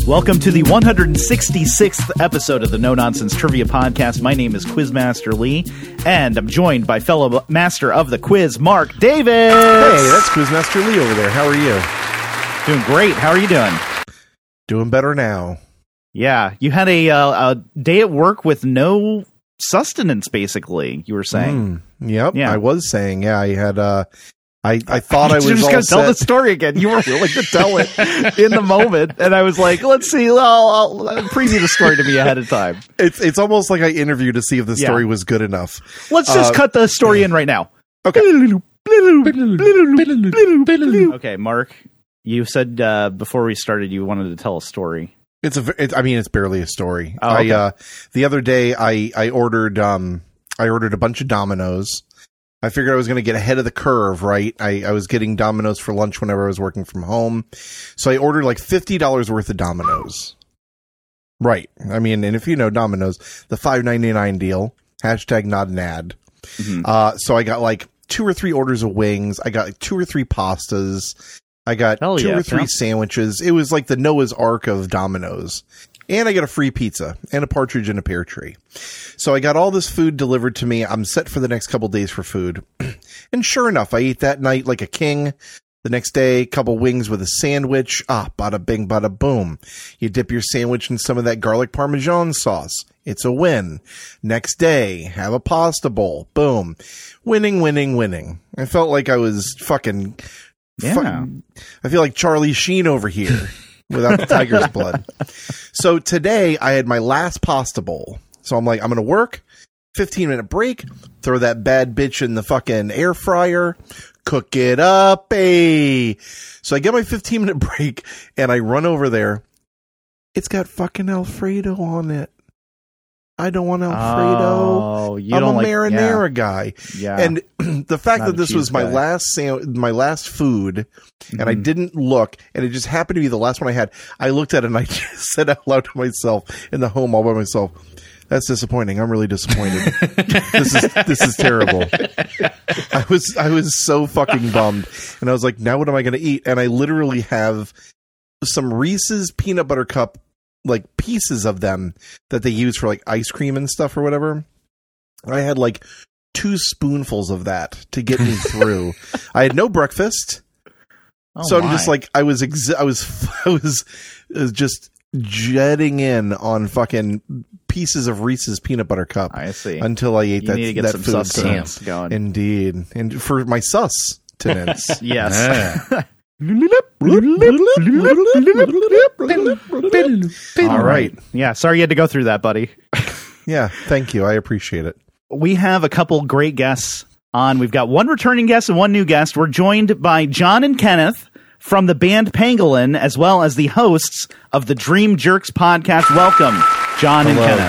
Welcome to the 166th episode of the No Nonsense Trivia Podcast. My name is Quizmaster Lee, and I'm joined by fellow master of the quiz, Mark Davis. Hey, that's Quizmaster Lee over there. How are you? Doing great. How are you doing? Doing better now. Yeah, you had a day at work with no sustenance, basically, you were saying. Yep, Yeah. I was saying, yeah, I had, I thought I was just all going to tell the set. story again. You were willing to tell it in the moment, and I was like, let's see, I'll preview the story to me ahead of time. It's almost like I interviewed to see if the Yeah. story was good enough. Let's just cut the story in right now. Okay. Okay, Mark, you said before we started you wanted to tell a story. It's barely a story. Oh, okay. The other day I ordered a bunch of Dominoes. I figured I was going to get ahead of the curve, right? I was getting Dominoes for lunch whenever I was working from home. So I ordered like $50 worth of Dominoes. Right. I mean, and if you know Dominoes, the $5.99 deal, hashtag not an ad. Mm-hmm. So I got like 2 or 3 orders of wings. I got like 2 or 3 pastas. I got Hell 2 yeah, or 3 yeah. sandwiches. It was like the Noah's Ark of Dominoes. And I got a free pizza and a partridge in a pear tree. So I got all this food delivered to me. I'm set for the next couple days for food. And sure enough, I ate that night like a king. The next day, couple wings with a sandwich. Bada bing, bada boom. You dip your sandwich in some of that garlic parmesan sauce. It's a win. Next day, have a pasta bowl. Boom. Winning, winning, winning. I felt like I was fucking... Yeah. I feel like Charlie Sheen over here without the tiger's blood. So today I had my last pasta bowl. So I'm like, I'm going to work, 15-minute break, throw that bad bitch in the fucking air fryer, cook it up. Hey. So I get my 15-minute break and I run over there. It's got fucking Alfredo on it. I don't want Alfredo. Oh, you I'm don't a like marinara guy. Yeah. And the fact Not that a this was cheese my guy. last food, and I didn't look, and it just happened to be the last one I had, I looked at it and I just said out loud to myself in the home all by myself, that's disappointing. I'm really disappointed. This is terrible. I was so fucking bummed. And I was like, now what am I going to eat? And I literally have some Reese's peanut butter cup, like pieces of them that they use for like ice cream and stuff or whatever. I had like 2 spoonfuls of that to get me through. I had no breakfast. So I'm just like, I was just jetting in on fucking pieces of Reese's peanut butter cup. I see. Until I ate You that, need to get that some food. sustenance going. Indeed. And for my sustenance. Yes. All right. Yeah, sorry you had to go through that, buddy. Yeah, thank you. I appreciate it. We have a couple great guests on. We've got one returning guest and one new guest. We're joined by John and Kenneth from the band Pangolin, as well as the hosts of the Dream Jerks podcast. Welcome, John and Kenneth.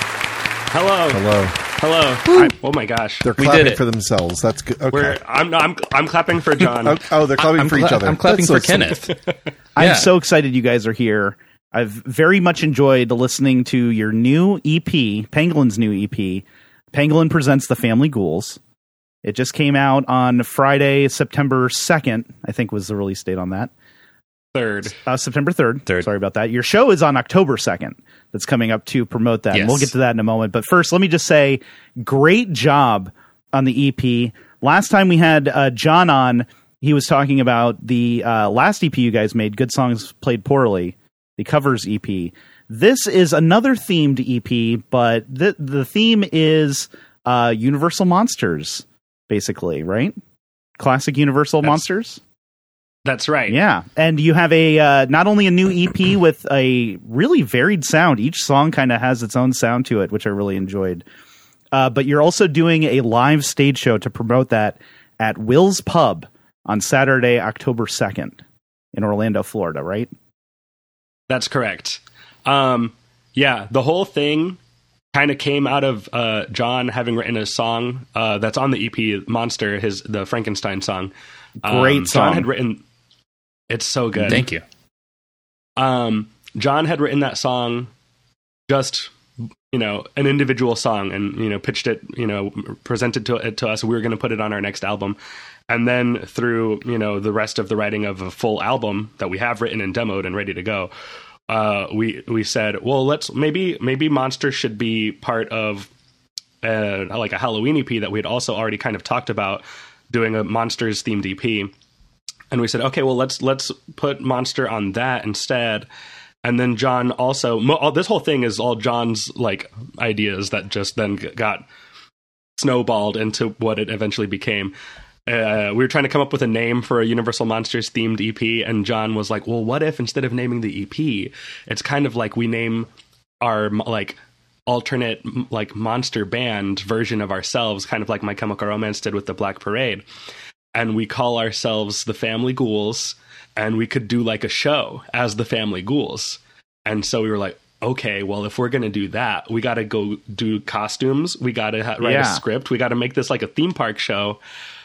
Hello. Oh my gosh. They're We clapping did it. for themselves. That's good. Okay. I'm clapping for John. Oh, they're clapping for each other. I'm clapping That's for so Kenneth. I'm Yeah. so excited you guys are here. I've very much enjoyed listening to your new EP, Pangolin's new EP. Pangolin Presents the Family Ghouls. It just came out on Friday, September 2nd, I think was the release date on that. Third. September 3rd. Third. Sorry about that. Your show is on October 2nd. That's coming up to promote that. And Yes. we'll get to that in a moment. But first, let me just say, great job on the EP. Last time we had John on, he was talking about the last EP you guys made, Good Songs Played Poorly, the covers EP. This is another themed EP, but the theme is Universal Monsters, basically, right? Classic Universal Monsters? That's right. Yeah, and you have a not only a new EP with a really varied sound. Each song kind of has its own sound to it, which I really enjoyed. But you're also doing a live stage show to promote that at Will's Pub on Saturday, October 2nd in Orlando, Florida, right? That's correct. Yeah, the whole thing kind of came out of John having written a song that's on the EP, Monster, the Frankenstein song. Great song. John had written... It's so good. Thank you. John had written that song, just, an individual song, and, pitched it, presented it to us. We were going to put it on our next album. And then through, the rest of the writing of a full album that we have written and demoed and ready to go, we said, well, maybe Monster should be part of like a Halloween EP that we had also already kind of talked about doing a Monsters themed EP. And we said, okay, well, let's put Monster on that instead. And then John also, this whole thing is all John's like ideas that just then got snowballed into what it eventually became. We were trying to come up with a name for a Universal Monsters themed EP, and John was like, well, what if instead of naming the EP, it's kind of like we name our like alternate like monster band version of ourselves, kind of like My Chemical Romance did with the Black Parade, and we call ourselves the Family Ghouls, and we could do like a show as the Family Ghouls. And so we were like, okay, well, if we're going to do that, we got to go do costumes. We got to write a script. We got to make this like a theme park show.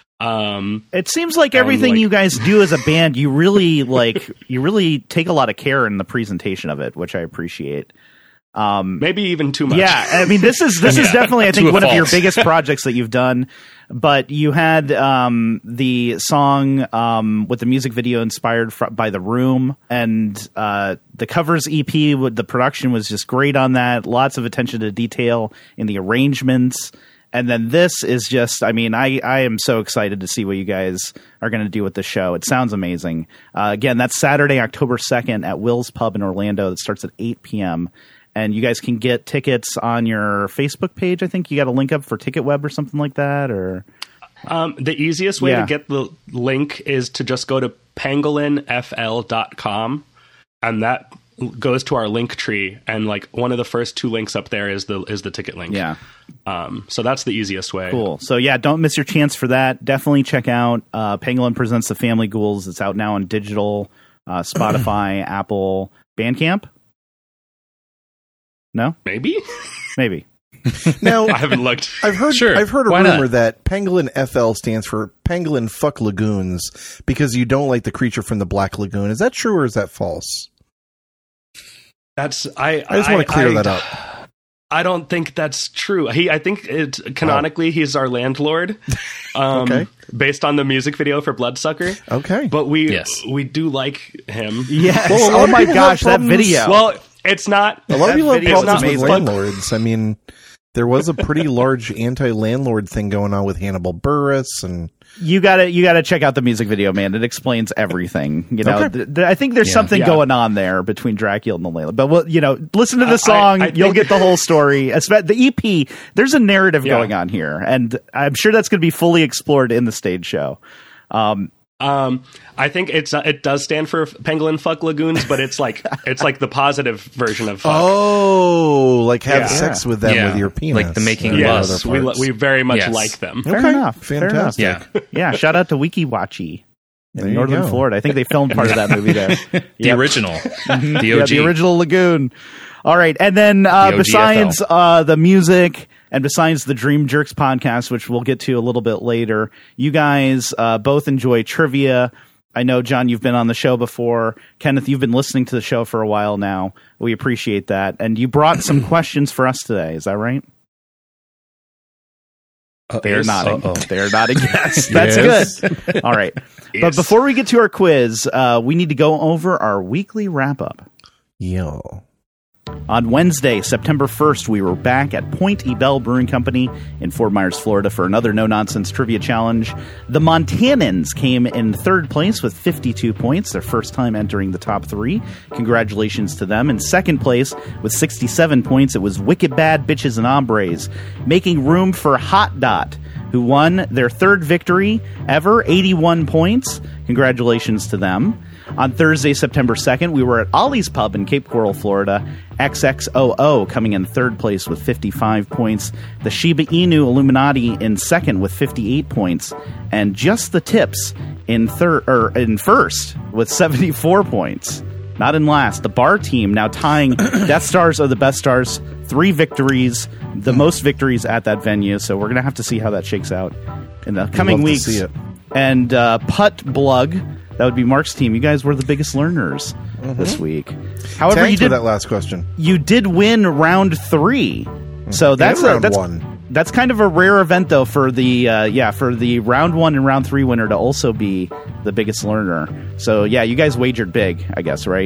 It seems like everything you guys do as a band, you really take a lot of care in the presentation of it, which I appreciate. Maybe even too much. Yeah, I mean, this is definitely, I think, one of your biggest projects that you've done. But you had the song with the music video inspired by The Room, and the covers EP with the production was just great on that. Lots of attention to detail in the arrangements. And then this is just, I mean, I am so excited to see what you guys are going to do with the show. It sounds amazing. Again, that's Saturday, October 2nd at Will's Pub in Orlando. That starts at 8 p.m. And you guys can get tickets on your Facebook page. I think you got a link up for TicketWeb or something like that. Or the easiest way to get the link is to just go to pangolinfl.com, and that goes to our link tree, and like one of the first two links up there is the ticket link. Yeah. So that's the easiest way. Cool. So yeah, don't miss your chance for that. Definitely check out Pangolin Presents the Family Ghouls. It's out now on digital, Spotify, Apple, Bandcamp. No? Maybe. Now, I haven't looked. I've heard a rumor that Pangolin FL stands for Pangolin Fuck Lagoons because you don't like the creature from the Black Lagoon. Is that true or is that false? I just want to clear that up. I don't think that's true. I think canonically he's our landlord. Okay. Based on the music video for Bloodsucker. Okay. But we do like him. Yes. Well, oh my gosh, that video. Well, it's not. A lot of people have problems with landlords. I mean, there was a pretty large anti-landlord thing going on with Hannibal Buress, and you gotta check out the music video, man. It explains everything. You know, okay. I think there's something going on there between Dracula and the landlord. But listen to the song, you'll get the whole story. The EP, there's a narrative going on here, and I'm sure that's going to be fully explored in the stage show. I think it does stand for Pangolin Fuck Lagoons, but it's like the positive version of fuck. Oh, like have sex with them with your penis, like the making love. Yes, we very much like them. Fair enough. Fantastic. Yeah. Shout out to WikiWatchy in Northern Florida. I think they filmed part of that movie there. The original, the OG, the original Lagoon. All right, and then besides the music. And besides the Dream Jerks podcast, which we'll get to a little bit later, you guys both enjoy trivia. I know, John, you've been on the show before. Kenneth, you've been listening to the show for a while now. We appreciate that. And you brought some questions for us today. Is that right? They're nodding. They're nodding. Yes, that's good. All right. Yes. But before we get to our quiz, we need to go over our weekly wrap-up. Yo. On Wednesday, September 1st, we were back at Point Ebell Brewing Company in Fort Myers, Florida for another no-nonsense trivia challenge. The Montanans came in third place with 52 points, their first time entering the top three. Congratulations to them. In second place with 67 points, it was Wicked Bad Bitches and Hombres, making room for Hot Dot, who won their third victory ever, 81 points. Congratulations to them. On Thursday, September 2nd, we were at Ollie's Pub in Cape Coral, Florida. XXOO coming in third place with 55 points. The Shiba Inu Illuminati in second with 58 points. And Just the Tips in first with 74 points. Not in last. The Bar Team now tying Death Stars are the Best Stars. 3 victories, the most victories at that venue. So we're going to have to see how that shakes out in the coming weeks. To see it. And Putt Blug, that would be Mark's team. You guys were the biggest learners this week. However, Thanks for that last question. You did win round 3, so that's round 1. That's kind of a rare event, though, for the for the round 1 and round 3 winner to also be the biggest learner. So yeah, you guys wagered big, I guess, right?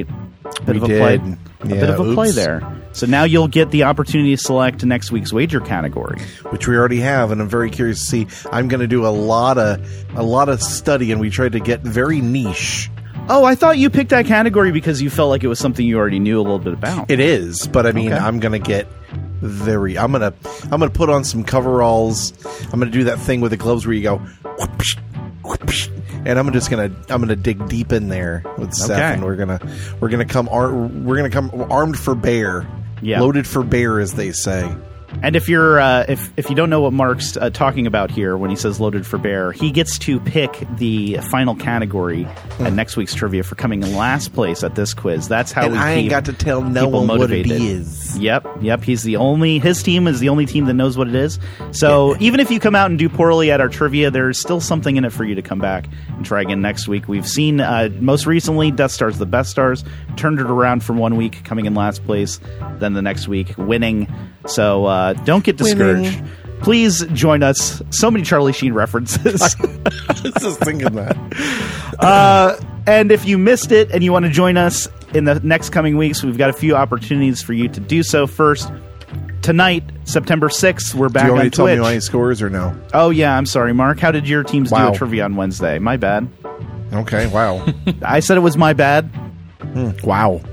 Bit of a play. A bit of a play there. So now you'll get the opportunity to select next week's wager category, which we already have, and I'm very curious to see. I'm going to do a lot of study, and we tried to get very niche. Oh, I thought you picked that category because you felt like it was something you already knew a little bit about. It is, but I mean, I'm going to get I'm going to put on some coveralls. I'm going to do that thing with the gloves where you go whoopsh, whoopsh, and I'm going to dig deep in there with Seth, and we're going to come armed for bear. Yeah. Loaded for bear, as they say. And if you're if you don't know what Mark's talking about here when he says loaded for bear, he gets to pick the final category at next week's trivia for coming in last place at this quiz. That's how I ain't got to tell no one motivated. What it is. Yep. His team is the only team that knows what it is. So even if you come out and do poorly at our trivia, there's still something in it for you to come back and try again next week. We've seen most recently Death Star's the Best Stars turned it around from 1 week coming in last place, then the next week winning. So don't get discouraged. Winning. Please join us. So many Charlie Sheen references. I was just thinking that. And if you missed it and you want to join us in the next coming weeks, we've got a few opportunities for you to do so. First, tonight, September 6th, we're back on Twitch. Do you want to tell me my scores or no? Oh, yeah. I'm sorry, Mark. How did your teams do a trivia on Wednesday? My bad. Okay, wow. I said it was my bad. Wow.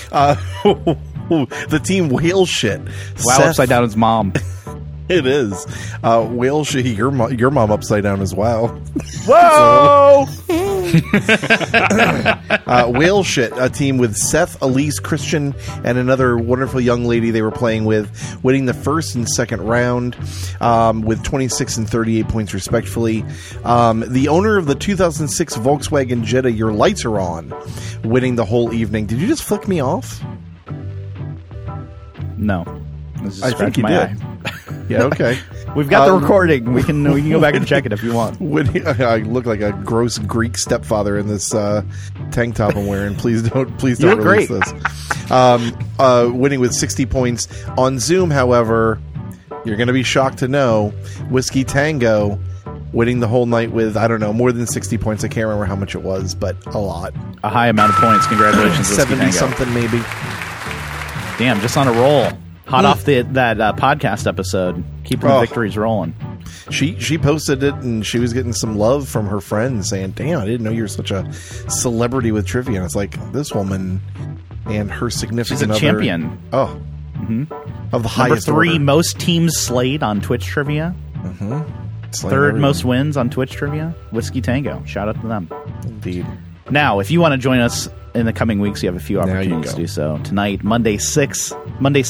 The team whale shit. Wow, Seth, upside down his mom. It is. Whale shit. Your mom upside down as well. Whoa! Whale shit. A team with Seth, Elise, Christian, and another wonderful young lady they were playing with, winning the first and second round with 26 and 38 points respectively. The owner of the 2006 Volkswagen Jetta, Your Lights Are On, winning the whole evening. Did you just flick me off? No. I think you did. Yeah, okay. We've got the recording. We can go back and check it if you want. I look like a gross Greek stepfather in this tank top I'm wearing. Please don't release this. Winning with 60 points. On Zoom, however, you're going to be shocked to know Whiskey Tango winning the whole night with, I don't know, more than 60 points. I can't remember how much it was, but a lot. A high amount of points. Congratulations, Whiskey Tango. 70-something maybe. Damn, just on a roll. Hot off that podcast episode. Keeping the victories rolling. She posted it, and she was getting some love from her friends saying, damn, I didn't know you were such a celebrity with trivia. And it's like, this woman and her significant other. She's a champion. Oh. Mm-hmm. Of the highest Number 3 order. Most teams slayed on Twitch trivia. Mm-hmm. Third most wins on Twitch trivia. Whiskey Tango. Shout out to them. Indeed. Now, if you want to join us in the coming weeks, you have a few opportunities to do so. Tonight, Monday, September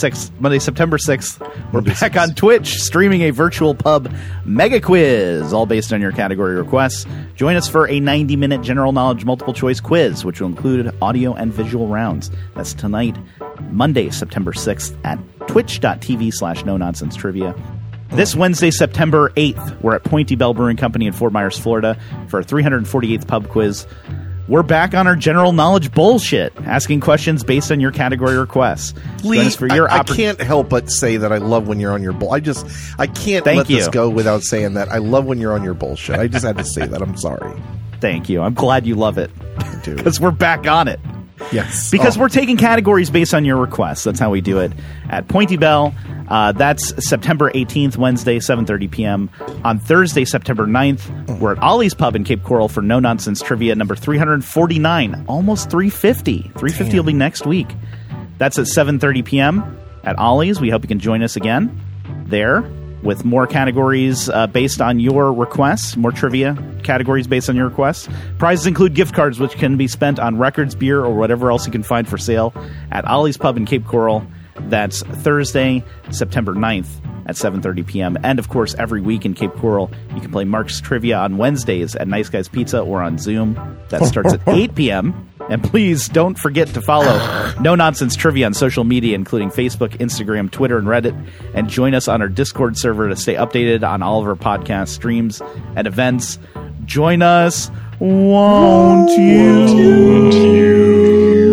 6th, we're back on Twitch, streaming a virtual pub mega quiz, all based on your category requests. Join us for a 90-minute general knowledge multiple choice quiz, which will include audio and visual rounds. That's tonight, Monday, September 6th, at twitch.tv/no-nonsense-trivia. This Wednesday, September 8th, we're at Pointy Bell Brewing Company in Fort Myers, Florida, for our 348th pub quiz. We're back on our general knowledge bullshit, asking questions based on your category requests. Lee, I can't help but say that I love when you're on your bull. I can't let this go without saying that. I love when you're on your bullshit. I just had to say that. I'm sorry. Thank you. I'm glad you love it. Because we're back on it. Yes. Because we're taking categories based on your requests. That's how we do it at Pointy Bell. That's September 18th, Wednesday, 7:30 p.m. On Thursday, September 9th, we're at Ollie's Pub in Cape Coral for No Nonsense Trivia number 349. Almost 350. 350 will be next week. That's at 7:30 p.m. at Ollie's. We hope you can join us again there with more categories based on your requests, more trivia categories based on your requests. Prizes include gift cards, which can be spent on records, beer, or whatever else you can find for sale at Ollie's Pub in Cape Coral. That's Thursday, September 9th at 7:30 p.m. And, of course, every week in Cape Coral, you can play Mark's Trivia on Wednesdays at Nice Guys Pizza or on Zoom. That starts at 8 p.m. And please don't forget to follow No Nonsense Trivia on social media, including Facebook, Instagram, Twitter, and Reddit. And join us on our Discord server to stay updated on all of our podcast streams and events. Join us, won't you?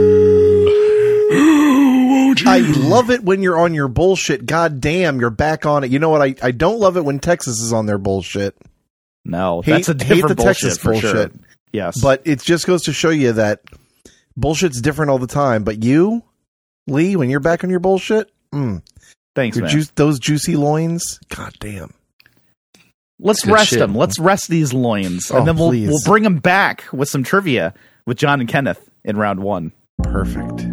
I love it when you're on your bullshit. God damn, you're back on it. You know what? I don't love it when Texas is on their bullshit. No, that's a different hate the bullshit Texas for bullshit. Sure. Yes. But it just goes to show you that Bullshit's different all the time, but you, Lee, when you're back on your bullshit, Thanks, man. Those juicy loins, god damn. Let's Good rest shit. them. Let's rest these loins, Oh, and then we'll please. bring them back with some trivia with John and Kenneth in round 1. Perfect.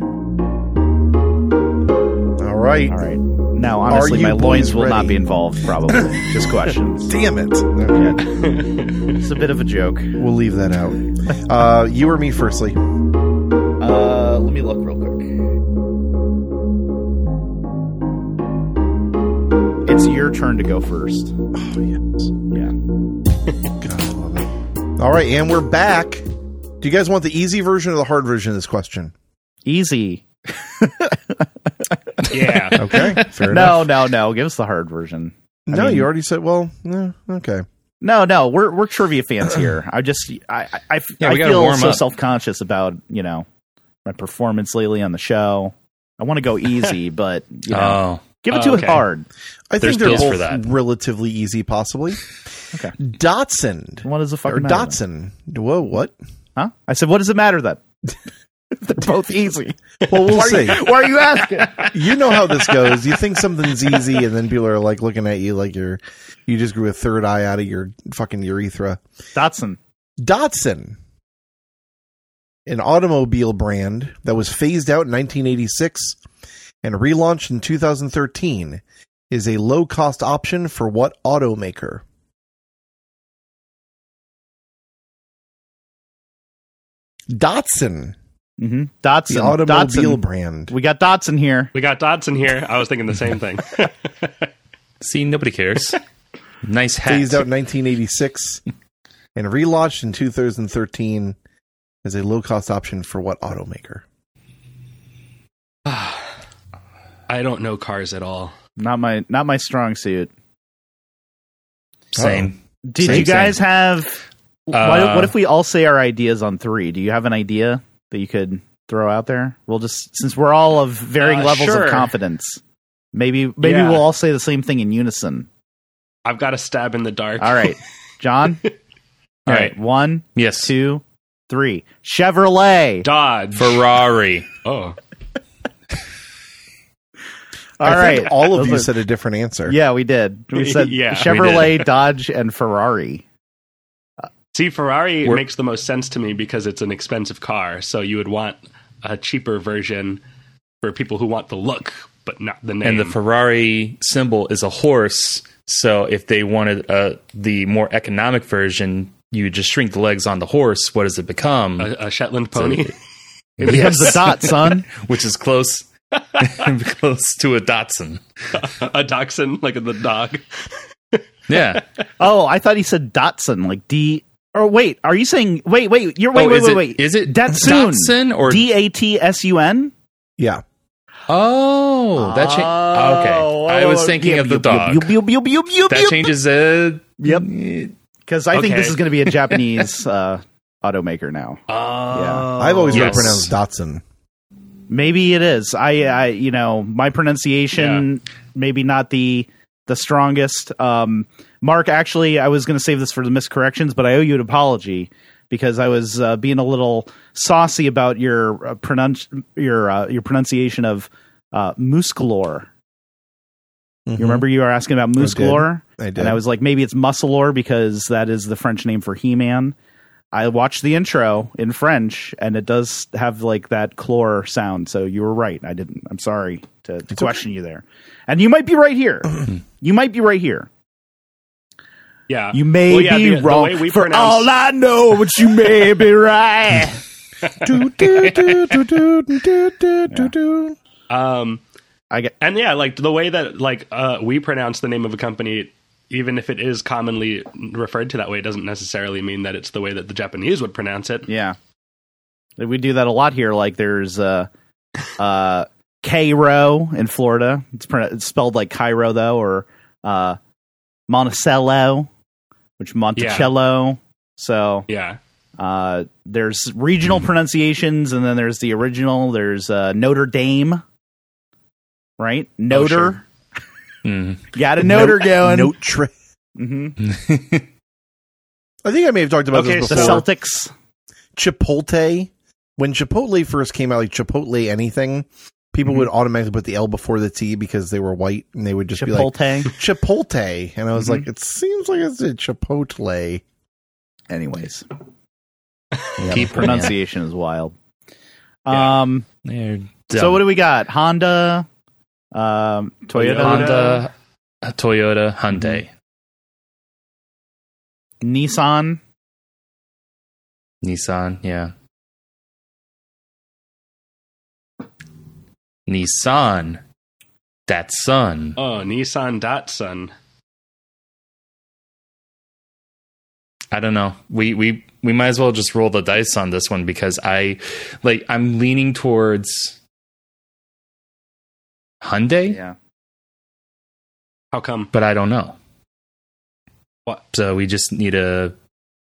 All right. All right. Now, honestly, you my loins boys will not ready? be involved. Probably just questions. Damn it. Okay. It's a bit of a joke. We'll leave that out. You or me, firstly. Let me look real quick. It's your turn to go first. Oh, yes. Yeah. God, I love it. All right, and we're back. Do you guys want the easy version or the hard version of this question? Easy. Yeah. Okay, fair enough. No. Give us the hard version. No, mean- you already said. Well, okay. No. We're trivia fans here. I gotta feel warm so up. self-conscious about my performance lately on the show. I want to go easy, but Oh, give it to okay. it hard. I There's think they're pills both for that. relatively easy, possibly. Okay. Datsun. What does the Or fucking matter? Datsun. Whoa, what? Huh? I said, what does it matter then? They're both easy. Well, we'll see. Why are you asking? You know how this goes. You think something's easy, and then people are like looking at you like you just grew a third eye out of your fucking urethra. Datsun. Datsun, an automobile brand that was phased out in 1986 and relaunched in 2013, is a low-cost option for what automaker? Datsun, Mm-hmm. Datsun. the automobile Datsun. brand. We got Datsun here. We got Dodson here. I was thinking the same thing. see, nobody cares. Nice hat. Phased out in 1986 and relaunched in 2013 as a low-cost option for what automaker? I don't know cars at all. Not my strong suit. Same. Did Same, you guys same. have? What if we all say our ideas on 3? Do you have an idea that you could throw out there? We'll just, since we're all of varying levels sure. of confidence, maybe Yeah. we'll all say the same thing in unison. I've got a stab in the dark. All right, John. All right, 1, Yes. 2, 3. Chevrolet. Dodge. Ferrari. Oh. All I right, think all of Those you are- said a different answer. Yeah, we did. We said Yeah, we Chevrolet, Dodge, and Ferrari. See, Ferrari We're- makes the most sense to me because it's an expensive car. So you would want a cheaper version for people who want the look, but not the name. And the Ferrari symbol is a horse. So if they wanted the more economic version, you just shrink the legs on the horse. What does it become? a Shetland pony. It becomes a dot, son. Which is close to a Datsun. A dachshund, like the dog. Yeah. Oh, I thought he said Datsun, like D. Or wait, are you saying? Wait. You're wait. Is it Datsun. Datsun or Datsun? Yeah. Oh, that change. Okay, I was thinking of the dog. That changes. Yep. Because I think Okay. this is going to be a Japanese automaker now. Oh, I've always heard it yes. pronounced Datsun. Maybe it is. I my pronunciation maybe not the strongest. Mark, actually, I was going to save this for the miscorrections, but I owe you an apology because I was being a little saucy about your pronunciation of Musculor. You remember you were asking about Musculor? I did. And I was like, maybe it's Musculor because that is the French name for He-Man. I watched the intro in French, and it does have like that chlor sound. So you were right. I'm sorry to question you there. And you might be right here. You might be right here. yeah. You may be the wrong. way we For pronounce- all I know, but you may be right. I get. And yeah, like the way that we pronounce the name of a company, even if it is commonly referred to that way, it doesn't necessarily mean that it's the way that the Japanese would pronounce it. Yeah, we do that a lot here. Like there's Cairo in Florida. It's spelled like Cairo though, or Monticello, which Monticello. So Yeah. there's regional pronunciations, and then there's the original. There's Notre Dame, right? Notre. Got a Notre going. Note tray. Mm-hmm. I think I may have talked about Okay, this The before. Celtics. Chipotle When Chipotle first came out, like Chipotle anything, people would automatically put the L before the T because they were white, and they would just be like Chipotle, and I was like, it seems like it's a Chipotle. Anyways, People, pronunciation is wild. They're So what do we got? Honda, Toyota, Honda, Toyota, Hyundai, Nissan, Nissan, yeah. Nissan, Datsun. Oh, Nissan Datsun. I don't know. We might as well just roll the dice on this one because I'm leaning towards Hyundai, yeah. How come? but I don't know. What? So we just need a,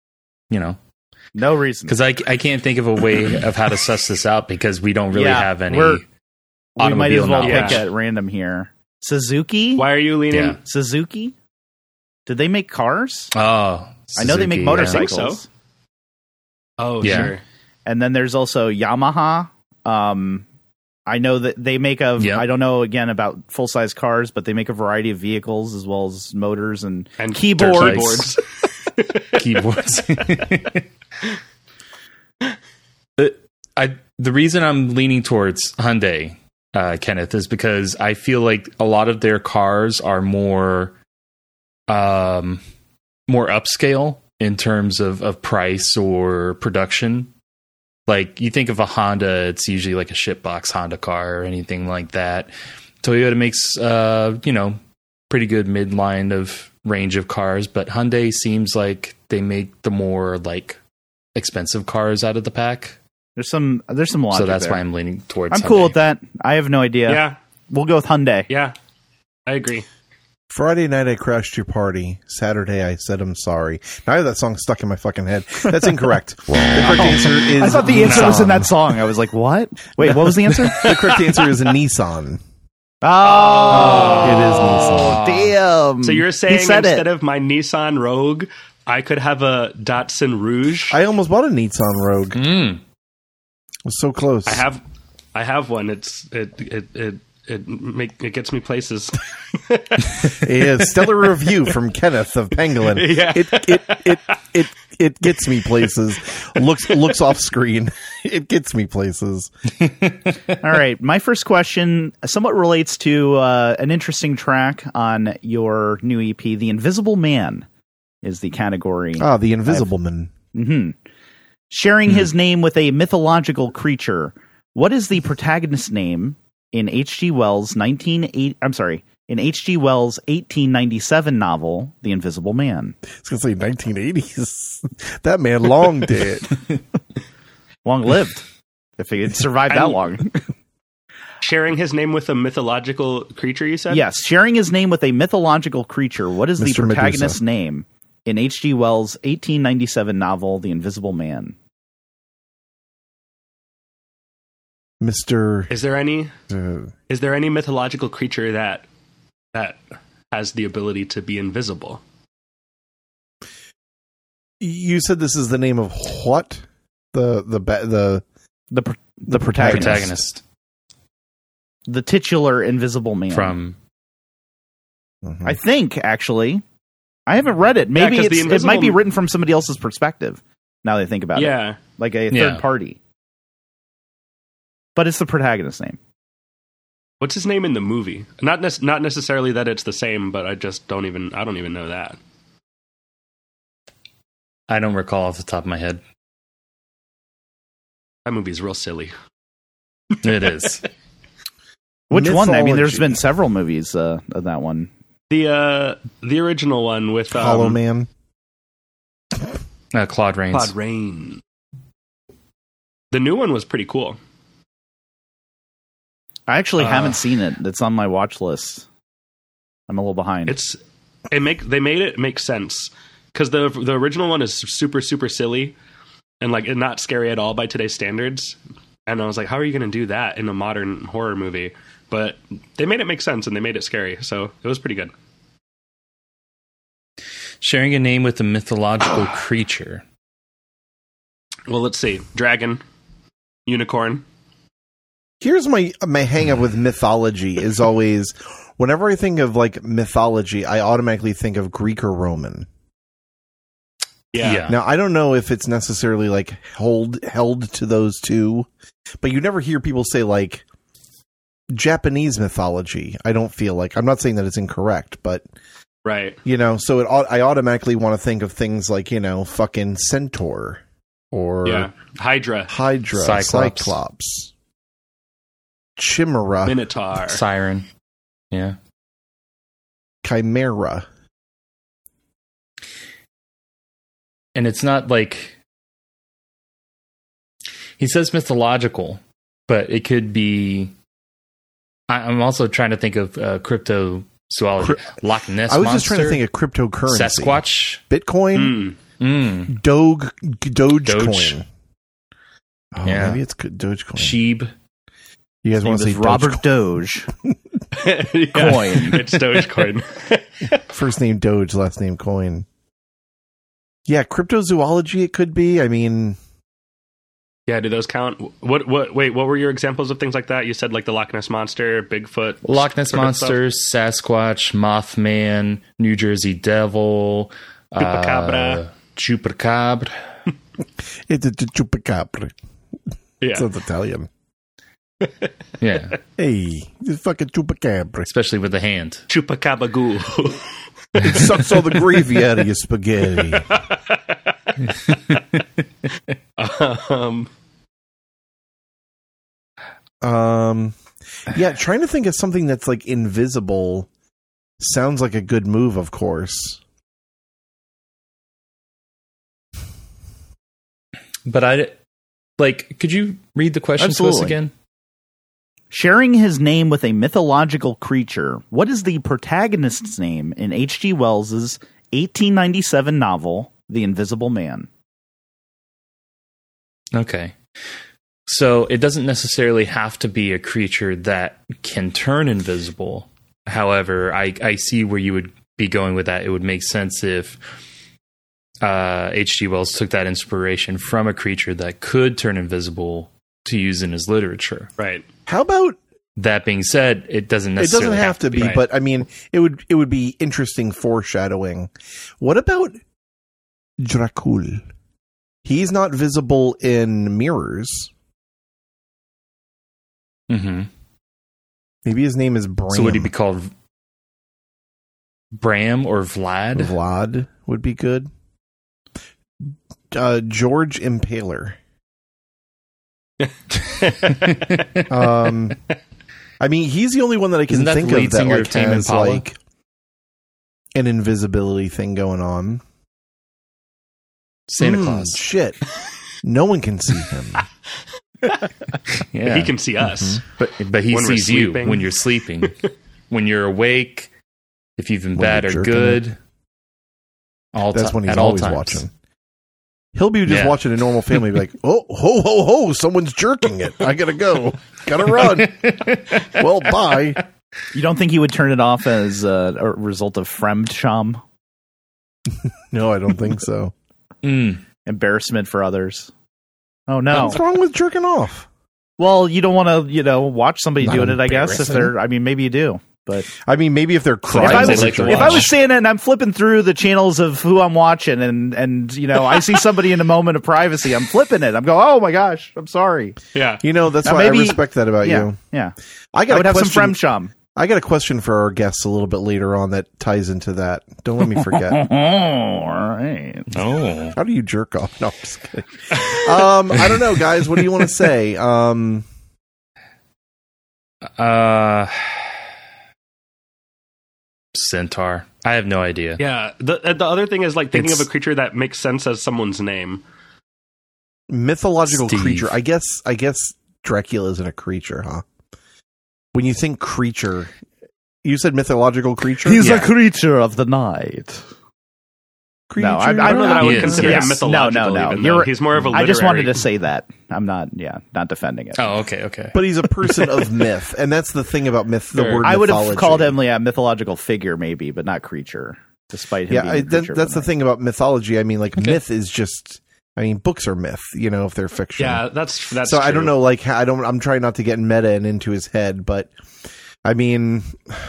No reason. because I can't think of a way of how to suss this out because we don't really have any we might as automobile well knowledge. pick at random here. Suzuki? Why are you leaning? Yeah. Suzuki? Did they make cars? Oh, I know they make Suzuki, motorcycles. I think so. Oh, Yeah. sure. And then there's also Yamaha. I know that they make I don't know again about full size cars, but they make a variety of vehicles as well as motors and keyboards. Keyboards. The reason I'm leaning towards Hyundai, Kenneth, is because I feel like a lot of their cars are more upscale in terms of price or production. Like you think of a Honda, it's usually like a shitbox Honda car or anything like that. Toyota makes pretty good midline of range of cars, but Hyundai seems like they make the more like expensive cars out of the pack. There's some logic So that's there. why I'm leaning towards I'm Hyundai. cool with that. I have no idea. Yeah. We'll go with Hyundai. Yeah. I agree. Friday night I crashed your party. Saturday I said I'm sorry. Now I have that song stuck in my fucking head. That's incorrect. The correct answer is I thought the answer was in Nissan. that song. I was like, what? Wait, what was the answer? The correct answer is Nissan. Oh, It is Nissan. damn. So you're He saying said instead it. of my Nissan Rogue, I could have a Datsun Rouge? I almost bought a Nissan Rogue. Mm. It was so close. I have one. It gets me places. A stellar review from Kenneth of Pangolin. Yeah. It gets me places. Looks off screen. It gets me places. All right. My first question somewhat relates to an interesting track on your new EP. The Invisible Man is the category. The Invisible Man. Sharing his name with a mythological creature. What is the protagonist's name in H.G. Wells' 1897 novel, The Invisible Man? I was going to say 1980s. That man long dead. Long lived. If he had survived that long. Sharing his name with a mythological creature, you said? Yes, sharing his name with a mythological creature. What is the Mr. protagonist's Medusa. name in H.G. Wells' 1897 novel, The Invisible Man? Mr. Is there any mythological creature that has the ability to be invisible? You said this is the name of what? The protagonist. Protagonist The titular Invisible Man. from I think, actually. I haven't read it. Maybe 'cause the it might be Invisible- written from somebody else's perspective, now that I think about it. Yeah. Like a Yeah. third party. But it's the protagonist's name. What's his name in the movie? Not necessarily that it's the same, but I don't even know that. I don't recall off the top of my head. That movie's real silly. It is. Which one? I mean, there's Mythology. been several movies of that one. The original one with Hollow Man. Claude Rains. Claude Rain. The new one was pretty cool. I actually haven't seen it. It's on my watch list. I'm a little behind. They made it make sense because the original one is super super silly and like not scary at all by today's standards. And I was like, how are you going to do that in a modern horror movie? But they made it make sense and they made it scary, so it was pretty good. Sharing a name with a mythological creature. Well, let's see. Dragon. Unicorn. Here's my hang up with mythology is always, whenever I think of like mythology, I automatically think of Greek or Roman. Yeah. Now, I don't know if it's necessarily like held to those two, but you never hear people say like Japanese mythology. I don't feel like, I'm not saying that it's incorrect, but Right. So I automatically want to think of things like, fucking Centaur or Hydra, Cyclops, Chimera, Minotaur, Siren. Yeah. Chimera. And it's not like he says mythological, but it could be. I'm also trying to think of cryptozoology. Loch Ness. I was monster, just trying to think of cryptocurrency. Sasquatch, Bitcoin, Dogecoin. Oh, Yeah. maybe it's Dogecoin. Sheeb. You guys want to see Robert Doge? Coin. It's Dogecoin. First name Doge, last name Coin. Yeah, cryptozoology it could be. I mean, Yeah, do those count? Wait, what were your examples of things like that? You said like the Loch Ness Monster, Bigfoot, Loch Ness sort of Monster, Sasquatch, Mothman, New Jersey Devil, Chupacabra. Chupacabra. it's a chupacabra. Yeah. Sounds Italian. Yeah, Hey, it's fucking chupacabra. especially with the hand. Chupacabagoo. It sucks all the gravy out of your spaghetti. Yeah, trying to think of something that's like invisible sounds like a good move, of course. But could you read the question to us Absolutely. again? Sharing his name with a mythological creature, what is the protagonist's name in H.G. Wells's 1897 novel, The Invisible Man? Okay. So it doesn't necessarily have to be a creature that can turn invisible. However, I see where you would be going with that. It would make sense if H.G. Wells took that inspiration from a creature that could turn invisible to use in his literature. Right. How about That being said, it doesn't it necessarily doesn't have to be, right. but I mean, it would be interesting foreshadowing. What about Dracul? He's not visible in mirrors. Mm-hmm. Maybe his name is Bram. So would he be called Bram or Vlad? Vlad would be good. George Impaler. I mean, he's the only one that I can Isn't that think the of lead that singer like of Tame has Impala? like an invisibility thing going on. Santa Claus. Shit. No one can see him. Yeah. He can see us. But he When we're sees you sleeping. when you're sleeping. When you're awake, if you've been When bad you're or jerking good. That's when he's at all always times. watching. He'll be just Yeah. watching a normal family, be like, "Oh, ho, ho, ho! Someone's jerking it. I gotta go. Gotta run." Well, bye. You don't think he would turn it off as a result of Fremdscham? No, I don't think so. Embarrassment for others? Oh, no. What's wrong with jerking off? Well, you don't want to, watch somebody Not doing it, I guess, if embarrassing. they're, maybe you do. But I mean, maybe if they're if crying, I, they was, like to if I watch. was saying it and I'm flipping through the channels of who I'm watching and I see somebody in a moment of privacy, I'm flipping it. I'm going, oh my gosh, I'm sorry. Yeah. that's Now why maybe- I respect that about Yeah, you. yeah. I I would have some question. Fremdscham. I got a question for our guests a little bit later on that ties into that. Don't let me forget. Oh, all right. Oh. How do you jerk off? No, I'm just kidding. I don't know, guys. What do you want to say? Centaur. I have no idea. Yeah. The other thing is like thinking It's- of a creature that makes sense as someone's name. Mythological Steve. creature. I guess Dracula isn't a creature, huh? When you think creature, you said mythological creature. He's a creature of the night. creature. No, I I don't know that I would He is, consider yes. him mythological. No. Even, You're- though. He's more of a I literary. just wanted to say that. I'm not defending it. Oh, okay. But he's a person of myth, and that's the thing about myth. The Sure. word I would have mythology. called him a mythological figure, maybe, but not creature, despite him being a creature of that's the night. thing about mythology. I mean, like myth is just. I mean, books are myth, if they're fiction. Yeah, that's so true. I don't know, like, I'm trying not to get meta and into his head, but I mean,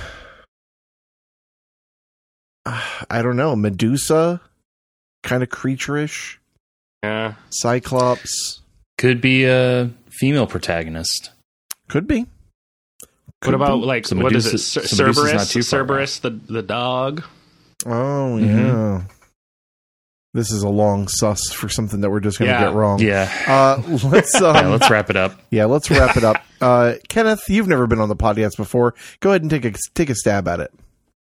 I don't know. Medusa, kind of creature-ish. Yeah. Cyclops. Could be a female protagonist. Could be. What about, like, So what is it? Medusa's- so Medusa's not too far Cerberus, the dog? Oh, yeah. This is a long suss for something that we're just going to get wrong. Yeah. Let's Let's wrap it up. Yeah, let's wrap it up. Kenneth, you've never been on the podcast before. Go ahead and take a stab at it.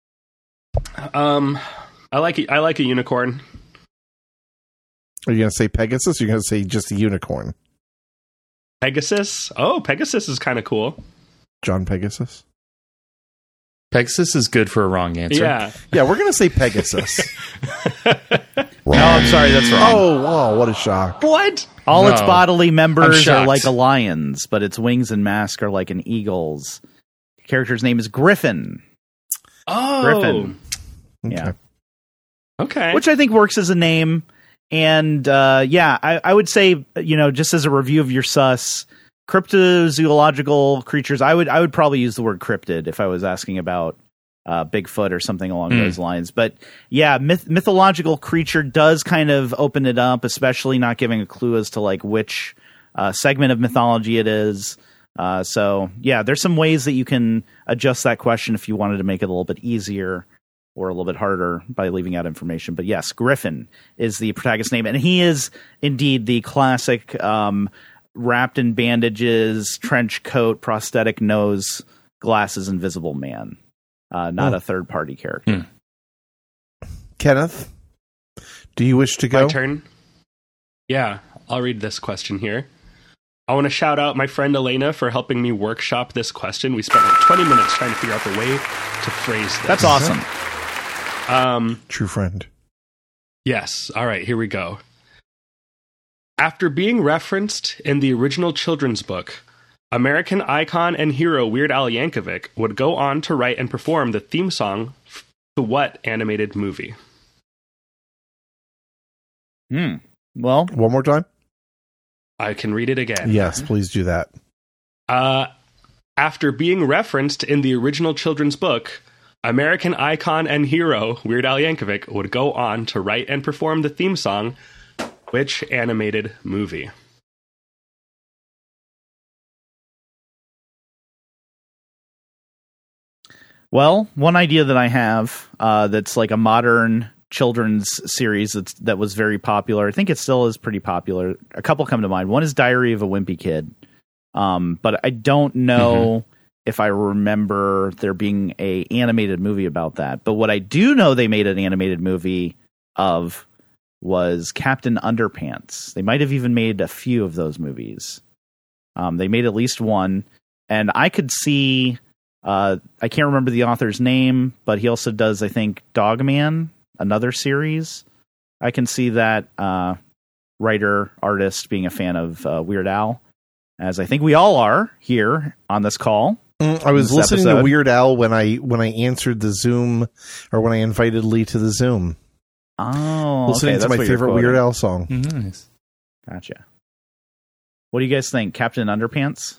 I like a unicorn. Are you going to say Pegasus? Or are you going to say just a unicorn? Pegasus? Oh, Pegasus is kind of cool. John Pegasus? Pegasus is good for a wrong answer. Yeah. Yeah, we're going to say Pegasus. No, I'm sorry, that's wrong. Oh, wow, what a shock. What? All its No. bodily members are shocked. like a lion's, but its wings and mask are like an eagle's. The character's name is Griffin. Oh. Griffin. Yeah. Okay. Which I think works as a name. And I would say, just as a review of your sus, cryptozoological creatures, I would probably use the word cryptid if I was asking about Bigfoot or something along those lines. But yeah, mythological creature does kind of open it up, especially not giving a clue as to like which segment of mythology it is. So yeah, there's some ways that you can adjust that question if you wanted to make it a little bit easier or a little bit harder by leaving out information. But yes, Griffin is the protagonist's name, and he is indeed the classic wrapped in bandages, trench coat, prosthetic nose, glasses, invisible man. Not a third-party character. Kenneth, do you wish to go? My turn? Yeah, I'll read this question here. I want to shout out my friend Elena for helping me workshop this question. We spent like 20 minutes trying to figure out the way to phrase this. That's awesome. True friend. Yes. All right, here we go. After being referenced in the original children's book, American icon and hero Weird Al Yankovic would go on to write and perform the theme song to what animated movie? Well, One more time? I can read it again. Yes, please do that. After being referenced in the original children's book, American icon and hero Weird Al Yankovic would go on to write and perform the theme song. Which animated movie? well, one idea that I have that's like a modern children's series that was very popular. I think it still is pretty popular. A couple come to mind. One is Diary of a Wimpy Kid. But I don't know if I remember there being a animated movie about that. But what I do know they made an animated movie of was Captain Underpants. They might have even made a few of those movies. They made at least one. And I could see, I can't remember the author's name, but he also does, I think, Dogman, another series. I can see that writer, artist being a fan of Weird Al, as I think we all are here on this call. I was This listening episode. to Weird Al when I answered the Zoom, or when I invited Lee to the Zoom. Oh, Listening okay, to my that's what you're favorite quoting. Weird Al song. Nice. Gotcha. What do you guys think? Captain Underpants?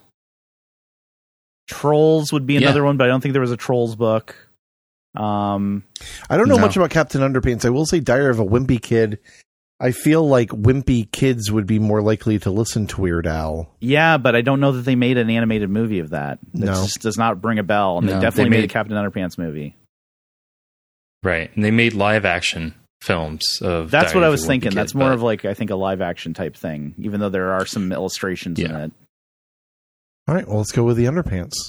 Trolls would be another one, but I don't think there was a Trolls book. I don't know No. much about Captain Underpants. I will say Diary of a Wimpy Kid. I feel like wimpy kids would be more likely to listen to Weird Al. Yeah, but I don't know that they made an animated movie of that. It No. just does not ring a bell. And No, they definitely they made a made- Captain Underpants movie. Right. And they made live action films of That's Diary what I of a was Wimpy thinking. Kid, That's more but- of like, I think, a live action type thing, even though there are some illustrations in Yeah. it. All right, well, let's go with the Underpants.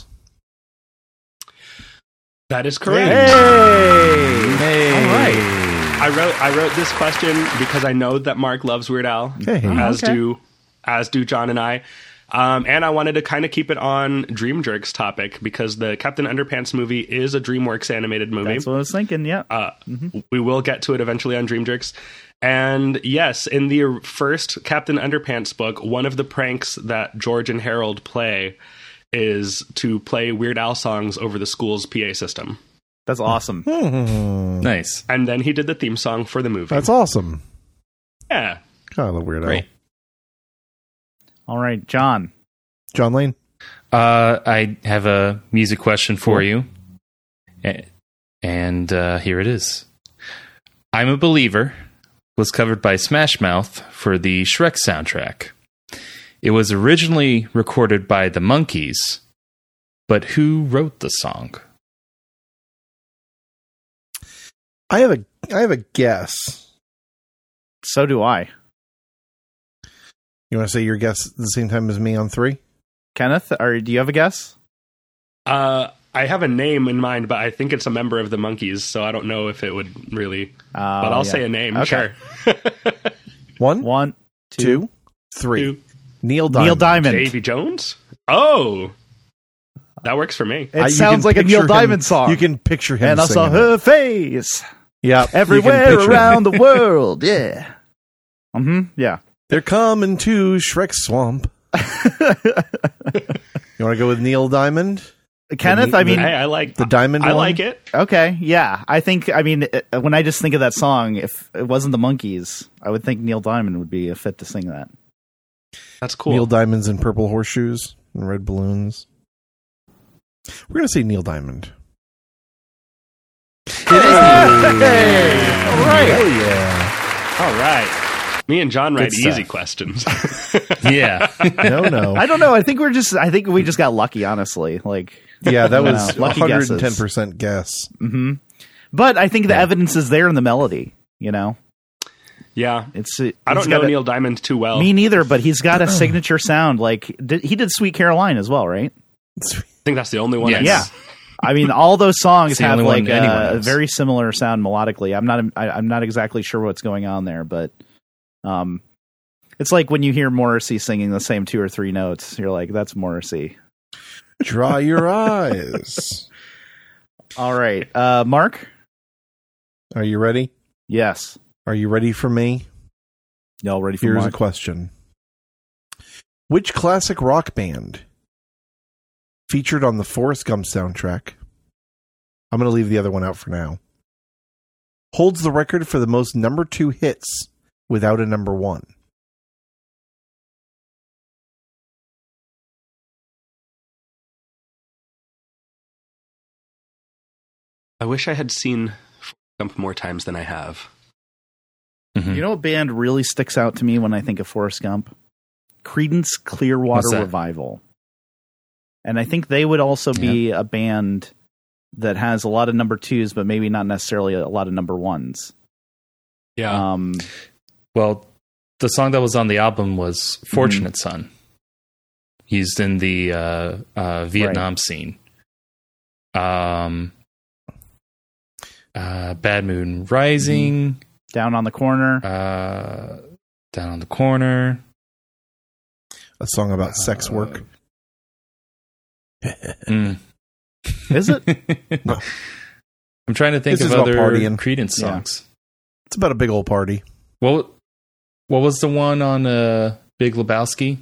That is correct. Hey! All right. I wrote this question because I know that Mark loves Weird Al, Hey. as okay. do John and I. And I wanted to kind of keep it on Dream Jerks topic because the Captain Underpants movie is a DreamWorks animated movie. That's what I was thinking, yeah. We will get to it eventually on Dream Jerks. And yes, in the first Captain Underpants book, one of the pranks that George and Harold play is to play Weird Al songs over the school's PA system. That's awesome. Hmm. Nice. And then he did the theme song for the movie. That's awesome. Yeah. Oh, the weirdo. Great. All right, John. John Lane. I have a music question for you. And here it is. I'm a Believer was covered by Smash Mouth for the Shrek soundtrack. It was originally recorded by the Monkees, but who wrote the song? I have a guess. So do I. You want to say your guess at the same time as me on 3? Kenneth, or do you have a guess? I have a name in mind, but I think it's a member of the Monkees, so I don't know if it would really. But I'll say a name. Okay. Sure. 1, 2, 3. 2. Neil Diamond. Neil Diamond. Davy Jones? Oh, that works for me. It You sounds can like a picture Neil Diamond him- song. You can picture him and I saw singing her it. face Yeah, you can everywhere picture around the world. Yeah. Yeah. They're coming to Shrek Swamp. You want to go with Neil Diamond? Kenneth, I mean, Hey, I like The Diamond I one? like it. okay, yeah. I think, I mean, when I just think of that song, if it wasn't the Monkees, I would think Neil Diamond would be a fit to sing that. That's cool. Neil Diamond's in purple horseshoes and red balloons. We're going to say Neil Diamond. All right. Oh, yeah. All right. Me and John write stuff. easy questions. Yeah. No. I don't know. I think we just got lucky, honestly. Like, Yeah, that was lucky 110% guess. but I think the evidence is there in the melody. You know, Yeah. it's. I don't know Neil Diamond too well. Me neither, but he's got a signature sound. Like he did "Sweet Caroline" as well, right? I think that's the only one. Yes. Yeah. I mean, all those songs It's the have only one like anyone a knows. very similar sound melodically. I'm not exactly sure what's going on there, but it's like when you hear Morrissey singing the same 2 or 3 notes, you're like, that's Morrissey. Dry your eyes. All right, Mark. Are you ready? Yes. Are you ready for me? Y'all ready for Here's Mark? a question. Which classic rock band featured on the Forrest Gump soundtrack? I'm going to leave the other one out for now. Holds the record for the most number 2 hits without a number 1. I wish I had seen Forrest Gump more times than I have. You know what band really sticks out to me when I think of Forrest Gump? Creedence Clearwater What's that? Revival. And I think they would also be a band that has a lot of number 2s, but maybe not necessarily a lot of number 1s. Yeah. Well, the song that was on the album was Fortunate Son. He's in the Vietnam scene. Bad Moon Rising. Down on the Corner. Down on the Corner. A song about sex work. Is it? I'm trying to think This of is about other partying. Creedence Yeah. songs. It's about a big old party. What was the one on Big Lebowski?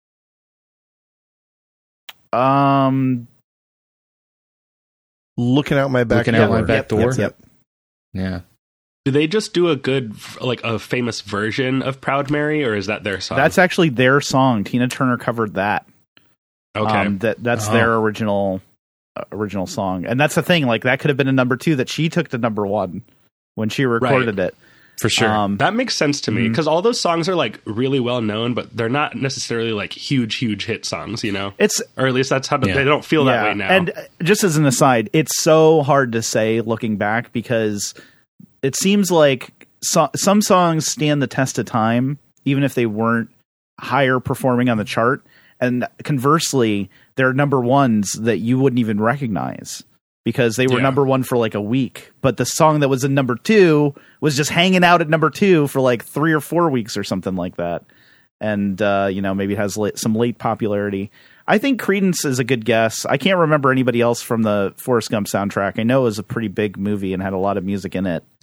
Looking out my back Looking door. out my back door? Yep. Yeah. Do they just do a good, like a famous version of Proud Mary, or is that their song? That's actually their song. Tina Turner covered that. okay. That's their original song, and that's the thing. Like that could have been a number 2 that she took to number 1 when she recorded it. For sure. That makes sense to me because all those songs are like really well known, but they're not necessarily like huge hit songs, you know? It's Or at least that's how they don't feel that way now. And just as an aside, it's so hard to say looking back because it seems like some songs stand the test of time, even if they weren't higher performing on the chart. And conversely, there are number 1s that you wouldn't even recognize because they were number 1 for like a week. But the song that was in number 2 was just hanging out at number 2 for like 3 or 4 weeks or something like that. And, maybe it has some late popularity. I think Creedence is a good guess. I can't remember anybody else from the Forrest Gump soundtrack. I know it was a pretty big movie and had a lot of music in it.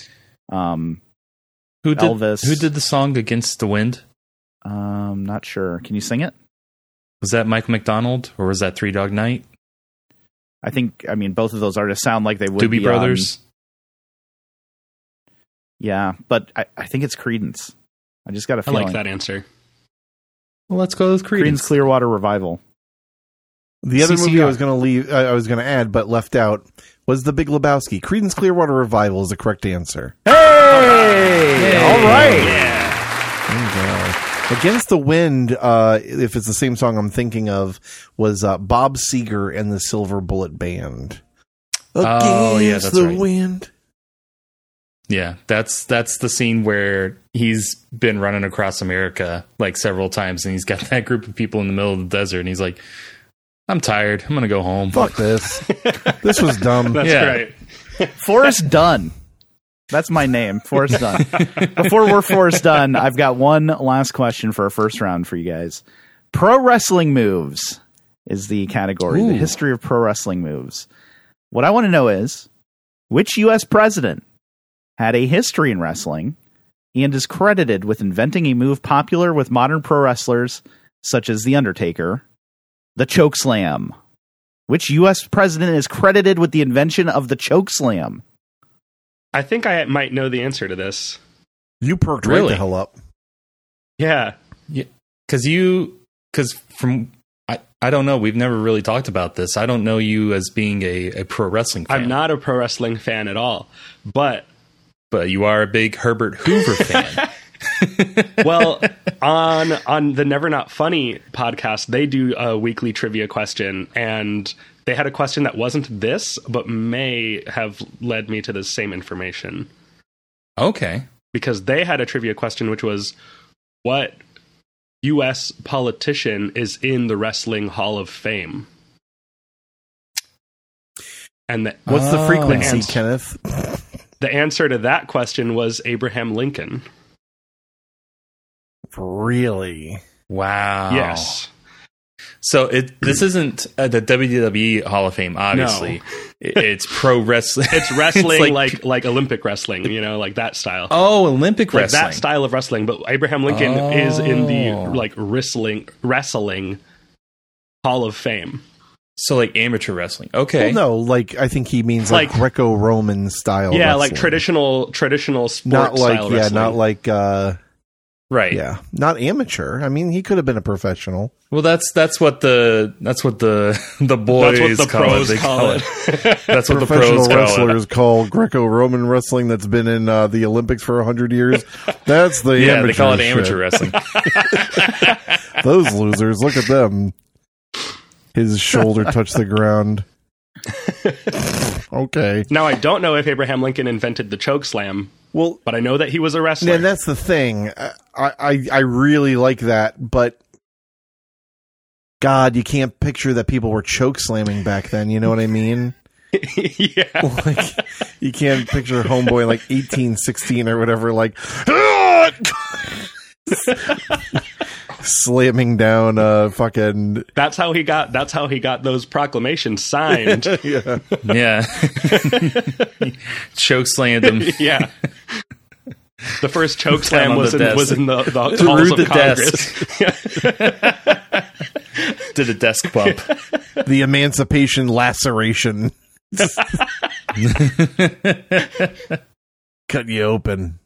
Elvis. Who did the song Against the Wind? Not sure. Can you sing it? Was that Mike McDonald or was that Three Dog Night? I mean, both of those artists sound like they would Doobie be Brothers? Yeah, but I think it's Creedence. I just got a I feeling. like that answer. Well, let's go with Creedence Creedence. Clearwater Revival. The other movie CCR. I was going to leave, I was going to add, but left out was The Big Lebowski. Creedence Clearwater Revival is the correct answer. Hey! All right. Yeah. There you go. Against the Wind, if it's the same song I'm thinking of, was Bob Seger and the Silver Bullet Band. Oh, yeah, Against that's the right. wind. Yeah, that's the scene where he's been running across America like several times, and he's got that group of people in the middle of the desert, and he's like, "I'm tired. I'm gonna go home." Fuck this. This was dumb. That's Yeah. great. Forrest Dunn. That's my name, Forrest Dunn. Before we're Forrest Dunn, I've got one last question for our first round for you guys. Pro wrestling moves is the category, the Ooh. history of pro wrestling moves. What I want to know is, which U.S. president had a history in wrestling and is credited with inventing a move popular with modern pro wrestlers such as The Undertaker, the chokeslam? Which U.S. president is credited with the invention of the chokeslam? I think I might know the answer to this. You perked right Really? the hell up. Yeah. Because from I don't know, we've never really talked about this. I don't know you as being a pro wrestling fan. I'm not a pro wrestling fan at all. But well, on the Never Not Funny podcast, they do a weekly trivia question, and they had a question that wasn't this, but may have led me to the same information. Okay. Because they had a trivia question, which was, what U.S. politician is in the Wrestling Hall of Fame? And What's the Oh. frequency, The Kenneth? the answer to that question was Abraham Lincoln. Really? Wow. Yes. So this isn't the WWE Hall of Fame, obviously. It's pro wrestling. It's wrestling It's like Olympic wrestling, like that style. oh, Olympic Like wrestling. that style of wrestling, but Abraham Lincoln is in the Oh. like wrestling Hall of Fame. So like amateur wrestling. Okay. Well, no, like I think he means like, Like- Greco-Roman style. Yeah, wrestling. like traditional sport Not like style wrestling. not like Right. yeah, not amateur. I mean, he could have been a professional. Well, that's what the boys That's what the call pros it. They call it. That's what the Professional pros call it. wrestlers call Greco-Roman wrestling that's been in the Olympics for 100 years. That's the Yeah, amateur they call it shit. amateur wrestling. Those losers, look at them. His shoulder touched the ground. Okay. Now I don't know if Abraham Lincoln invented the choke slam, Well, but I know that he was a wrestler. and that's the thing. I really like that, but God, you can't picture that people were choke slamming back then. You know what I mean? Yeah. Like, you can't picture Homeboy in like 1816 or whatever, like slamming down fucking That's how he got those proclamations signed. yeah. Yeah. Choke slammed him. Yeah. The first choke Down slam on was the in the halls Through of the Congress. Did a desk bump. The emancipation laceration. Cut you open.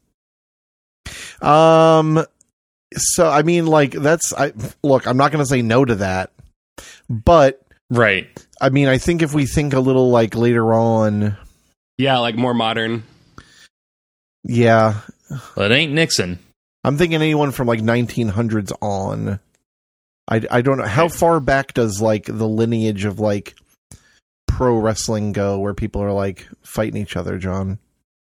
So I mean, like look, I'm not going to say no to that, but Right. I mean, I think if we think a little like later on, Yeah, like more modern. yeah, Well, it ain't Nixon. I'm thinking anyone from like 1900s on. I don't know how far back does like the lineage of like pro wrestling go, where people are like fighting each other, John.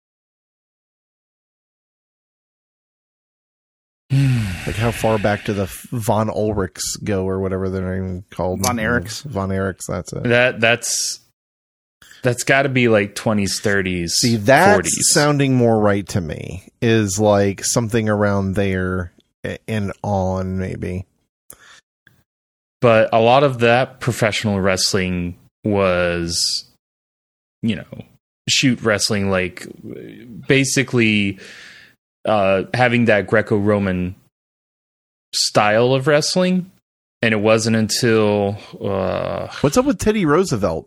Like how far back do the Von Ulrichs go, or whatever they're even called? Von Erichs. Von Erichs. That's it. That's got to be like 20s, 30s, See, that's 40s. sounding more right to me. Is like something around there and on, maybe. But a lot of that professional wrestling was, shoot wrestling, like basically having that Greco-Roman style of wrestling. And it wasn't until What's up with Teddy Roosevelt?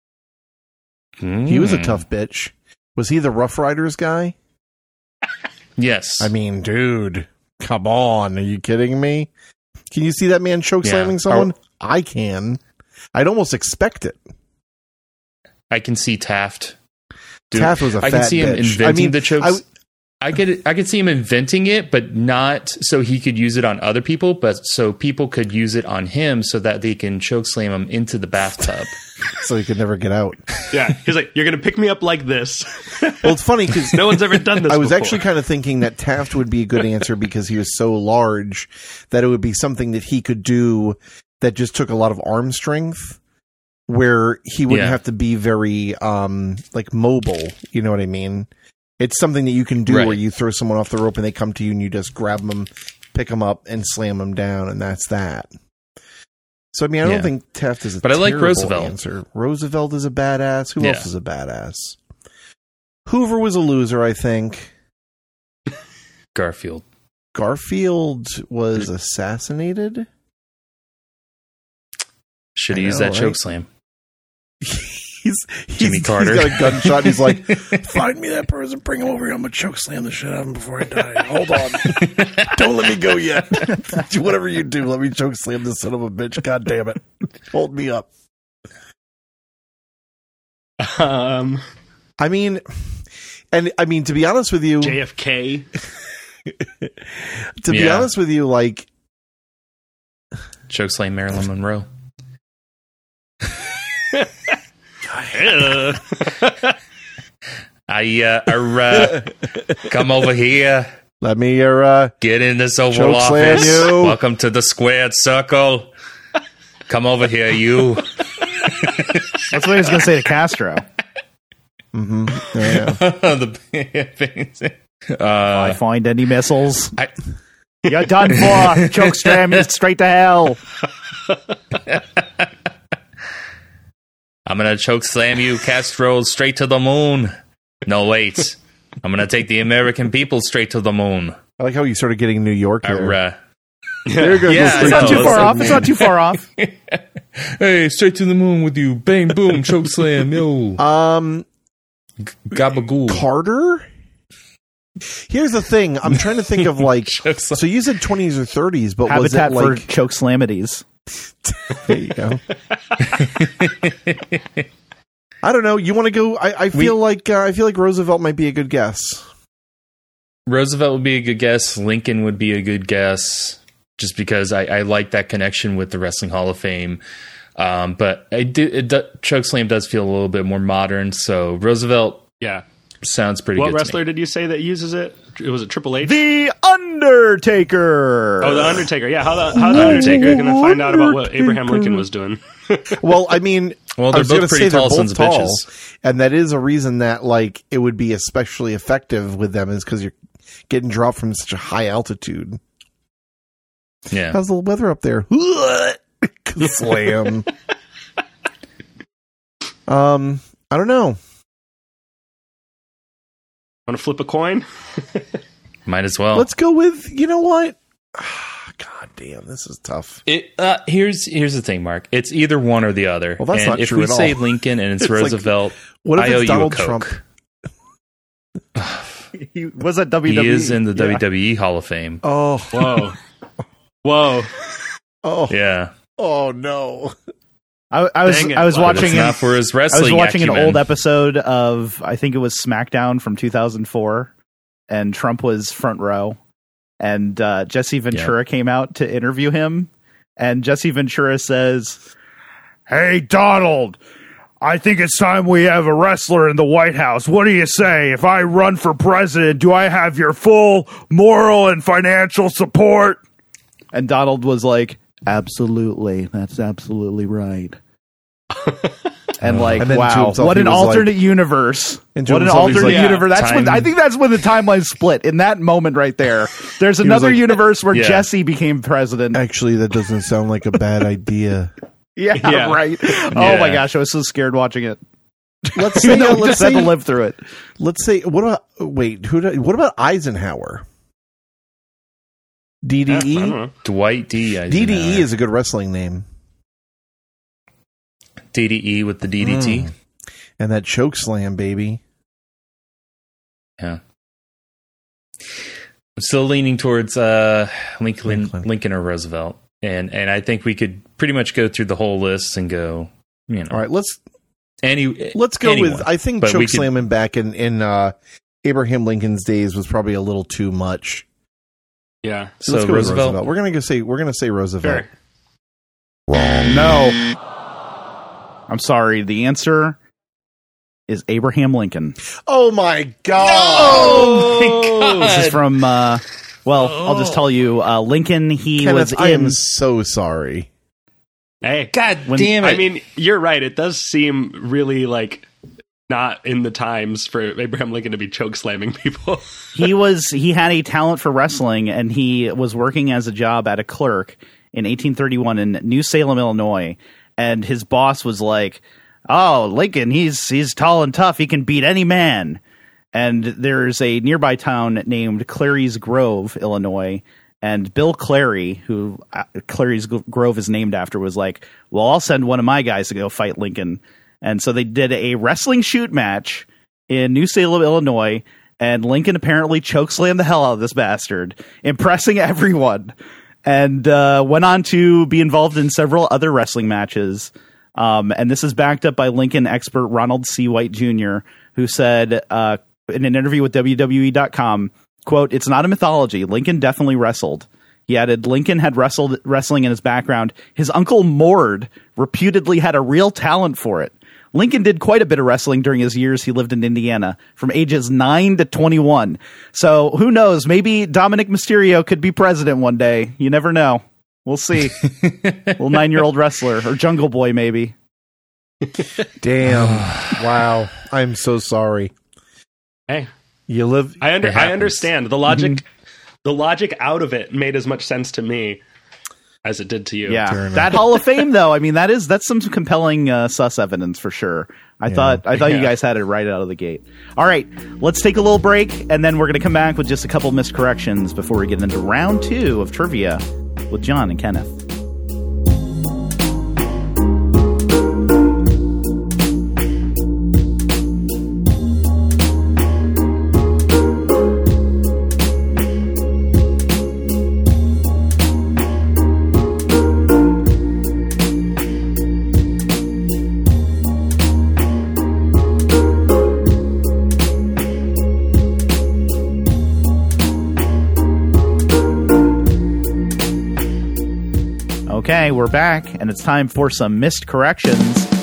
He He was a tough bitch. Was he the Rough Riders guy? Yes. I mean, dude, come on. Are you kidding me? Can you see that man choke slamming someone? I can. I'd almost expect it. I can see Taft. Taft was a fat I can see him bitch. inventing the chokes. I could see him inventing it, but not so he could use it on other people, but so people could use it on him so that they can choke slam him into the bathtub. So he could never get out. Yeah, he's like, you're going to pick me up like this. Well, it's funny because No one's ever done this I was before. actually kind of thinking that Taft would be a good answer because he was so large that it would be something that he could do that just took a lot of arm strength, where he wouldn't have to be very like mobile. You know what I mean? It's something that you can do where you throw someone off the rope and they come to you and you just grab them, pick them up, and slam them down, and that's that. So, I mean, I don't think Taft is a terrible I like Roosevelt. answer. Roosevelt is a badass. Who else is a badass? Hoover was a loser, I think. Garfield. Garfield was assassinated? Should have used that choke slam. Jimmy Carter. He's got a gunshot. And he's like, find me that person, bring him over here. I'm going to choke slam the shit out of him before I die. Hold on. Don't let me go yet. Do whatever you do. Let me choke slam this son of a bitch. God damn it. Hold me up. I mean, to be honest with you, JFK. To be honest with you, like, choke slam Marilyn Monroe. Come over here. Let me get in this Oval Office. Welcome to the squared circle. Come over here, you. That's what he was going to say to Castro. Mm-hmm. Yeah. I find any missiles. You're done for. Choke slam you straight to hell. I'm going to choke slam you, Castro, straight to the moon. No, wait. I'm going to take the American people straight to the moon. I like how you started getting New York there. There you go. It's not too far off. It's not too far off. Hey, straight to the moon with you. Bang, boom, choke slam, yo. Gabagool. Carter? Here's the thing. I'm trying to think of like, so you said 20s or 30s, but Habitat was it like for choke slamities. There you go. I don't know. You want to go? I feel like Roosevelt might be a good guess. Roosevelt would be a good guess. Lincoln would be a good guess, just because I like that connection with the Wrestling Hall of Fame. But chokeslam does feel a little bit more modern. So Roosevelt, sounds pretty good. What wrestler did you say that uses it? Was it Triple H? The Undertaker. Oh, the Undertaker. Yeah, how the Undertaker going to find out about what Abraham Lincoln was doing? Well, I mean, they're both pretty tall sons of bitches, and that is a reason that like it would be especially effective with them is because you're getting dropped from such a high altitude. Yeah, how's the weather up there? Slam. I don't know. Want to flip a coin? Might as well. Let's go with, you know what? God damn, this is tough. Here's the thing, Mark. It's either one or the other. Well, that's not if true we at all. say Lincoln and it's Roosevelt, like, what if I owe it's Donald you a Coke. Trump? He was at WWE. He is in the WWE Hall of Fame. Oh, whoa, whoa, oh, yeah. Oh no. I was watching not for his wrestling. I was watching acumen. an old episode of, I think it was SmackDown from 2004, and Trump was front row, and Jesse Ventura came out to interview him, and Jesse Ventura says, "Hey Donald, I think it's time we have a wrestler in the White House. What do you say? If I run for president, do I have your full moral and financial support?" And Donald was like, "Absolutely. That's absolutely right." And like, and wow, what an alternate universe. What an alternate universe. That's when, I think that's when the timeline split. In that moment right there. There's another universe where Jesse became president. Actually, that doesn't sound like a bad idea. Yeah, right. Oh my gosh, I was so scared watching it. Let's say let's have to live through it. Let's say what about Eisenhower? DDE? Dwight D. Eisenhower. DDE is a good wrestling name. DDE with the DDT. And that choke slam, baby. Yeah. Still leaning towards Lincoln or Roosevelt, and I think we could pretty much go through the whole list and go. All right, let's go anyone. with. I think chokeslamming back in Abraham Lincoln's days was probably a little too much. Yeah. So let's go Roosevelt. with Roosevelt. We're gonna say Roosevelt. Sure. Wrong. No. I'm sorry. The answer is Abraham Lincoln. Oh my God! Oh my God. This is from. I'll just tell you, Lincoln. He Kenneth, was I in. am so sorry. Hey, God damn it! I mean, you're right. It does seem really like not in the times for Abraham Lincoln to be choke slamming people. He had a talent for wrestling, and he was working as a job at a clerk in 1831 in New Salem, Illinois. And his boss was like, "Oh, Lincoln, he's tall and tough. He can beat any man." And there's a nearby town named Clary's Grove, Illinois. And Bill Clary, who Clary's Grove is named after, was like, "Well, I'll send one of my guys to go fight Lincoln." And so they did a wrestling shoot match in New Salem, Illinois. And Lincoln apparently chokeslammed the hell out of this bastard, impressing everyone. And went on to be involved in several other wrestling matches. And this is backed up by Lincoln expert Ronald C. White Jr., who said in an interview with WWE.com, quote, "It's not a mythology. Lincoln definitely wrestled." He added, Lincoln had wrestling in his background. His uncle Mord reputedly had a real talent for it. Lincoln did quite a bit of wrestling during his years he lived in Indiana, from ages 9 to 21. So who knows? Maybe Dominic Mysterio could be president one day. You never know. We'll see. Little 9-year-old wrestler, or Jungle Boy, maybe. Damn! Wow, I'm so sorry. Hey, you live. I understand the logic. Mm-hmm. The logic out of it made as much sense to me as it did to you. Yeah, that Hall of Fame, though. I mean, that's some compelling sus evidence for sure. I thought you guys had it right out of the gate. All right, let's take a little break, and then we're going to come back with just a couple missed corrections before we get into round 2 of trivia with John and Kenneth. Okay, we're back, and it's time for some missed corrections.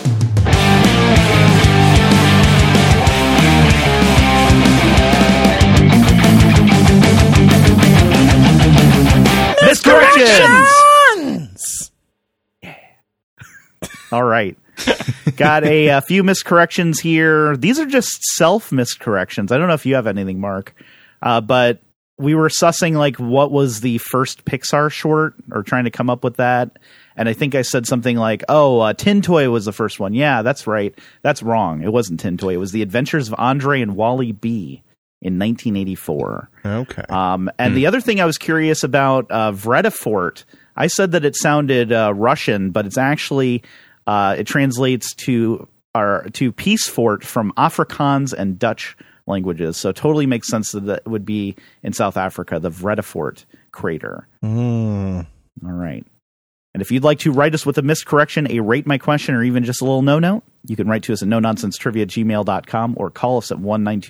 Missed corrections! Yeah. All right. Got a few missed corrections here. These are just self-missed corrections. I don't know if you have anything, Mark, but we were sussing like what was the first Pixar short, or trying to come up with that. And I think I said something like, Tin Toy was the first one. Yeah, that's right. That's wrong. It wasn't Tin Toy. It was The Adventures of Andre and Wally B in 1984. Okay. And the other thing I was curious about, Vredefort, I said that it sounded Russian, but it's actually, it translates to Peace Fort from Afrikaans and Dutch languages, so totally makes sense that it would be in South Africa, the Vredefort crater. All right. And if you'd like to write us with a missed correction, a rate my question, or even just a little no-note, you can write to us at nononsensetrivia@gmail.com or call us at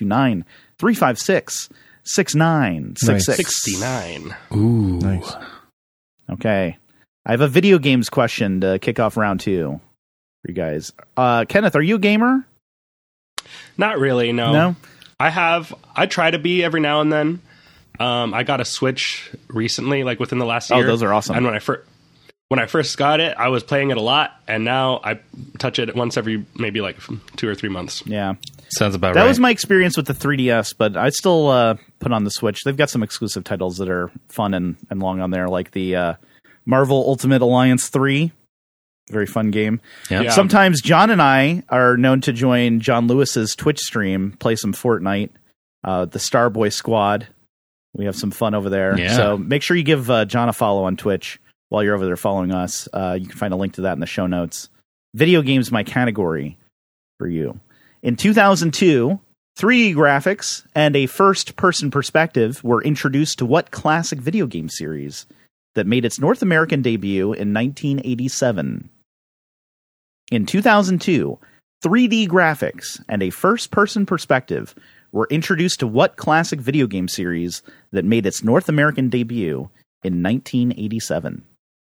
1-929-356-6966. 69. Ooh. Nice. Okay. I have a video games question to kick off round 2 for you guys. Kenneth, are you a gamer? Not really, no. No? I try to be every now and then. I got a Switch recently, like within the last year. Oh, those are awesome. And when I first got it, I was playing it a lot, and now I touch it once every maybe like 2 or 3 months. Yeah. Sounds about right. That was my experience with the 3DS, but I still put on the Switch. They've got some exclusive titles that are fun and long on there, like the Marvel Ultimate Alliance 3. Very fun game. Yeah. Sometimes John and I are known to join John Lewis's Twitch stream, play some Fortnite, the Starboy Squad. We have some fun over there. Yeah. So make sure you give John a follow on Twitch while you're over there following us. You can find a link to that in the show notes. Video games, my category for you. In 2002, 3D graphics and a first-person perspective were introduced to what classic video game series that made its North American debut in 1987? In 2002, 3D graphics and a first-person perspective were introduced to what classic video game series that made its North American debut in 1987?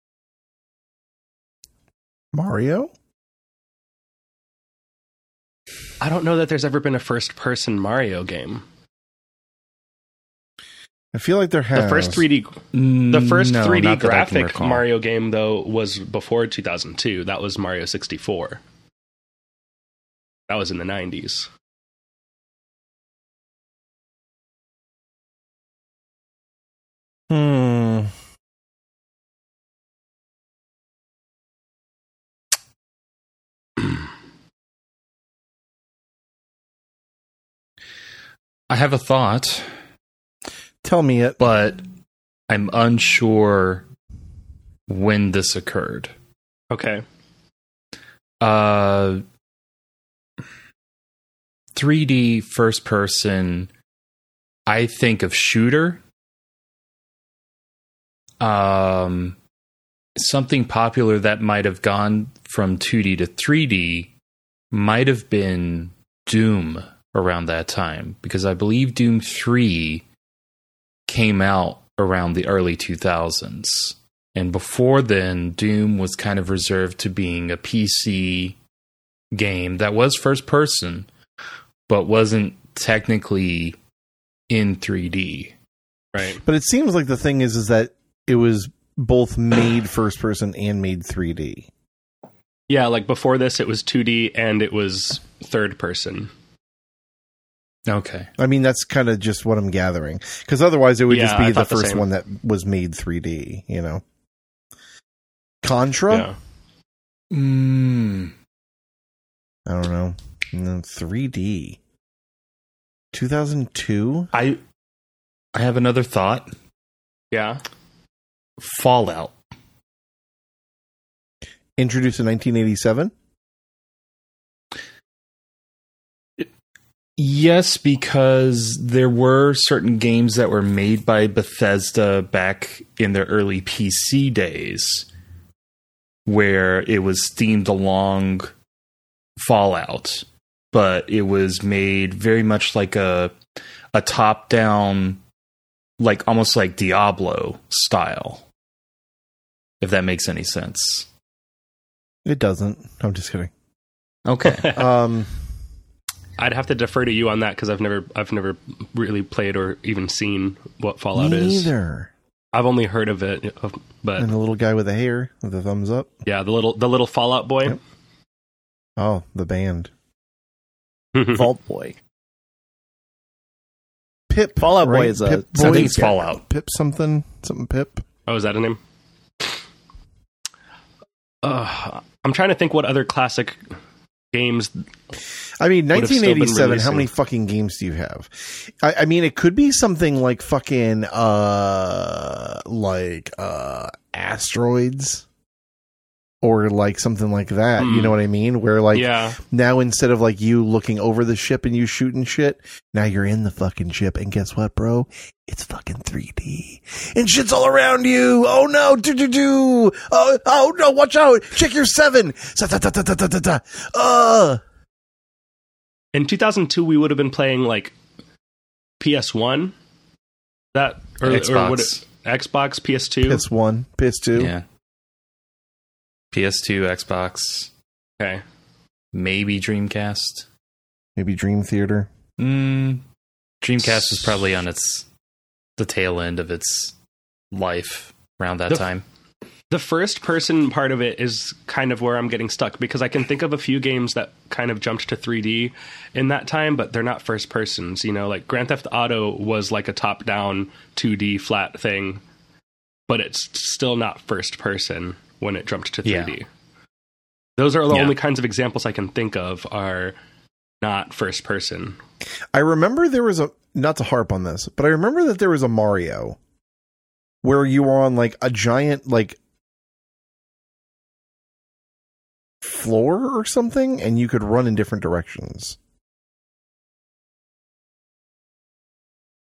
Mario? I don't know that there's ever been a first-person Mario game. I feel like there has. The first 3D No, 3D not that I can graphic recall. Mario game, though, was before 2002. That was Mario 64. That was in the 90s. I have a thought, Tell me it. but I'm unsure when this occurred. Okay. 3D first person, I think of shooter. Something popular that might have gone from 2D to 3D might have been Doom around that time, because I believe Doom 3 came out around the early 2000s. And before then, Doom was kind of reserved to being a PC game that was first person, but wasn't technically in 3D. Right. But it seems like the thing is that it was both made first person and made 3D. Yeah, like before this, it was 2D and it was third person. Okay. I mean, that's kind of just what I'm gathering. Because otherwise, it would just Yeah, be I the thought the first same. one that was made 3D, you know? Contra? Yeah. I don't know. And then 3D. 2002? I have another thought. Yeah. Fallout. Introduced in 1987? Yes, because there were certain games that were made by Bethesda back in their early PC days where it was themed along Fallout, but it was made very much like a top-down, like almost like Diablo style, if that makes any sense. It doesn't. I'm just kidding. Okay. I'd have to defer to you on that because I've never really played or even seen what Fallout Me is. neither. I've only heard of it, but And the little guy with the hair with the thumbs up. yeah, the little Fallout boy. Yep. Oh, the band. Vault Boy. Pip. Fallout Boy right? is a- Pip I think Boy? it's Fallout. Pip something. Something Pip. Oh, is that a name? I'm trying to think what other classic games. I mean, Would have still been 1987, how releasing. many fucking games do you have? I mean, it could be something like fucking, Asteroids. Or like something like that. You know what I mean? Where like, Yeah. now instead of like you looking over the ship and you shooting shit, now you're in the fucking ship. And guess what, bro? It's fucking 3D. And shit's all around you. Oh no, do. Oh no, watch out. Check your 7. In 2002, we would have been playing like PS1. That or Xbox. would it, Xbox, PS2. PS1, PS2. Yeah. PS2, Xbox, Okay. maybe Dreamcast. Maybe Dream Theater. Dreamcast was probably on the tail end of its life around that time. The first person part of it is kind of where I'm getting stuck because I can think of a few games that kind of jumped to 3D in that time, but they're not first persons. You know, like Grand Theft Auto was like a top down 2D flat thing, but it's still not first person when it jumped to 3D. Yeah. Those are the Yeah. only kinds of examples I can think of are not first person. I remember there was not to harp on this, but I remember that there was a Mario where you were on like a giant like floor or something and you could run in different directions.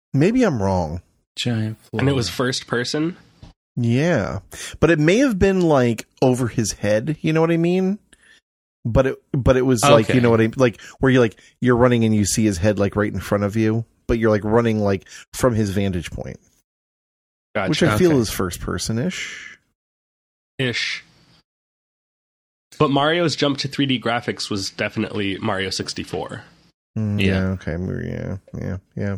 Maybe I'm wrong. Giant floor. And it was first person? Yeah. But it may have been like over his head, you know what I mean? But it was like, Okay. you know what I mean? Like where you're running and you see his head like right in front of you, but you're like running like from his vantage point. Gotcha. Which I feel Okay. is first person-ish. Ish. But Mario's jump to 3D graphics was definitely Mario 64. Yeah, okay. Yeah.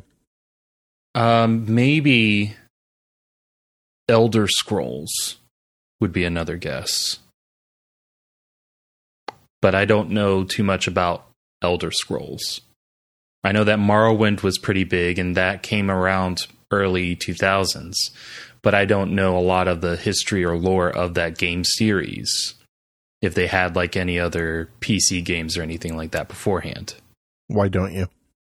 Maybe Elder Scrolls would be another guess. But I don't know too much about Elder Scrolls. I know that Morrowind was pretty big and that came around early 2000s, but I don't know a lot of the history or lore of that game series. If they had like any other PC games or anything like that beforehand. Why don't you?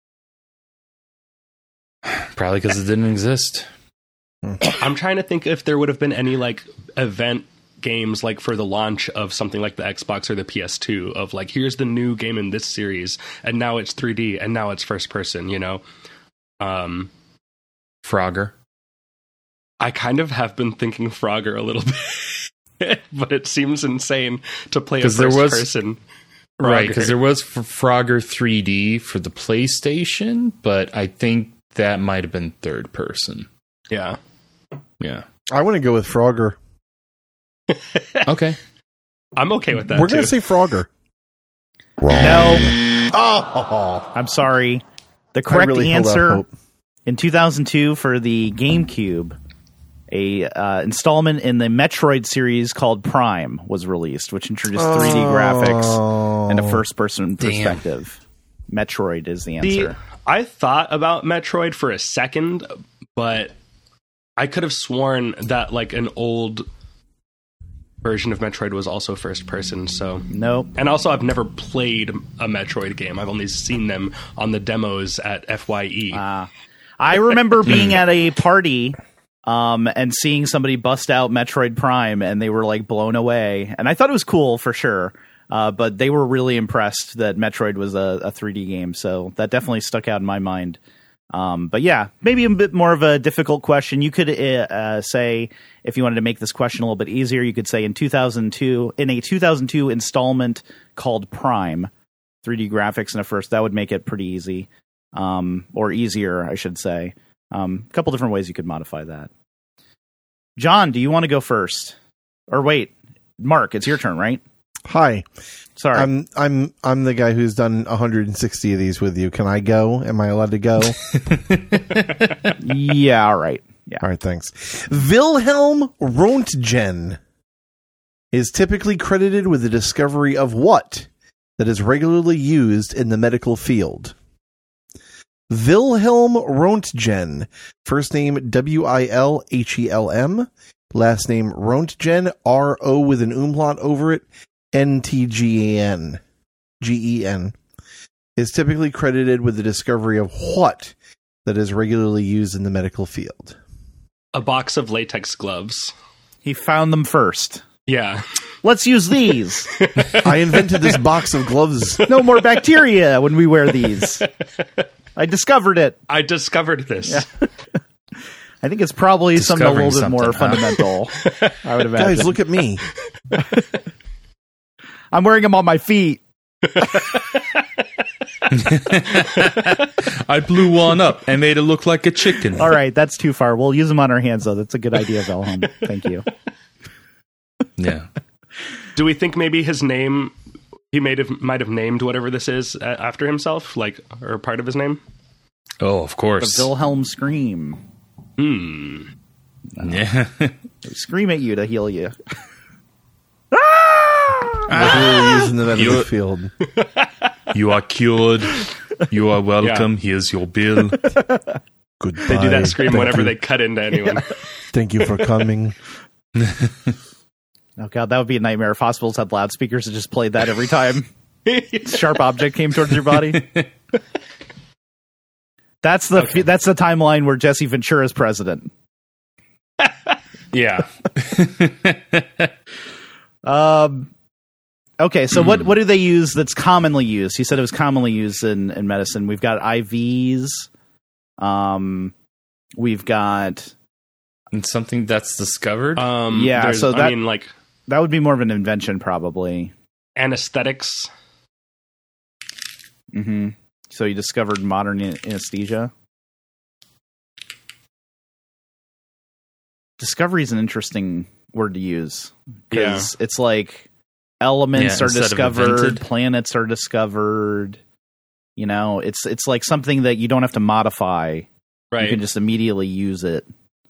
Probably because it didn't exist. I'm trying to think if there would have been any like event games like for the launch of something like the Xbox or the PS2 of like, here's the new game in this series and now it's 3D and now it's first person, you know? Frogger. I kind of have been thinking Frogger a little bit, but it seems insane to play a 'Cause there first was- person. Right, Frogger. because there was Frogger 3D for the PlayStation, but I think that might have been third person. Yeah. Yeah. I want to go with Frogger. Okay. I'm okay with that. We're too. going to say Frogger. No, Oh, I'm sorry. The I correct really held out answer hope. in 2002 for the GameCube, a installment in the Metroid series called Prime was released, which introduced 3D graphics and a first-person Damn. perspective. Metroid is the See, answer. I thought about Metroid for a second, but I could have sworn that like an old version of Metroid was also first person. So, Nope. and also I've never played a Metroid game. I've only seen them on the demos at FYE. I remember being at a party and seeing somebody bust out Metroid Prime, and they were like blown away. And I thought it was cool for sure, but they were really impressed that Metroid was a 3D game. So that definitely stuck out in my mind. But yeah, maybe a bit more of a difficult question. You could say, if you wanted to make this question a little bit easier, you could say in a 2002 installment called Prime, 3D graphics in a first. That would make it pretty easy, or easier, I should say. A couple different ways you could modify that. John, do you want to go first? Or wait, Mark, it's your turn, right? Hi. Sorry. I'm the guy who's done 160 of these with you. Can I go? Am I allowed to go? Yeah, all right. Yeah. All right, thanks. Wilhelm Röntgen is typically credited with the discovery of what that is regularly used in the medical field? Wilhelm Röntgen, first name Wilhelm, last name Röntgen, R-O with an umlaut over it, N-T-G-E-N, G-E-N, is typically credited with the discovery of what that is regularly used in the medical field? A box of latex gloves. He found them first. Yeah. Let's use these. I invented this box of gloves. No more bacteria when we wear these. I discovered it. I discovered this. Yeah. I think it's probably something a little bit Discovering more something, fundamental. I would imagine. Guys, look at me. I'm wearing them on my feet. I blew one up and made it look like a chicken. All right, that's too far. We'll use them on our hands, though. That's a good idea, Wilhelm. Thank you. Yeah. Do we think maybe his name, he might have named whatever this is after himself, like, or part of his name? Oh, of The course. Wilhelm scream. Yeah. They scream at you to heal you. Regularly used in the medical You- field. You are cured. You are welcome. Here's your bill. Goodbye. They do that scream Thank whenever you. they cut into anyone. Thank you for coming. Oh, God, that would be a nightmare if hospitals had loudspeakers that just played that every time sharp object came towards your body. That's the that's the timeline where Jesse Ventura is president. Yeah. Okay, so what do they use that's commonly used? You said it was commonly used in medicine. We've got IVs. We've got And something that's discovered. Yeah, so I that- mean, like that would be more of an invention, probably. anesthetics. Mm-hmm. So he discovered modern anesthesia. Discovery is an interesting word to use because it's like elements Yeah, are instead of discovered, invented. planets are discovered. You know, it's like something that you don't have to modify. Right. You can just immediately use it.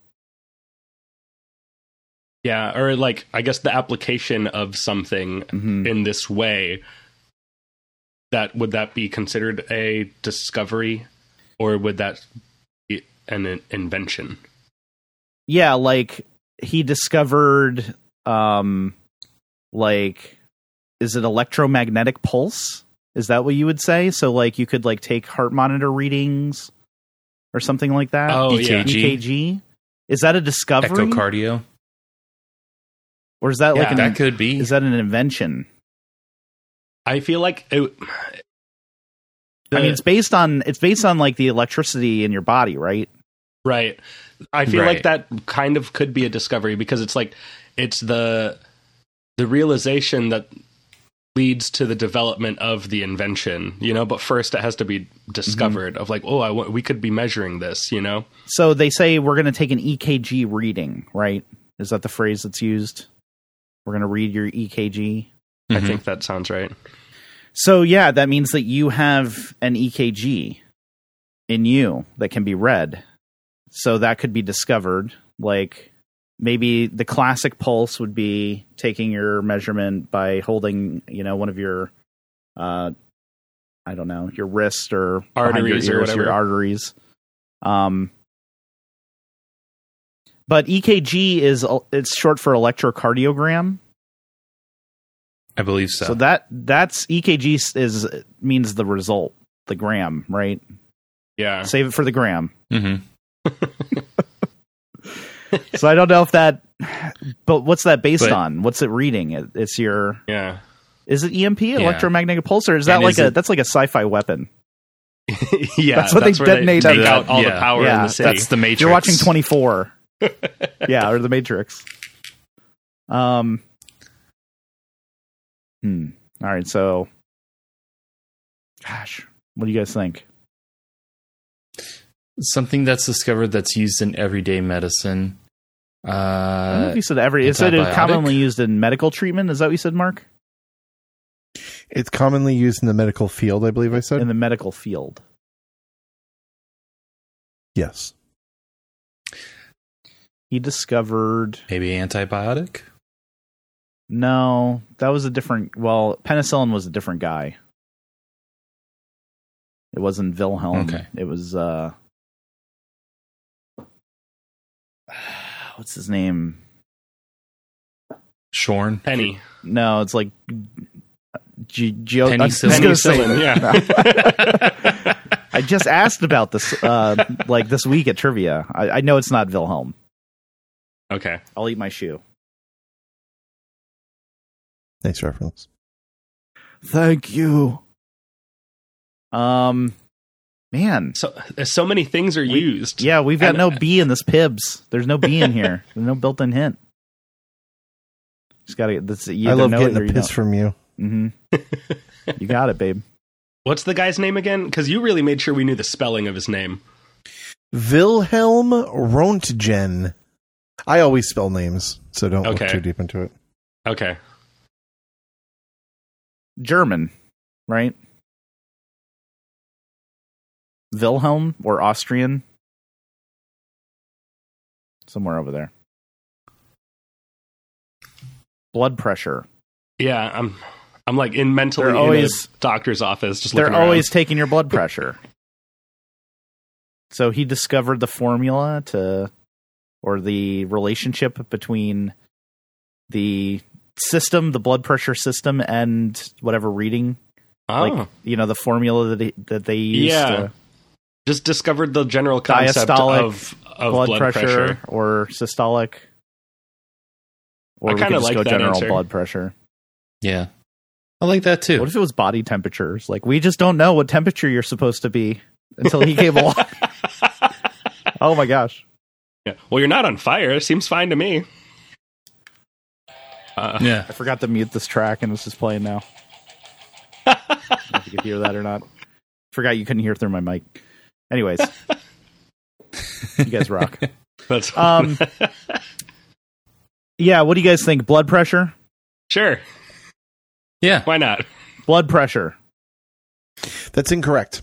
Yeah, or like I guess the application of something Mhm. in this way. Would that be considered a discovery, or would that be an invention? Yeah, like he discovered, like, is it electromagnetic pulse? Is that what you would say? So, like, you could like take heart monitor readings or something like that. Oh, yeah. EKG. Is that a discovery, Echocardio. or is that like Yeah, That could be. is that an invention? I feel like it. I mean, it's based on like the electricity in your body, right? Right. I feel Right. like that kind of could be a discovery because it's like it's the realization that leads to the development of the invention, you know, but first it has to be discovered of like, oh, we could be measuring this, you know? So they say we're going to take an EKG reading, right? Is that the phrase that's used? We're going to read your EKG. I Mhm. think that sounds right. So yeah, that means that you have an EKG in you that can be read. So that could be discovered. Like maybe the classic pulse would be taking your measurement by holding, you know, one of your, I don't know, your wrist or behind Arteries your or ears, whatever. your arteries. But EKG it's short for electrocardiogram. I believe so. So that's EKG means the result, the gram, right? Yeah. Save it for the gram. hmm So I don't know if that, but what's that based But- on? What's it reading? It's your, Yeah. is it EMP, electromagnetic pulse, or is that And like is it- that's like a sci-fi weapon? Yeah. That's what they where detonate take the- out all the yeah. power in Yeah, the city. That's the Matrix. You're watching 24. Yeah, or the Matrix. All right, so, gosh, what do you guys think? Something that's discovered that's used in everyday medicine. I don't know if you said is it antibiotic? commonly used in medical treatment? Is that what you said, Mark? It's commonly used in the medical field, I believe I said. In the medical field. Yes. He discovered. Maybe antibiotic. No, that was a different. Well, penicillin was a different guy. It wasn't Wilhelm. Okay. It was what's his name? Shorn. Penny. No, it's like Penicillin. I was gonna say Penicillin, that. yeah. I just asked about this like this week at trivia. I know it's not Wilhelm. Okay. I'll eat my shoe. Nice reference. Thank you. Man. So many things are used. Yeah, we've got And- no B in this Pibs. There's no B in here. There's no built-in hint. Just gotta get this. You I either love know getting it or a you piss don't. from you. Mm-hmm. You got it, babe. What's the guy's name again? Because you really made sure we knew the spelling of his name. Wilhelm Röntgen. I always spell names, so don't Okay. look too deep into it. Okay. German, right? Wilhelm or Austrian? Somewhere over there. Blood pressure. Yeah, I'm like mentally They're always- in a doctor's office. Just They're looking around. always taking your blood pressure. So he discovered the formula or the relationship between the system, the blood pressure system, and whatever reading. Oh. Like, you know, the formula that they use Yeah. to Just discovered the general concept Diastolic of blood pressure or systolic. Or I we could kinda just like go that general answer. blood pressure. Yeah. I like that too. What if it was body temperatures? Like, we just don't know what temperature you're supposed to be until he came along. Oh my gosh. Yeah. Well, you're not on fire. Seems fine to me. Yeah. I forgot to mute this track and it's just playing now. I don't know if you could hear that or not. Forgot you couldn't hear through my mic. Anyways. You guys rock. That's Yeah, what do you guys think? Blood pressure? sure. Yeah. Why not? Blood pressure. That's incorrect.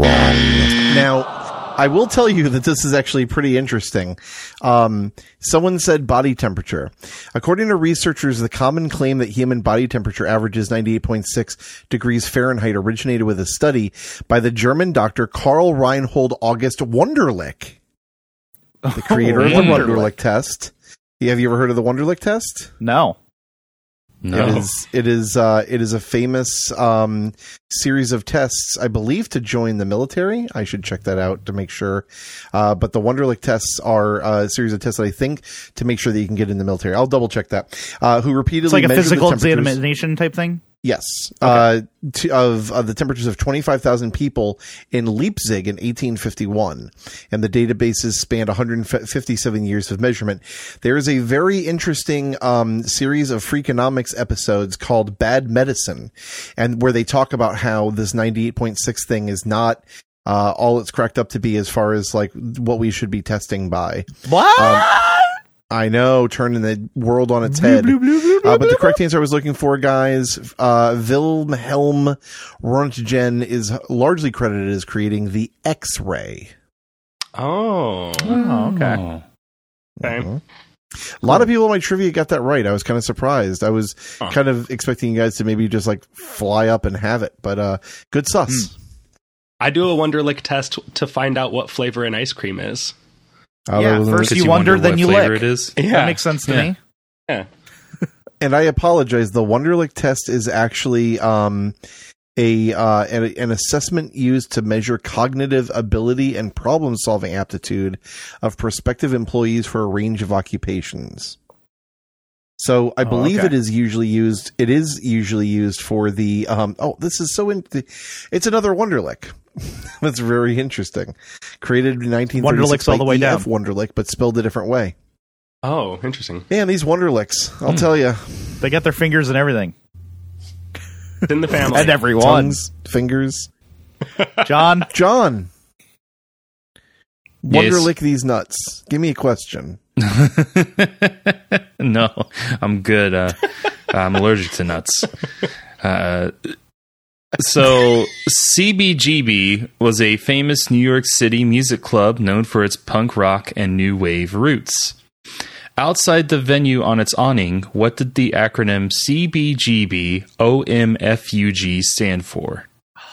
Now, I will tell you that this is actually pretty interesting. Someone said body temperature. According to researchers, the common claim that human body temperature averages 98.6 degrees Fahrenheit originated with a study by the German doctor Karl Reinhold August Wunderlich, the creator of the Wunderlich test. Have you ever heard of the Wunderlich test? No. No. It is a famous series of tests, I believe, to join the military. I should check that out to make sure. But the Wunderlich tests are a series of tests that I think to make sure that you can get in the military. I'll double check that. Who repeatedly It's like a measured physical the temperatures- examination type thing? Yes. Of the temperatures of 25,000 people in Leipzig in 1851. And the databases spanned 157 years of measurement. There is a very interesting series of Freakonomics episodes called Bad Medicine, and where they talk about how this 98.6 thing is not all it's cracked up to be as far as like what we should be testing by. What? I know, turning the world on its head. But the correct answer I was looking for, guys, Wilhelm Röntgen is largely credited as creating the X-ray. Oh. Oh, okay. Oh. Okay. A lot of people in my trivia got that right. I was kind of surprised. I was kind of expecting you guys to maybe just like fly up and have it, but good sus. I do a Wunderlich test to find out what flavor an ice cream is. Oh, Yeah, that was first interesting. you wonder, then what you flavor lick. it is. That makes sense to Yeah. me. Yeah. And I apologize. The Wunderlich test is actually an assessment used to measure cognitive ability and problem-solving aptitude of prospective employees for a range of occupations. So I believe okay. it is usually used. It is usually used for the. This is so. It's another Wunderlich. That's very interesting. Created in 1936 Wunderlich's all the way down. Wunderlich, but spelled a different way. Oh, interesting. Man, these Wunderlichs, I'll tell you. They got their fingers and everything. It's in the family. And everyone. Tongues, fingers. John? John. Yes. Wunderlich these nuts. Give me a question. No, I'm good. I'm allergic to nuts. So, CBGB was a famous New York City music club known for its punk rock and new wave roots. Outside the venue on its awning, what did the acronym CBGB OMFUG stand for?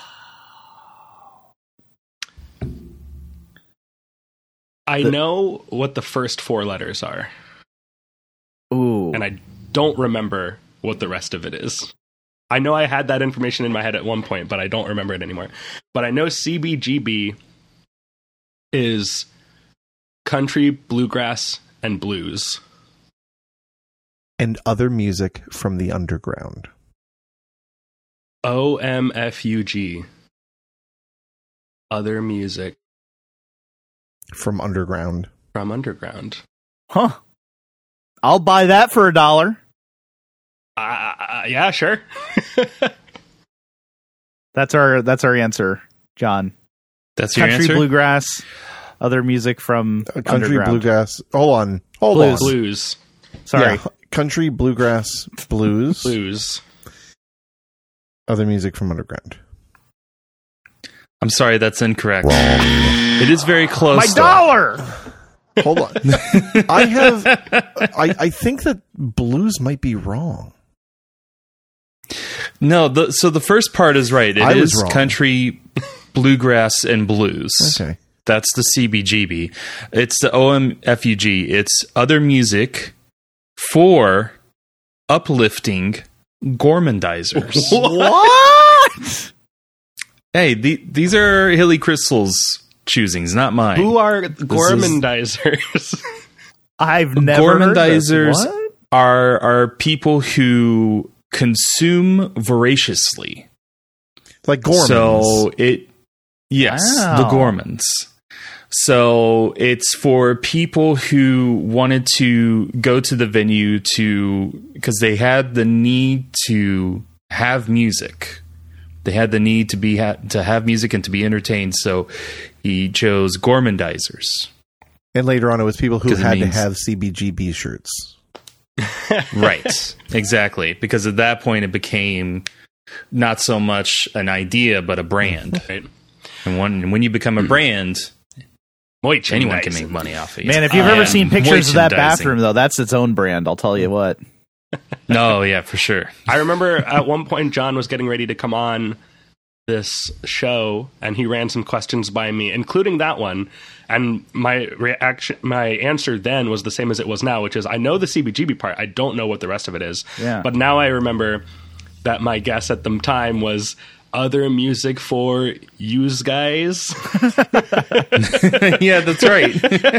I know what the first four letters are, Ooh. and I don't remember what the rest of it is. I know I had that information in my head at one point, but I don't remember it anymore. But I know CBGB is country, bluegrass, and blues. And other music from the underground. OMFUG. Other music From underground. from underground. Huh. I'll buy that for $1. Yeah, sure. That's our answer, John. That's your Country answer? bluegrass, other music from Country underground. bluegrass. Hold on. Blues. Blues. Sorry. Yeah, country bluegrass blues. Blues. Other music from underground. I'm sorry, that's incorrect. It is very close. My though. $1. Hold on. I think that blues might be wrong. No, so the first part is right. It I was is wrong. country, bluegrass, and blues. Okay. That's the CBGB. It's the OMFUG. It's other music for uplifting gormandizers. What? Hey, these are Hilly Crystal's choosings, not mine. Who are gormandizers? I've never heard this. Gormandizers What? are people who consume voraciously. Like Gormans. So yes, Wow. the Gormans. So it's for people who wanted to go to the venue because they had the need to have music. They had the need to have music and to be entertained. So he chose gormandizers. And later on, it was people who had to have CBGB shirts. Right. Exactly. Because at that point, it became not so much an idea, but a brand. Right. And when you become a brand, anyone can make money off of you. Man, if you've ever seen pictures of that bathroom, though, that's its own brand. I'll tell you what. No, yeah, for sure. I remember at one point John was getting ready to come on this show, and he ran some questions by me, including that one. And my answer then was the same as it was now, which is I know the CBGB part. I don't know what the rest of it is. Yeah. But now I remember that my guess at the time was other music for yous guys. Yeah, that's right.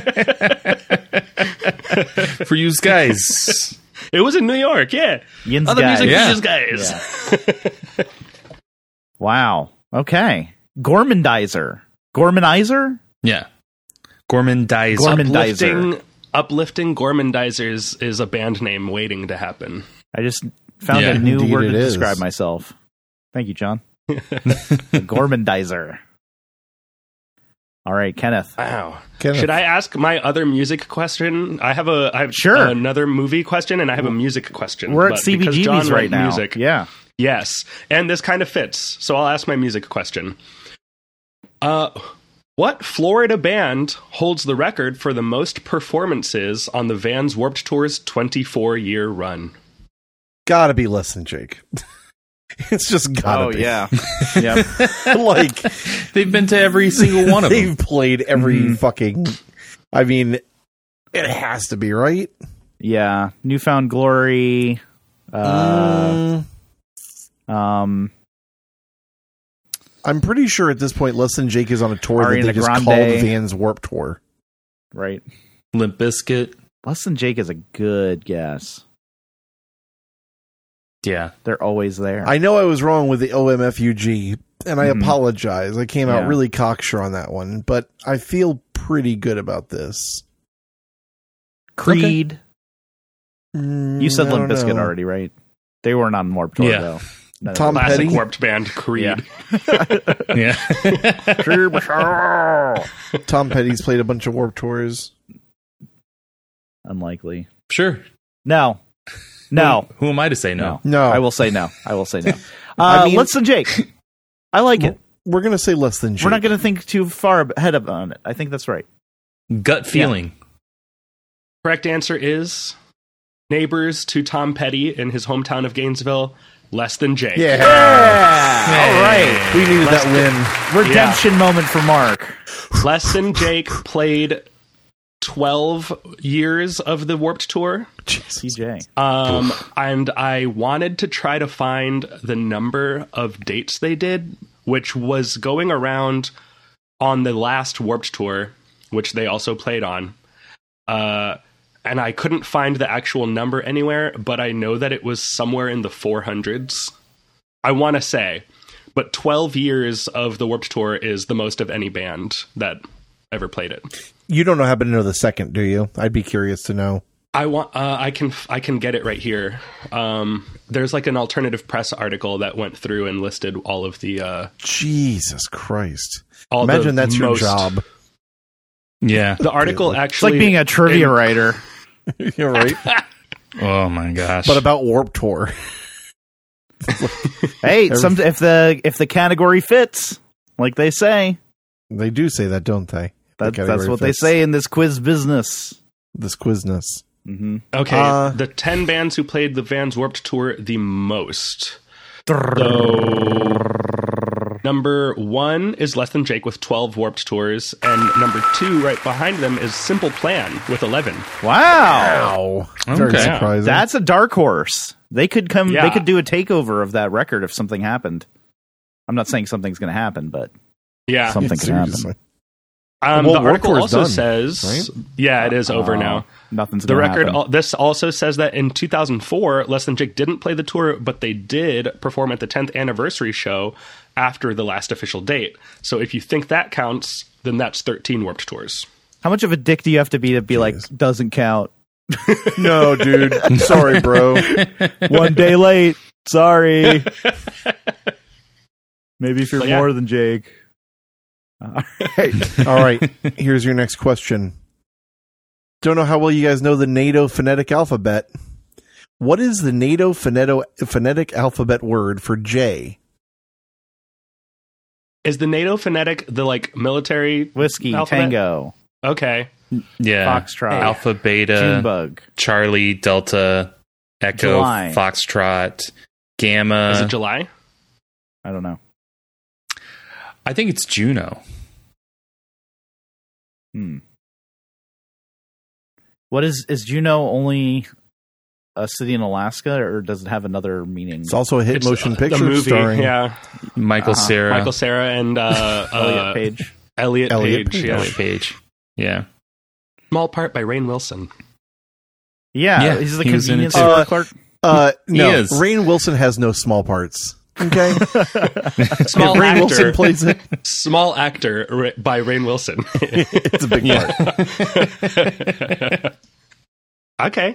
For yous guys. It was in New York, yeah. Yins Other guys. music Yeah. for yous guys. Yeah. Wow. Okay. Gormandizer. Gormanizer? Yeah. Gormandizer. Uplifting Gormandizers is a band name waiting to happen. I just found Yeah, a new indeed word it to is. describe myself. Thank you, John. The Gormandizer. All right, Kenneth. Wow. Kenneth. Should I ask my other music question? I have Sure. another movie question, and I have a music question. We're at but because John CBGB's wrote right now. Music, Yeah. yes, and this kind of fits. So I'll ask my music question. What Florida band holds the record for the most performances on the Vans Warped Tour's 24-year run? Gotta be Less Than Jake. It's just gotta be. yeah. Yep. Like, They've been to every single one of them. they've played every fucking... I mean, it has to be, right? Yeah. Newfound Glory. I'm pretty sure at this point, Less Than Jake is on a tour Ariana that they just Grande. called Vans Warped Tour. Right. Limp Bizkit. Less Than Jake is a good guess. Yeah. They're always there. I know I was wrong with the OMFUG, and I apologize. I came out Yeah. really cocksure on that one, but I feel pretty good about this. Creed. You said I Limp don't Bizkit know. already, right? They weren't on Warped Tour, Yeah. though. No, Tom Classic Petty? Warped band, Creed. Yeah. Tom Petty's played a bunch of Warped Tours. Unlikely. Sure. No. Who am I to say no? No. I will say no. I mean- Less Than Jake. I like it. We're going to say Less Than Jake. We're not going to think too far ahead on it. I think that's right. Gut feeling. Correct answer is Neighbors to Tom Petty in his hometown of Gainesville. Less Than Jake. Yeah. All right. We needed that win. Redemption moment for Mark. Less Than Jake played 12 years of the Warped Tour. TJ. And I wanted to try to find the number of dates they did, which was going around on the last Warped Tour, which they also played on. And I couldn't find the actual number anywhere, but I know that it was somewhere in the 400s. I want to say. But 12 years of the Warped Tour is the most of any band that ever played it. You don't happen to know the second, do you? I'd be curious to know. I can get it right here. There's like an alternative press article that went through and listed all of the Jesus Christ. all Imagine the that's your most- job. Yeah. The article It's actually like being a trivia writer. You're right. Oh my gosh. But about Warped Tour. Hey, if the category fits, like they say, They do say that, don't they? The that's category what they fits. say in this quiz business. This quizness. Mm-hmm. Okay, the 10 bands who played the Vans Warped Tour the most. So, number 1 is Less Than Jake with 12 Warped Tours, and number 2 right behind them is Simple Plan with 11. Wow, Very Okay. surprising. that's a dark horse. They could come. Yeah. They could do a takeover of that record if something happened. I'm not saying something's going to happen, but Yeah, something could happen. Seriously. Well, the article Warcor's also done, says, right? yeah, it is over now. Nothing's The gonna record. happen. This also says that in 2004, Less Than Jake didn't play the tour, but they did perform at the 10th anniversary show after the last official date. So if you think that counts, then that's 13 Warped Tours. How much of a dick do you have to be like, doesn't count? No, dude. Sorry, bro. 1 day late. Sorry. Maybe if you're But yeah. more than Jake. All right. All right. Here's your next question. Don't know how well you guys know the NATO phonetic alphabet. What is the NATO phonetic alphabet word for J? Is the NATO phonetic the like military Whiskey, alphabet? Tango, Okay. Yeah. Foxtrot, Alpha, Beta, Junebug. Charlie, Delta, Echo, July. Foxtrot, Gamma. Is it July? I don't know. I think it's Juno. What is Juneau only a city in Alaska, or does it have another meaning? It's also a hit It's motion the picture movie, starring yeah. Michael Cera. Michael Cera and Elliot Page. Elliot Elliot Page. Page. Yeah. Elliot Page. Yeah. Small part by Rainn Wilson. Yeah, Yeah, he's the he was in it convenience too. store clerk. No, He is. Rainn Wilson has no small parts. Okay. Small Rainn actor. Wilson plays it. Small actor by Rainn Wilson. It's a big part. Okay.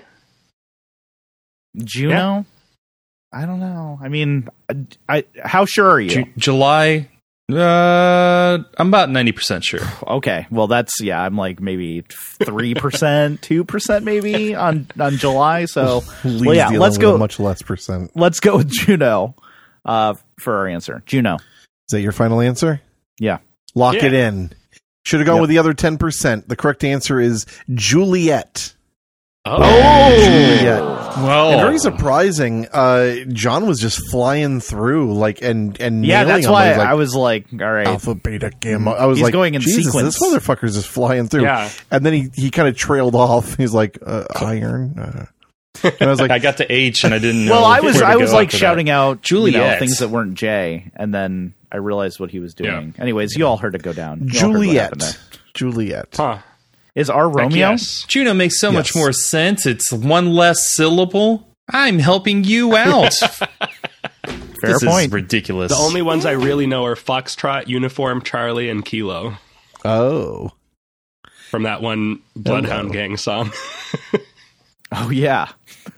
Juno? I don't know. I mean, how sure are you? July. I'm about 90% sure. Okay, well I'm like maybe 3%, 2% maybe on July. So Lee's well, yeah, dealing let's with go. a much less percent. Let's go with Juno for our answer. Juno. Is that your final answer? Yeah. Lock Yeah. it in. Should have gone Yep. with the other 10%. The correct answer is Juliet. Oh. Juliet. Well, And very surprising. John was just flying through, like, and Yeah, nailing that's them. why Like, I was like, all right. Alpha, Beta, Gamma. I was He's like, going in Jesus, sequence. this motherfucker's just flying through. Yeah. And then he kind of trailed off. He's like, iron. And I was like, I got to H and I didn't know. Well, I where was to like go after shouting out Juliet. things that weren't J, and then I realized what he was doing. Anyways, you all heard it go down. You all heard what happened there. Juliet. Huh. Is our Heck Romeo? yes. that. Juno makes so much Yes. more sense. It's one less syllable. I'm helping you out. Fair this point. is ridiculous. The only ones I really know are Foxtrot, Uniform, Charlie, and Kilo Oh. from that one Bloodhound Gang song. Oh yeah.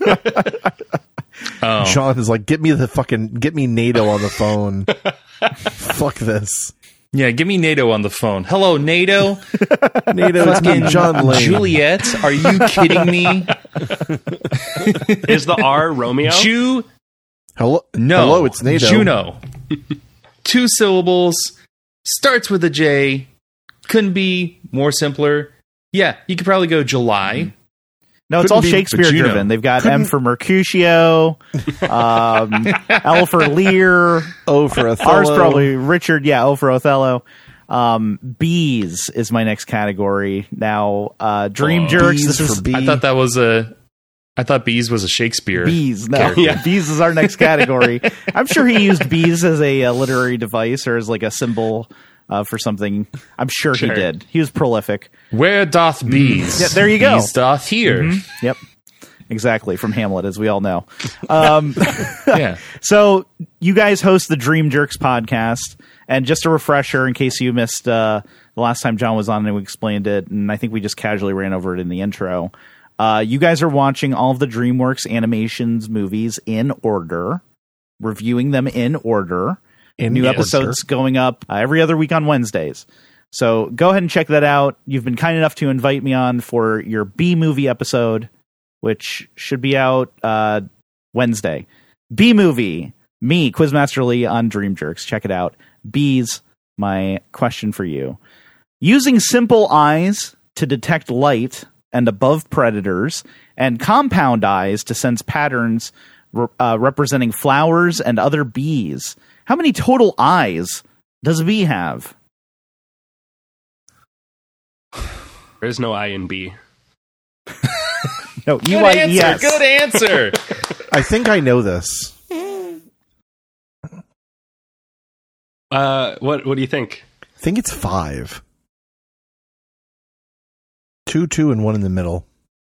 Oh. John is like, get me NATO on the phone. Fuck this. Yeah, give me NATO on the phone. Hello, NATO. NATO, it's me, John Lane. Juliet, are you kidding me? Is the R Romeo? Hello, No. Hello, it's NATO. Juno. 2 syllables. Starts with a J. Couldn't be more simpler. Yeah, you could probably go July. No, it's Couldn't all be- Shakespeare but Juno. driven. They've got M for Mercutio, L for Lear. O for Othello. R's probably Richard. Yeah, O for Othello. Bees is my next category. Now, Dream Jerks. Bees This is for B. I thought Bees was a Shakespeare. Bees. No, character. yeah, Bees is our next category. I'm sure he used bees as a literary device or as like a symbol for something. I'm sure he Sure. did. He was prolific. Where doth bees? Yeah, there you go. Bees doth here. Yep. Exactly, from Hamlet, as we all know. Um, Yeah. So you guys host the Dream Jerks podcast, and just a refresher in case you missed the last time John was on and we explained it, and I think we just casually ran over it in the intro. You guys are watching all of the DreamWorks Animations movies in order, reviewing them in order. New episodes going up every other week on Wednesdays. So go ahead and check that out. You've been kind enough to invite me on for your B movie episode, which should be out Wednesday. B movie, me, Quizmaster Lee on Dream Jerks. Check it out. B's my question for you. Using simple eyes to detect light and above predators, and compound eyes to sense patterns representing flowers and other bees. How many total eyes does a bee have? There is no I in B. No, Good UIES. answer. Good answer. I think I know this. What do you think? I think it's 5. 2, and 1 in the middle.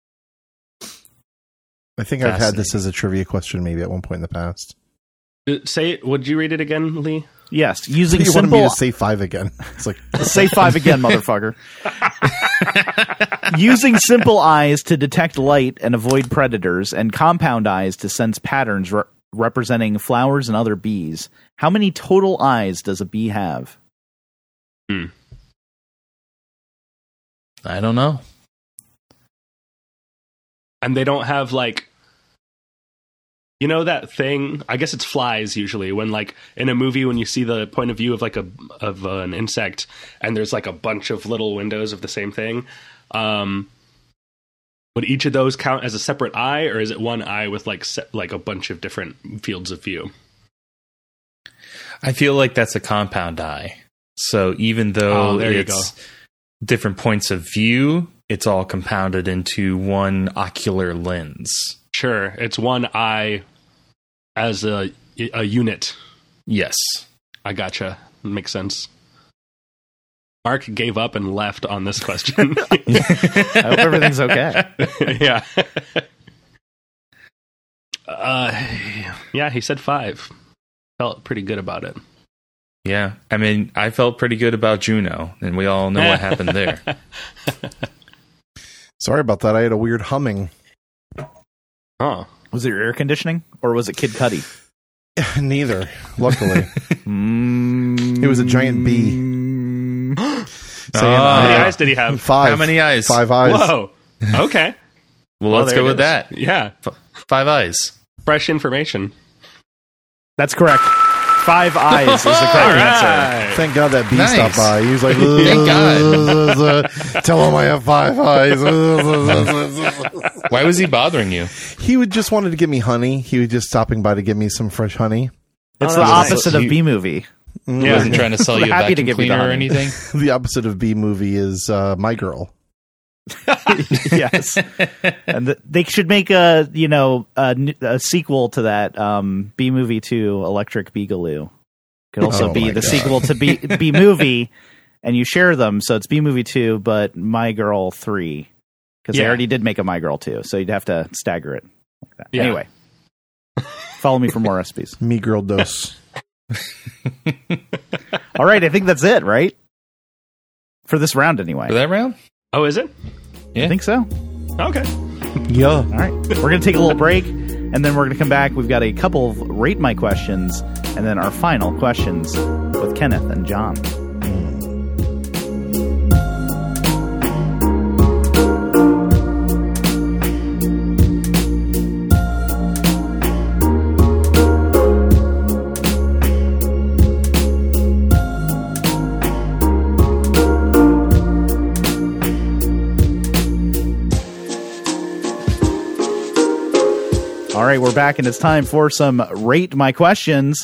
I think I've had this Fascinating. as a trivia question maybe at one point in the past. Say it. Would you read it again, Lee? Yes, using You wanted me simple. to say 5 again. It's like, Say 5 again, motherfucker. Using simple eyes to detect light and avoid predators, and compound eyes to sense patterns representing flowers and other bees. How many total eyes does a bee have? I don't know. And they don't have like, you know, that thing, I guess it's flies usually, when like in a movie when you see the point of view of like an insect and there's like a bunch of little windows of the same thing. Would each of those count as a separate eye, or is it one eye with like a bunch of different fields of view? I feel like that's a compound eye. So even though there you it's different points of view, it's all compounded into one ocular lens. Sure, it's one eye as a unit. Yes. I gotcha. Makes sense. Mark gave up and left on this question. I hope everything's okay. Yeah. Yeah, he said 5. Felt pretty good about it. Yeah. I mean, I felt pretty good about Juno, and we all know what happened there. sorry about that. I had a weird humming. Oh. Was it your air conditioning, or was it Kid Cudi? Neither, luckily. It was a giant bee. How many eyes did he have? 5. How many eyes? 5 eyes. Whoa. Okay. Well, let's there go it with is. that. Yeah. 5 eyes. Fresh information. That's correct. 5 eyes is the correct All answer. right. Thank God that bee Nice. stopped by. He was like, Thank God. tell him I have 5 eyes. Why was he bothering you? He would just wanted to give me honey. He was just stopping by to give me some fresh honey. It's Oh, the that's opposite nice. of B-movie. He Yeah. wasn't trying to sell you a Happy to vacuum give you the cleaner or honey. anything? The opposite of bee movie is My Girl. Yes, and they should make a sequel to that B movie 2, Electric Beagaloo. Could also Oh be my the God. sequel to B movie, and you share them, so it's B movie 2, but My Girl 3, because they Yeah. already did make a My Girl 2, so you'd have to stagger it like that. Yeah. Anyway, follow me for more recipes. Me Girl Dose. All right, I think that's it, right? For this round, anyway. For that round? Oh, is it? Yeah. I think so. Okay. Yeah. All right. We're going to take a little break, and then we're going to come back. We've got a couple of Rate My questions, and then our final questions with Kenneth and John. All right, we're back, and it's time for some Rate My Questions.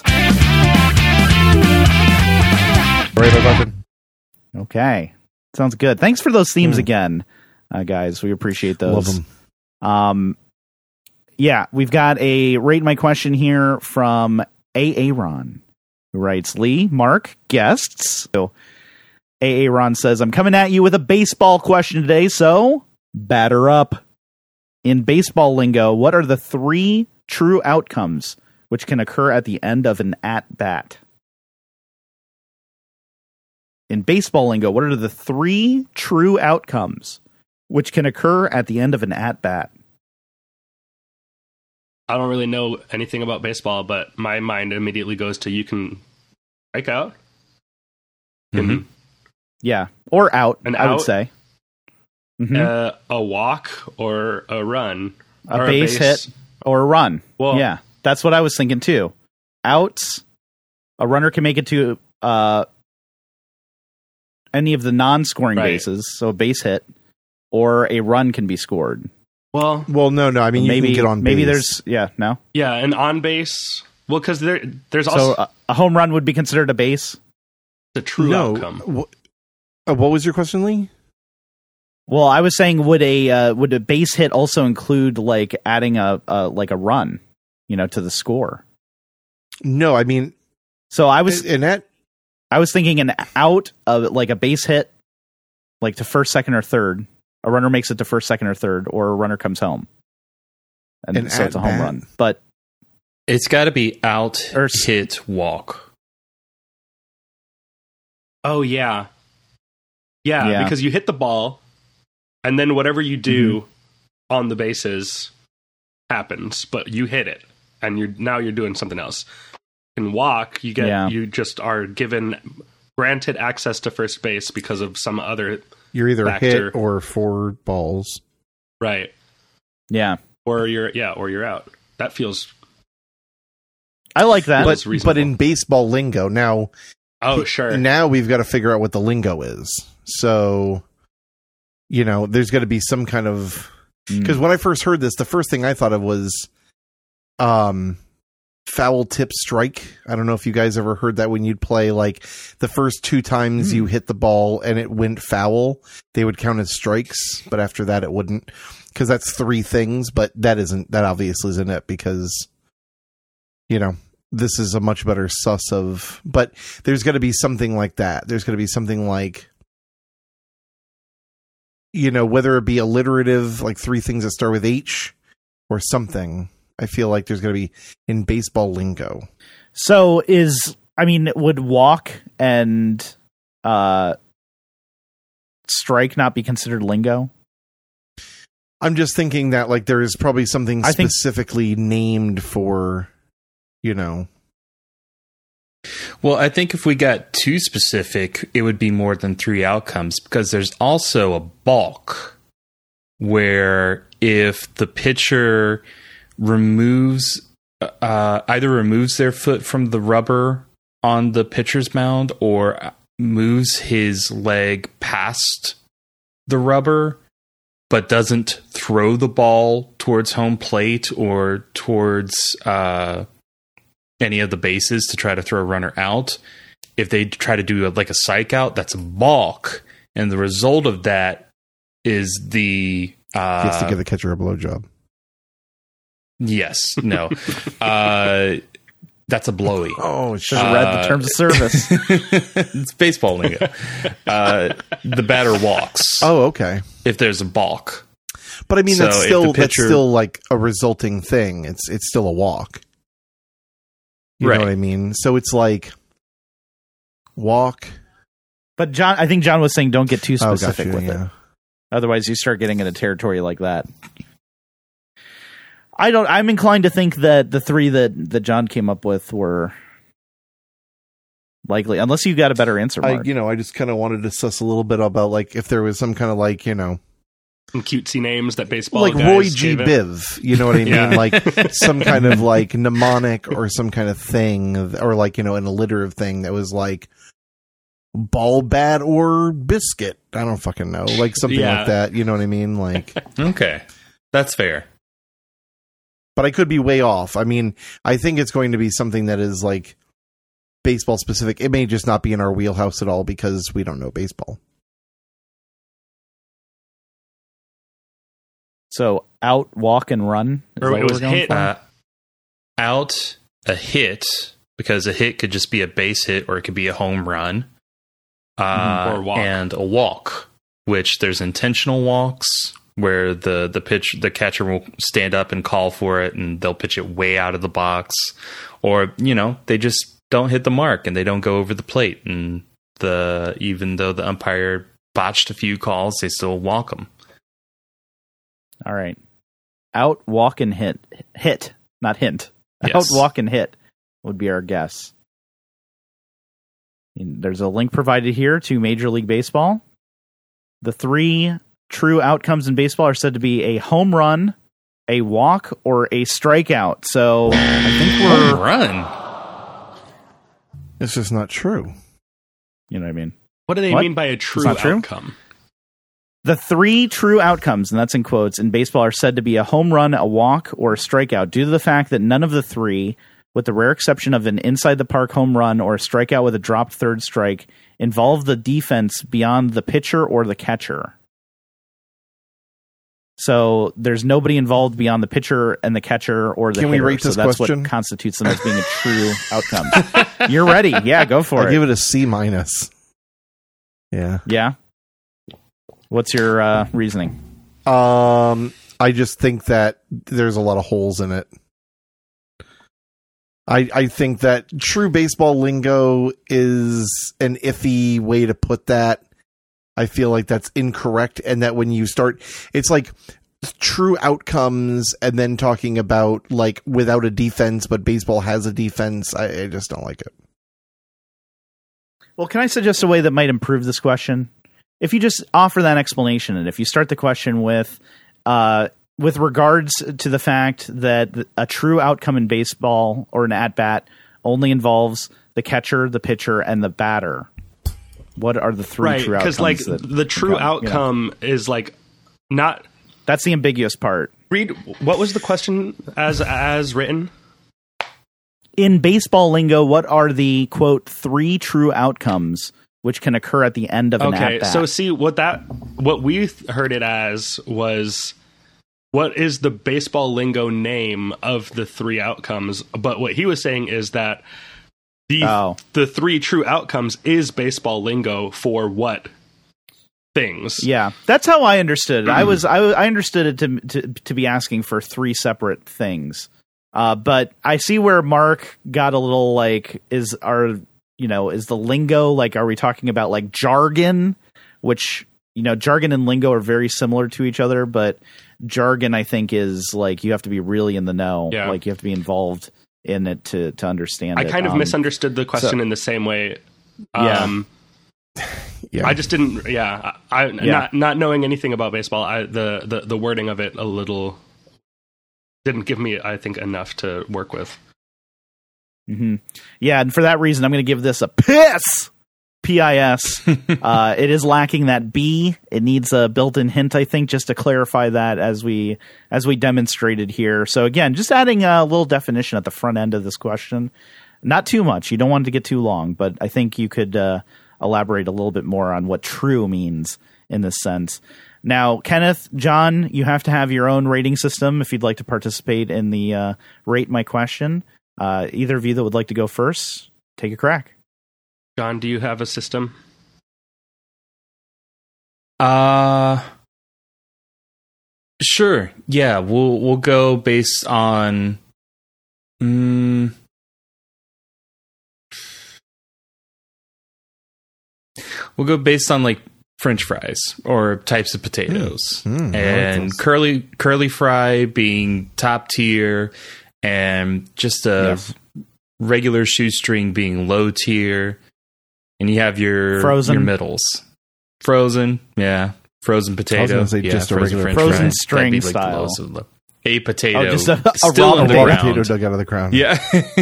Okay. Sounds good. Thanks for those themes again, guys. We appreciate those. Love them. Yeah, we've got a Rate My Question here from Aaron, who writes, Lee, Mark, guests. So Aaron says, I'm coming at you with a baseball question today, so batter up. In baseball lingo, what are the 3 true outcomes which can occur at the end of an at-bat? In baseball lingo, what are the 3 true outcomes which can occur at the end of an at-bat? I don't really know anything about baseball, but my mind immediately goes to you can strike out. Mhm. Yeah, or out, An I would out? say. Mhm. A walk or a run. A or base hit or a run. Well- Yeah, that's what I was thinking too. Outs, a runner can make it to any of the non-scoring Right. bases, so a base hit, or a run can be scored. Well, Well, no. I mean, maybe you can get on base. maybe there's no. yeah, an on base. Well, because there's So also a home run would be considered a base. a true no. outcome. What was your question, Lee? Well, I was saying, would a base hit also include like adding a run, to the score? No, I mean, So I was that thinking an out of like a base hit, like to first, second, or third, a runner makes it to first, second, or third, or a runner comes home. And so it's a home run. But it's got to be out, Or- hit, walk. Oh, yeah. Yeah. Because you hit the ball, and then whatever you do on the bases happens, but you hit it, and you're doing something else. In walk, you just are granted access to first base because of some other You're either factor. hit or 4 balls. Right. yeah, Or you're out. That feels I like that. That's But reasonable. in baseball lingo, now sure. now we've got to figure out what the lingo is. So, there's got to be some kind of, because when I first heard this, the first thing I thought of was foul tip strike. I don't know if you guys ever heard that when you'd play, like, the first 2 times you hit the ball and it went foul, they would count as strikes, but after that it wouldn't, because that's 3 things, but that obviously isn't it, because this is a much better suss of, but there's got to be something like that. There's got to be something like, whether it be alliterative, like 3 things that start with H or something. I feel like there's going to be in baseball lingo. So would walk and strike not be considered lingo? I'm just thinking that, like, there is probably something I think- specifically named for, Well, I think if we got too specific, it would be more than 3 outcomes, because there's also a balk where if the pitcher either removes their foot from the rubber on the pitcher's mound or moves his leg past the rubber, but doesn't throw the ball towards home plate or towards any of the bases to try to throw a runner out. If they try to do a psych out, that's a balk. And the result of that is He has to give the catcher a blowjob. Yes. No. That's a blowy. Oh, Should have read the terms of service. It's baseball lingo. The batter walks Oh, okay. if there's a balk. But I mean, So that's if still the pitcher- like a resulting thing. It's still a walk. You Right. know what I mean? So it's like walk. But I think John was saying don't get too specific gotcha, with yeah. it. Otherwise, you start getting into territory like that. I'm inclined to think that the 3 that John came up with were likely, unless you got a better answer, Mark. I just kind of wanted to suss a little bit about, like, if there was some kind of, like, Some cutesy names that baseball like guys Roy G. gave it. Biv, you know what I mean? Yeah. Like some kind of like mnemonic or some kind of thing, or like, an alliterative thing that was like ball bat or biscuit. I don't fucking know. Like something like that. You know what I mean? Like, Okay. That's fair. but I could be way off. I mean, I think it's going to be something that is like baseball specific. It may just not be in our wheelhouse at all because we don't know baseball. So out, walk, and run. Is Or that it what was we're going hit. for? Out, a hit, because a hit could just be a base hit or it could be a home run. Or a walk. And a walk, which there's intentional walks where the catcher will stand up and call for it and they'll pitch it way out of the box, or they just don't hit the mark and they don't go over the plate, and even though the umpire botched a few calls, they still walk them. All right. Out, walk, and hit. Hit, not hint. Yes. Out, walk, and hit would be our guess. And there's a link provided here to Major League Baseball. The 3 true outcomes in baseball are said to be a home run, a walk, or a strikeout. So I think Home we're... run. It's just not true. You know what I mean? What do they What? mean by a true not true? outcome? The 3 true outcomes, and that's in quotes, in baseball are said to be a home run, a walk, or a strikeout due to the fact that none of the 3, with the rare exception of an inside-the-park home run or a strikeout with a dropped third strike, involve the defense beyond the pitcher or the catcher. So there's nobody involved beyond the pitcher and the catcher or the Can we hitter. rate this so that's question? what constitutes them as being a true outcome. You're ready. Yeah, go for I'll it. give it a C-. Yeah. Yeah? What's your reasoning? I just think that there's a lot of holes in it. I think that true baseball lingo is an iffy way to put that. I feel like that's incorrect, and that when you start, it's like true outcomes and then talking about like without a defense, but baseball has a defense. I just don't like it. Well, can I suggest a way that might improve this question? If you just offer that explanation, and if you start the question with regards to the fact that a true outcome in baseball or an at-bat only involves the catcher, the pitcher, and the batter. What are the three true outcomes? Because like the true outcome is like not. That's the ambiguous part. Read, what was the question as written? In baseball lingo, what are the, quote, three true outcomes which can occur at the end of an at-bat? Okay, so see, what we heard it as was, what is the baseball lingo name of the three outcomes? But what he was saying is that the three true outcomes is baseball lingo for what things. Yeah, that's how I understood it. I understood it to be asking for three separate things. But I see where Mark got a little like, is the lingo, like, are we talking about like jargon, which, jargon and lingo are very similar to each other, but jargon, I think, is like, you have to be really in the know. Yeah. Like, you have to be involved in it to understand it. I kind of misunderstood the question in the same way. Yeah. I just didn't. Yeah. Not knowing anything about baseball, the wording of it a little didn't give me, I think, enough to work with. Mm-hmm. Yeah, and for that reason, I'm going to give this a piss. P-I-S. It is lacking that B. It needs a built-in hint, I think, just to clarify that as we demonstrated here. So again, just adding a little definition at the front end of this question. Not too much. You don't want it to get too long, but I think you could elaborate a little bit more on what true means in this sense. Now, Kenneth, John, you have to have your own rating system if you'd like to participate in the Rate My Question. Either of you that would like to go first, take a crack. John, do you have a system? Sure. Yeah, we'll go based on we'll go based on like French fries or types of potatoes. And like curly fry being top tier, and just a regular shoestring being low tier. And you have your frozen, your middles. Frozen, yeah. Frozen potato. I was going to say just a regular French frozen fry. string That'd be like style. A potato. Just a still raw in the raw ground. potato dug out of the ground. Yeah.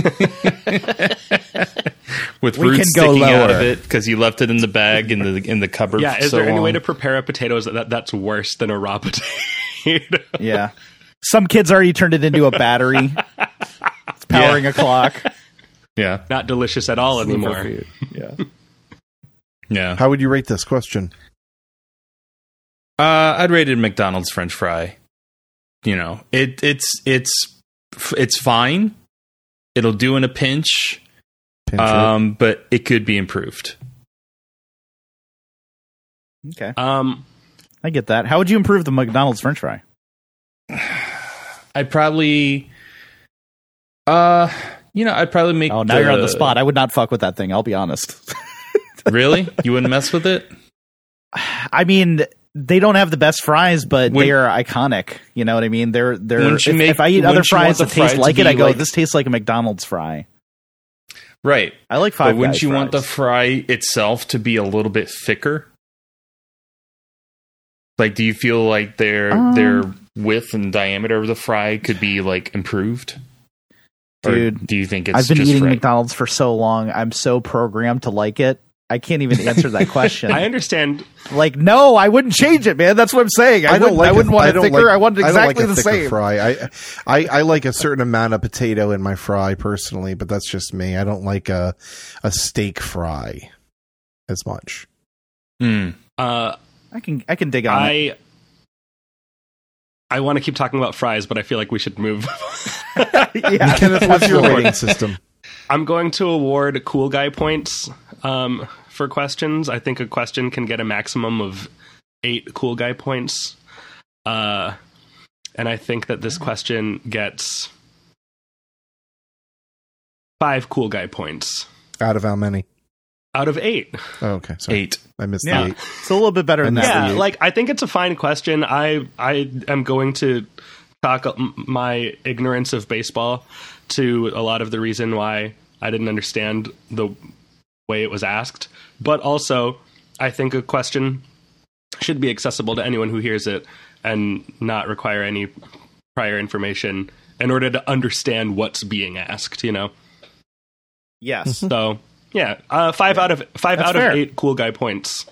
With We roots can go sticking out of lower. it because you left it in the bag in the cupboard. Yeah, for is so there any way long. to prepare a potato that's worse than a raw potato? Yeah. Some kids already turned it into a battery. It's powering a clock. Yeah. Not delicious at all anymore. Yeah. Yeah. How would you rate this question? I'd rate it a McDonald's French fry. It's fine. It'll do in a pinch. But it could be improved. Okay. I get that. How would you improve the McDonald's French fry? I'd probably I'd probably make. Oh, now you're on the spot. I would not fuck with that thing. I'll be honest. Really? You wouldn't mess with it? I mean, they don't have the best fries, but they are iconic. You know what I mean? They're. If I eat other fries that taste like it, I go, this tastes like a McDonald's fry. Right. I like Five Guys. But wouldn't you fries. want the fry itself to be a little bit thicker? Like, do you feel like their width and diameter of the fry could be like improved? Dude, or do you think it's I've been just eating right? McDonald's for so long. I'm so programmed to like it. I can't even answer that question. I understand. Like, no, I wouldn't change it, man. That's what I'm saying. I wouldn't want it thicker. I want it exactly the same. Fry. I like a certain amount of potato in my fry personally, but that's just me. I don't like a steak fry as much. I can dig on it. I want to keep talking about fries, but I feel like we should move. Yeah, Kenneth, what's your rating system? I'm going to award cool guy points for questions. I think a question can get a maximum of 8 cool guy points. And I think that this question gets 5 cool guy points. Out of how many? Out of 8. Oh, okay. Sorry. 8. I missed Yeah, the 8. it's a little bit better than And that. Yeah, like, I think it's a fine question. I am going to talk my ignorance of baseball to a lot of the reason why I didn't understand the way it was asked. But also, I think a question should be accessible to anyone who hears it and not require any prior information in order to understand what's being asked, you know? Yes. So, yeah, 5 out of fair. 8 cool guy points.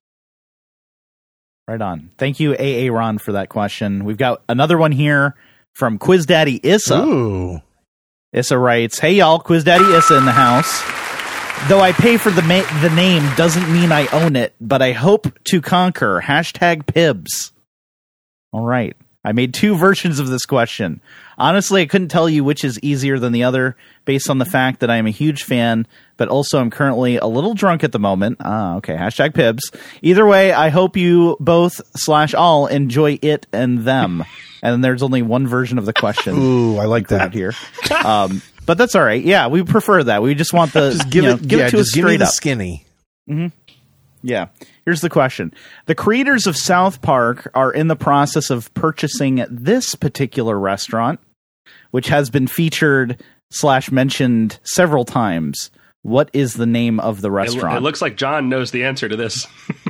Right on. Thank you, AA Ron, for that question. We've got another one here from Quiz Daddy Issa. Ooh. Issa writes, "Hey y'all, Quiz Daddy Issa in the house. Though I pay for the name doesn't mean I own it, but I hope to conquer. #Pibs." All right. I made 2 versions of this question. Honestly, I couldn't tell you which is easier than the other based on the fact that I am a huge fan, but also I'm currently a little drunk at the moment. Okay. #Pibs. Either way, I hope you both / all enjoy it and them. And then there's only one version of the question. Ooh, I like that. Here. But that's all right. Yeah, we prefer that. We just want the Just give it to us just give me straight the up. skinny. Yeah. Here's the question. The creators of South Park are in the process of purchasing this particular restaurant, which has been featured / mentioned several times. What is the name of the restaurant? It looks like John knows the answer to this.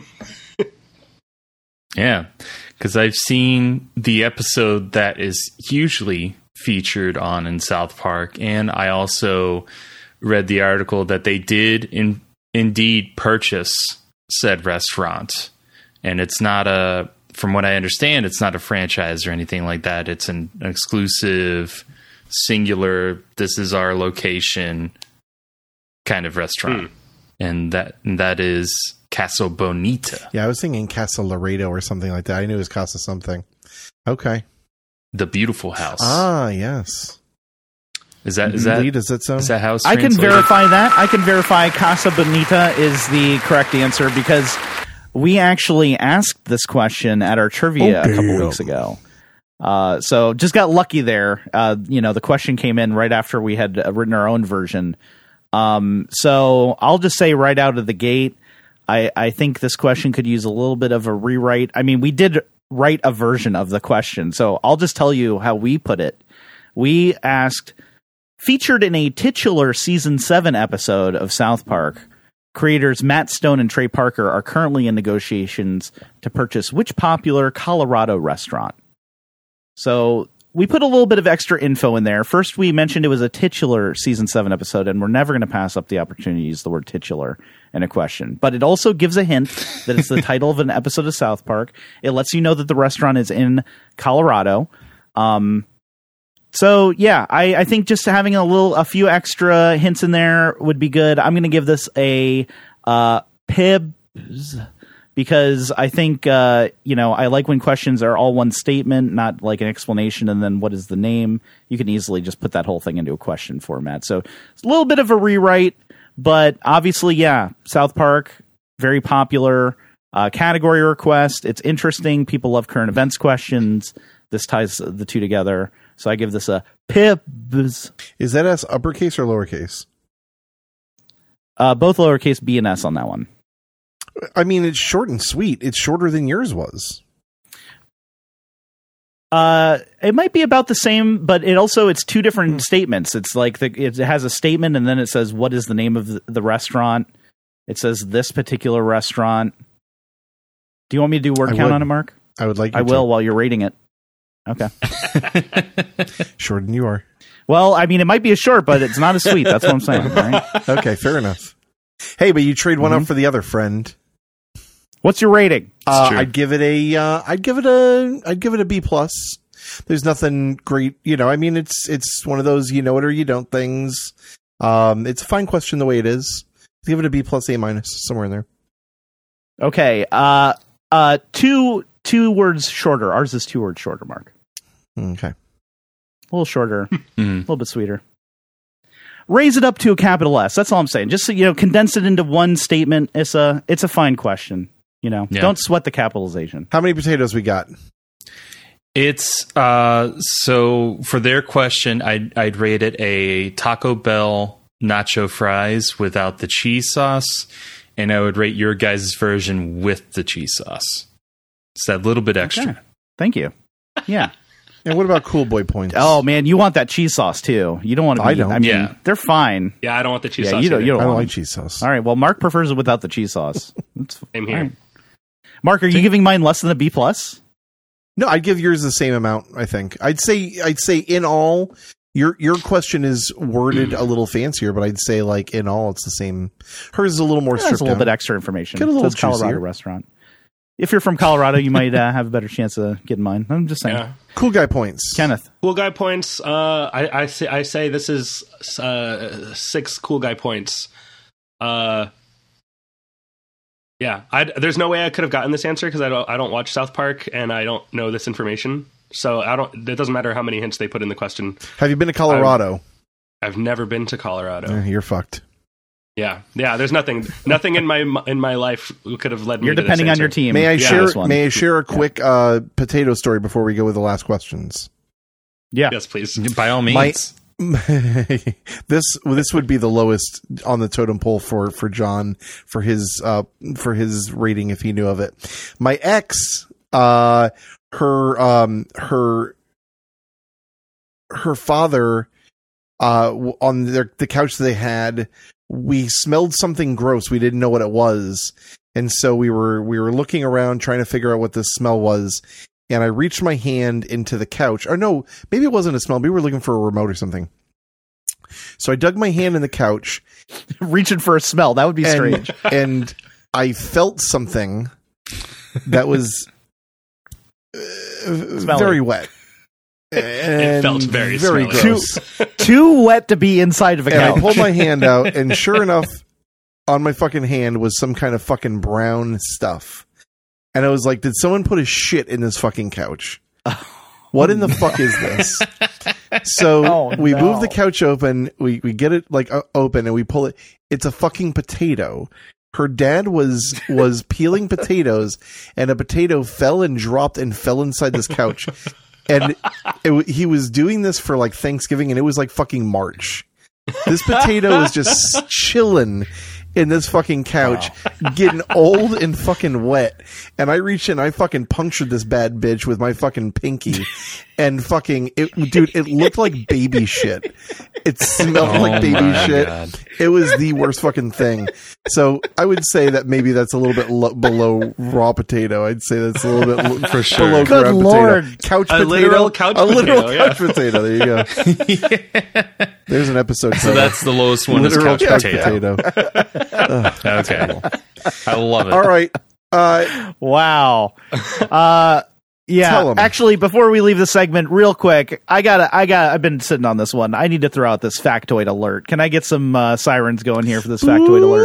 Yeah, because I've seen the episode that is usually featured on in South Park, and I also read the article that they did indeed purchase said restaurant, and it's not from what I understand, it's not a franchise or anything like that. It's an exclusive, singular, this is our location kind of restaurant, and that is Casa Bonita. Yeah, I was thinking Casa Laredo or something like that. I knew it was Casa something. Okay. The Beautiful House. Ah, yes. Is that Does that sound? is that how it's I can translated? verify that. I can verify Casa Bonita is the correct answer because we actually asked this question at our trivia a couple weeks ago. So just got lucky there. The question came in right after we had written our own version. So I'll just say right out of the gate, I think this question could use a little bit of a rewrite. I mean, we did write a version of the question, so I'll just tell you how we put it. We asked, featured in a titular season 7 episode of South Park, creators Matt Stone and Trey Parker are currently in negotiations to purchase which popular Colorado restaurant? So we put a little bit of extra info in there. First, we mentioned it was a titular season 7 episode, and we're never going to pass up the opportunity to use the word titular in a question. But it also gives a hint that it's the title of an episode of South Park. It lets you know that the restaurant is in Colorado. So yeah, I think just having a few extra hints in there would be good. I'm going to give this a Pibs because I think I like when questions are all one statement, not like an explanation and then what is the name. You can easily just put that whole thing into a question format. So it's a little bit of a rewrite, but obviously, yeah, South Park, very popular category request. It's interesting. People love current events questions. This ties the two together. So I give this a Pibs. Is that S uppercase or lowercase? Both lowercase B and S on that one. I mean, it's short and sweet. It's shorter than yours was. It might be about the same, but it's 2 different statements. It's like it has a statement and then it says what is the name of the restaurant. It says this particular restaurant. Do you want me to do word count on it, Mark? I would like you I will while you're rating it. Okay. Shorter than you are. Well, I mean, it might be a short, but it's not as sweet. That's what I'm saying. Right? Okay, fair enough. Hey, but you trade one up for the other friend. What's your rating? I'd give it a B plus. There's nothing great, I mean, it's one of those you know it or you don't things. It's a fine question the way it is. Give it a B plus, A minus, somewhere in there. Okay. 2 words shorter. Ours is 2 words shorter, Mark. Okay. A little shorter, a little bit sweeter. Raise it up to a capital S. That's all I'm saying. Just so, condense it into one statement. It's a fine question. Yeah. Yeah. Don't sweat the capitalization. How many potatoes we got? It's so for their question, I'd rate it a Taco Bell nacho fries without the cheese sauce, and I would rate your guys' version with the cheese sauce. It's that little bit extra. Okay. Thank you. Yeah. And what about Cool Boy points? Oh man, you want that cheese sauce too. You don't want to. I don't. I mean, Yeah. they're fine. Yeah, I don't want the cheese Yeah, sauce. you don't. either. You don't I don't want like it. cheese sauce. All right. Well, Mark prefers it without the cheese sauce. Same here. All right. Mark, are you giving mine less than a B plus? No, I'd give yours the same amount. I think I'd say in all. Your question is worded a little fancier, but I'd say like in all it's the same. Hers is a little more That's stripped a little down. bit extra information. Get a little It says Colorado juicier. restaurant. If you're from Colorado, you might have a better chance of getting mine. I'm just saying. Yeah. Cool guy points. Kenneth. Cool guy points. I say this is 6 cool guy points. Yeah, there's no way I could have gotten this answer because I don't watch South Park and I don't know this information. So it doesn't matter how many hints they put in the question. Have you been to Colorado? I've never been to Colorado. You're fucked. Yeah. There's nothing in my life could have led me. You're to this depending on answer. your team. May I for this one. May I share a quick potato story before we go with the last questions? Yeah. Yes, please. By all means. This would be the lowest on the totem pole for John for his rating if he knew of it. My ex, her father, on the couch they had, we smelled something gross. We didn't know what it was, and so we were looking around trying to figure out what this smell was. And I reached my hand into the couch. Or no, maybe it wasn't a smell. Maybe we were looking for a remote or something. So I dug my hand in the couch. Reaching for a smell. That would be strange. And I felt something that was very wet. It felt very smelly. gross. Too wet to be inside of a And couch. I pulled my hand out, and sure enough, on my fucking hand was some kind of fucking brown stuff. And I was like, did someone put a shit in this fucking couch? What in the fuck is this? So we move the couch open. We get it like open and we pull it. It's a fucking potato. Her dad was peeling potatoes, and a potato fell and dropped and fell inside this couch. And he was doing this for like Thanksgiving, and it was like fucking March. This potato is just chilling in this fucking couch, getting old and fucking wet. And I reached in, I fucking punctured this bad bitch with my fucking pinky, and fucking it looked like baby shit. It smelled like baby shit. God. It was the worst fucking thing. So I would say that maybe that's a little bit below raw potato. I'd say that's a little bit For sure. below Good ground Lord. potato. Couch A potato. literal couch a literal potato, couch potato. There you go. There's an episode. So that's the lowest one is literal couch potato. Okay. I love it. All right. Wow. Yeah. Tell 'em. Actually, before we leave the segment, real quick, I've been sitting on this one. I need to throw out this factoid alert. Can I get some sirens going here for this factoid alert?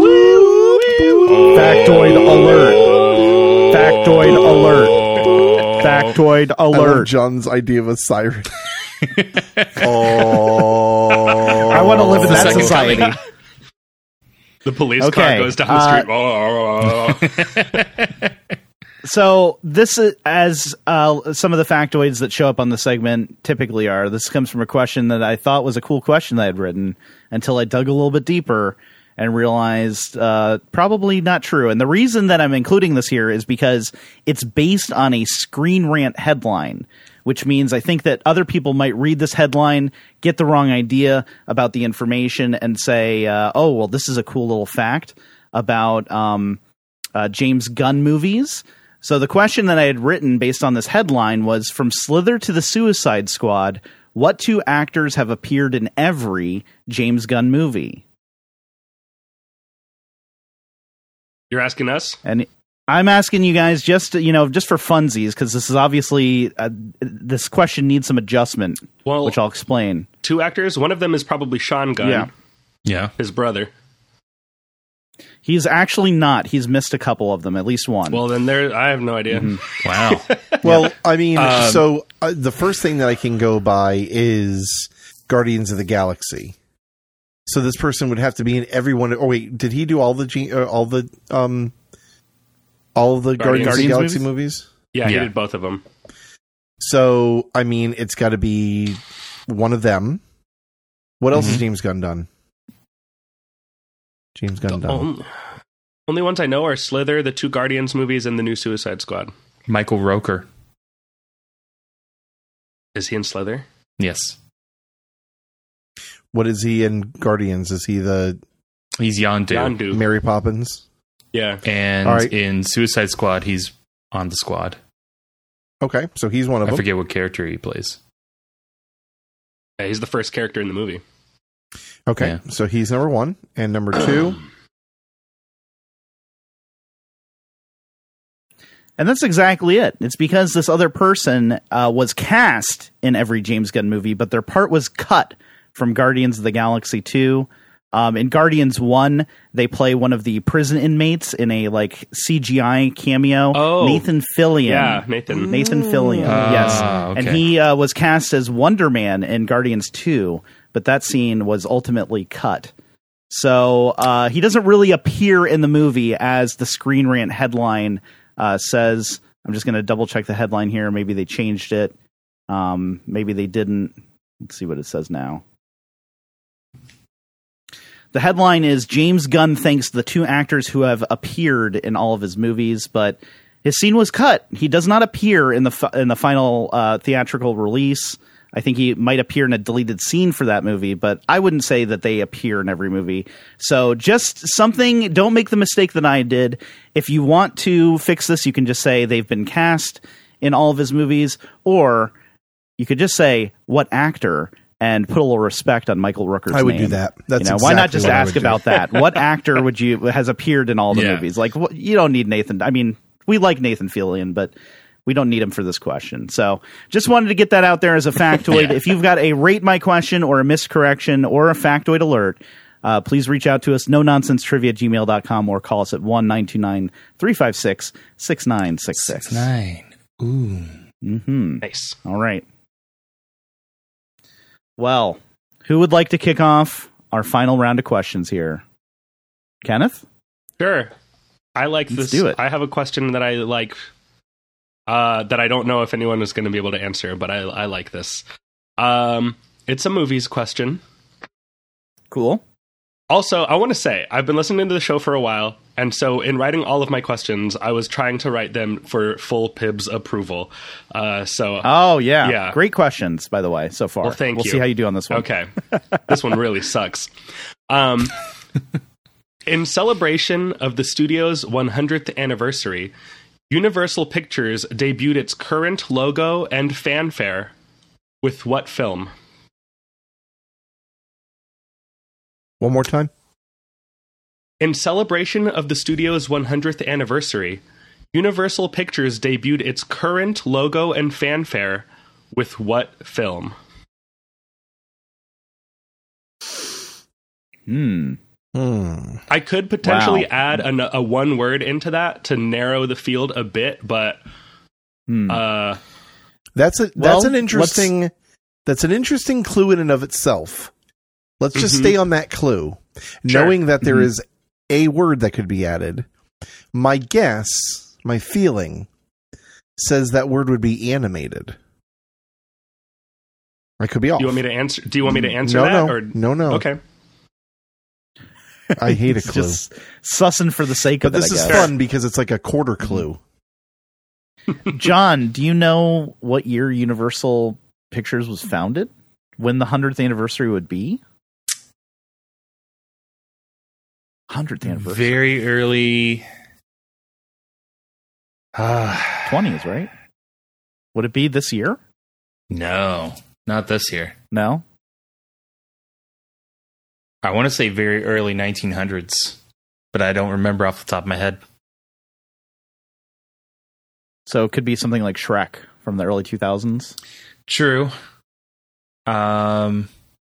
Factoid alert. Factoid alert. Factoid I love alert. John's idea of a siren. Oh, I want to live in The that second society. coming. The police Okay, car goes down the street. So this is, as some of the factoids that show up on the segment typically are. This comes from a question that I thought was a cool question that I had written until I dug a little bit deeper and realized probably not true. And the reason that I'm including this here is because it's based on a Screen Rant headline, which means I think that other people might read this headline, get the wrong idea about the information, and say, oh, well, this is a cool little fact about James Gunn movies. So the question that I had written based on this headline was, from Slither to the Suicide Squad, what two actors have appeared in every James Gunn movie? You're asking us? And I'm asking you guys just for funsies, because this is obviously this question needs some adjustment, Well, which I'll explain. 2 actors. One of them is probably Sean Gunn, Yeah. Yeah. his brother. He's actually not. He's missed a couple of them, at least one. Well, then I have no idea. Wow. well, I mean, so the first thing that I can go by is Guardians of the Galaxy. So this person would have to be in every one. Oh wait, did he do all the All of the Guardians of the Guardians Galaxy movies? Yeah, he Yeah. did both of them. So, I mean, it's got to be one of them. What else has James Gunn done? James Gunn done. Only ones I know are Slither, the 2 Guardians movies, and the new Suicide Squad. Michael Rooker. Is he in Slither? Yes. What is he in Guardians? Is he the He's Yondu. Yondu. Mary Poppins? Yeah. And All right. in Suicide Squad, he's on the squad. Okay, so he's one of I them. forget what character he plays. Yeah, he's the first character in the movie. Okay, Yeah. so he's number 1. And number 2? And that's exactly it. It's because this other person was cast in every James Gunn movie, but their part was cut from Guardians of the Galaxy 2. In Guardians 1, they play one of the prison inmates in a like CGI cameo. Oh. Nathan Fillion. Yeah, Nathan. Nathan Fillion, yes. okay. And he was cast as Wonder Man in Guardians 2, but that scene was ultimately cut. So he doesn't really appear in the movie as the Screen Rant headline says. I'm just going to double check the headline here. Maybe they changed it. Maybe they didn't. Let's see what it says now. The headline is James Gunn thanks the 2 actors who have appeared in all of his movies, but his scene was cut. He does not appear in the final theatrical release. I think he might appear in a deleted scene for that movie, but I wouldn't say that they appear in every movie. So just something, don't make the mistake that I did. If you want to fix this, you can just say they've been cast in all of his movies, or you could just say what actor and put a little respect on Michael Rooker's name. I would do that. That's why not exactly just what I ask would do. about that? What actor has appeared in all the Yeah. movies? Like, you don't need Nathan. I mean, we like Nathan Fillion, but we don't need him for this question. So just wanted to get that out there as a factoid. Yeah. If you've got a rate my question or a miscorrection or a factoid alert, please reach out to us, nononsensetrivia@gmail.com, or call us at 1-929-356-6966. 9. Ooh. Mm-hmm. Nice. All right. Well, who would like to kick off our final round of questions here? Kenneth? Sure. I like Let's this. do it. I have a question that I like that I don't know if anyone is going to be able to answer, but I like this. It's a movies question. Cool. Also, I want to say, I've been listening to the show for a while, and so in writing all of my questions, I was trying to write them for full Pibs approval. Oh, yeah. Yeah. Great questions, by the way, so far. Well, thank We'll you. see how you do on this one. Okay. This one really sucks. In celebration of the studio's 100th anniversary, Universal Pictures debuted its current logo and fanfare with what film? One more time. In celebration of the studio's 100th anniversary, Universal Pictures debuted its current logo and fanfare with what film? I could potentially Wow. add a one word into that to narrow the field a bit, but That's Well, an interesting clue in and of itself. Let's just stay on that clue, knowing that there is a word that could be added. My guess, my feeling, says that word would be animated. I could be off. do you want me to answer? Do you want me to answer No, that? no, Or no. Okay. I hate a It's clue, just sussing for the sake but of it, this I is guess. fun because it's like a quarter clue. John, do you know what year Universal Pictures was founded? When the 100th anniversary would be? 100th anniversary. Very early. 20s, right? Would it be this year? No, not this year. No? I want to say very early 1900s, but I don't remember off the top of my head. So it could be something like Shrek from the early 2000s. True. But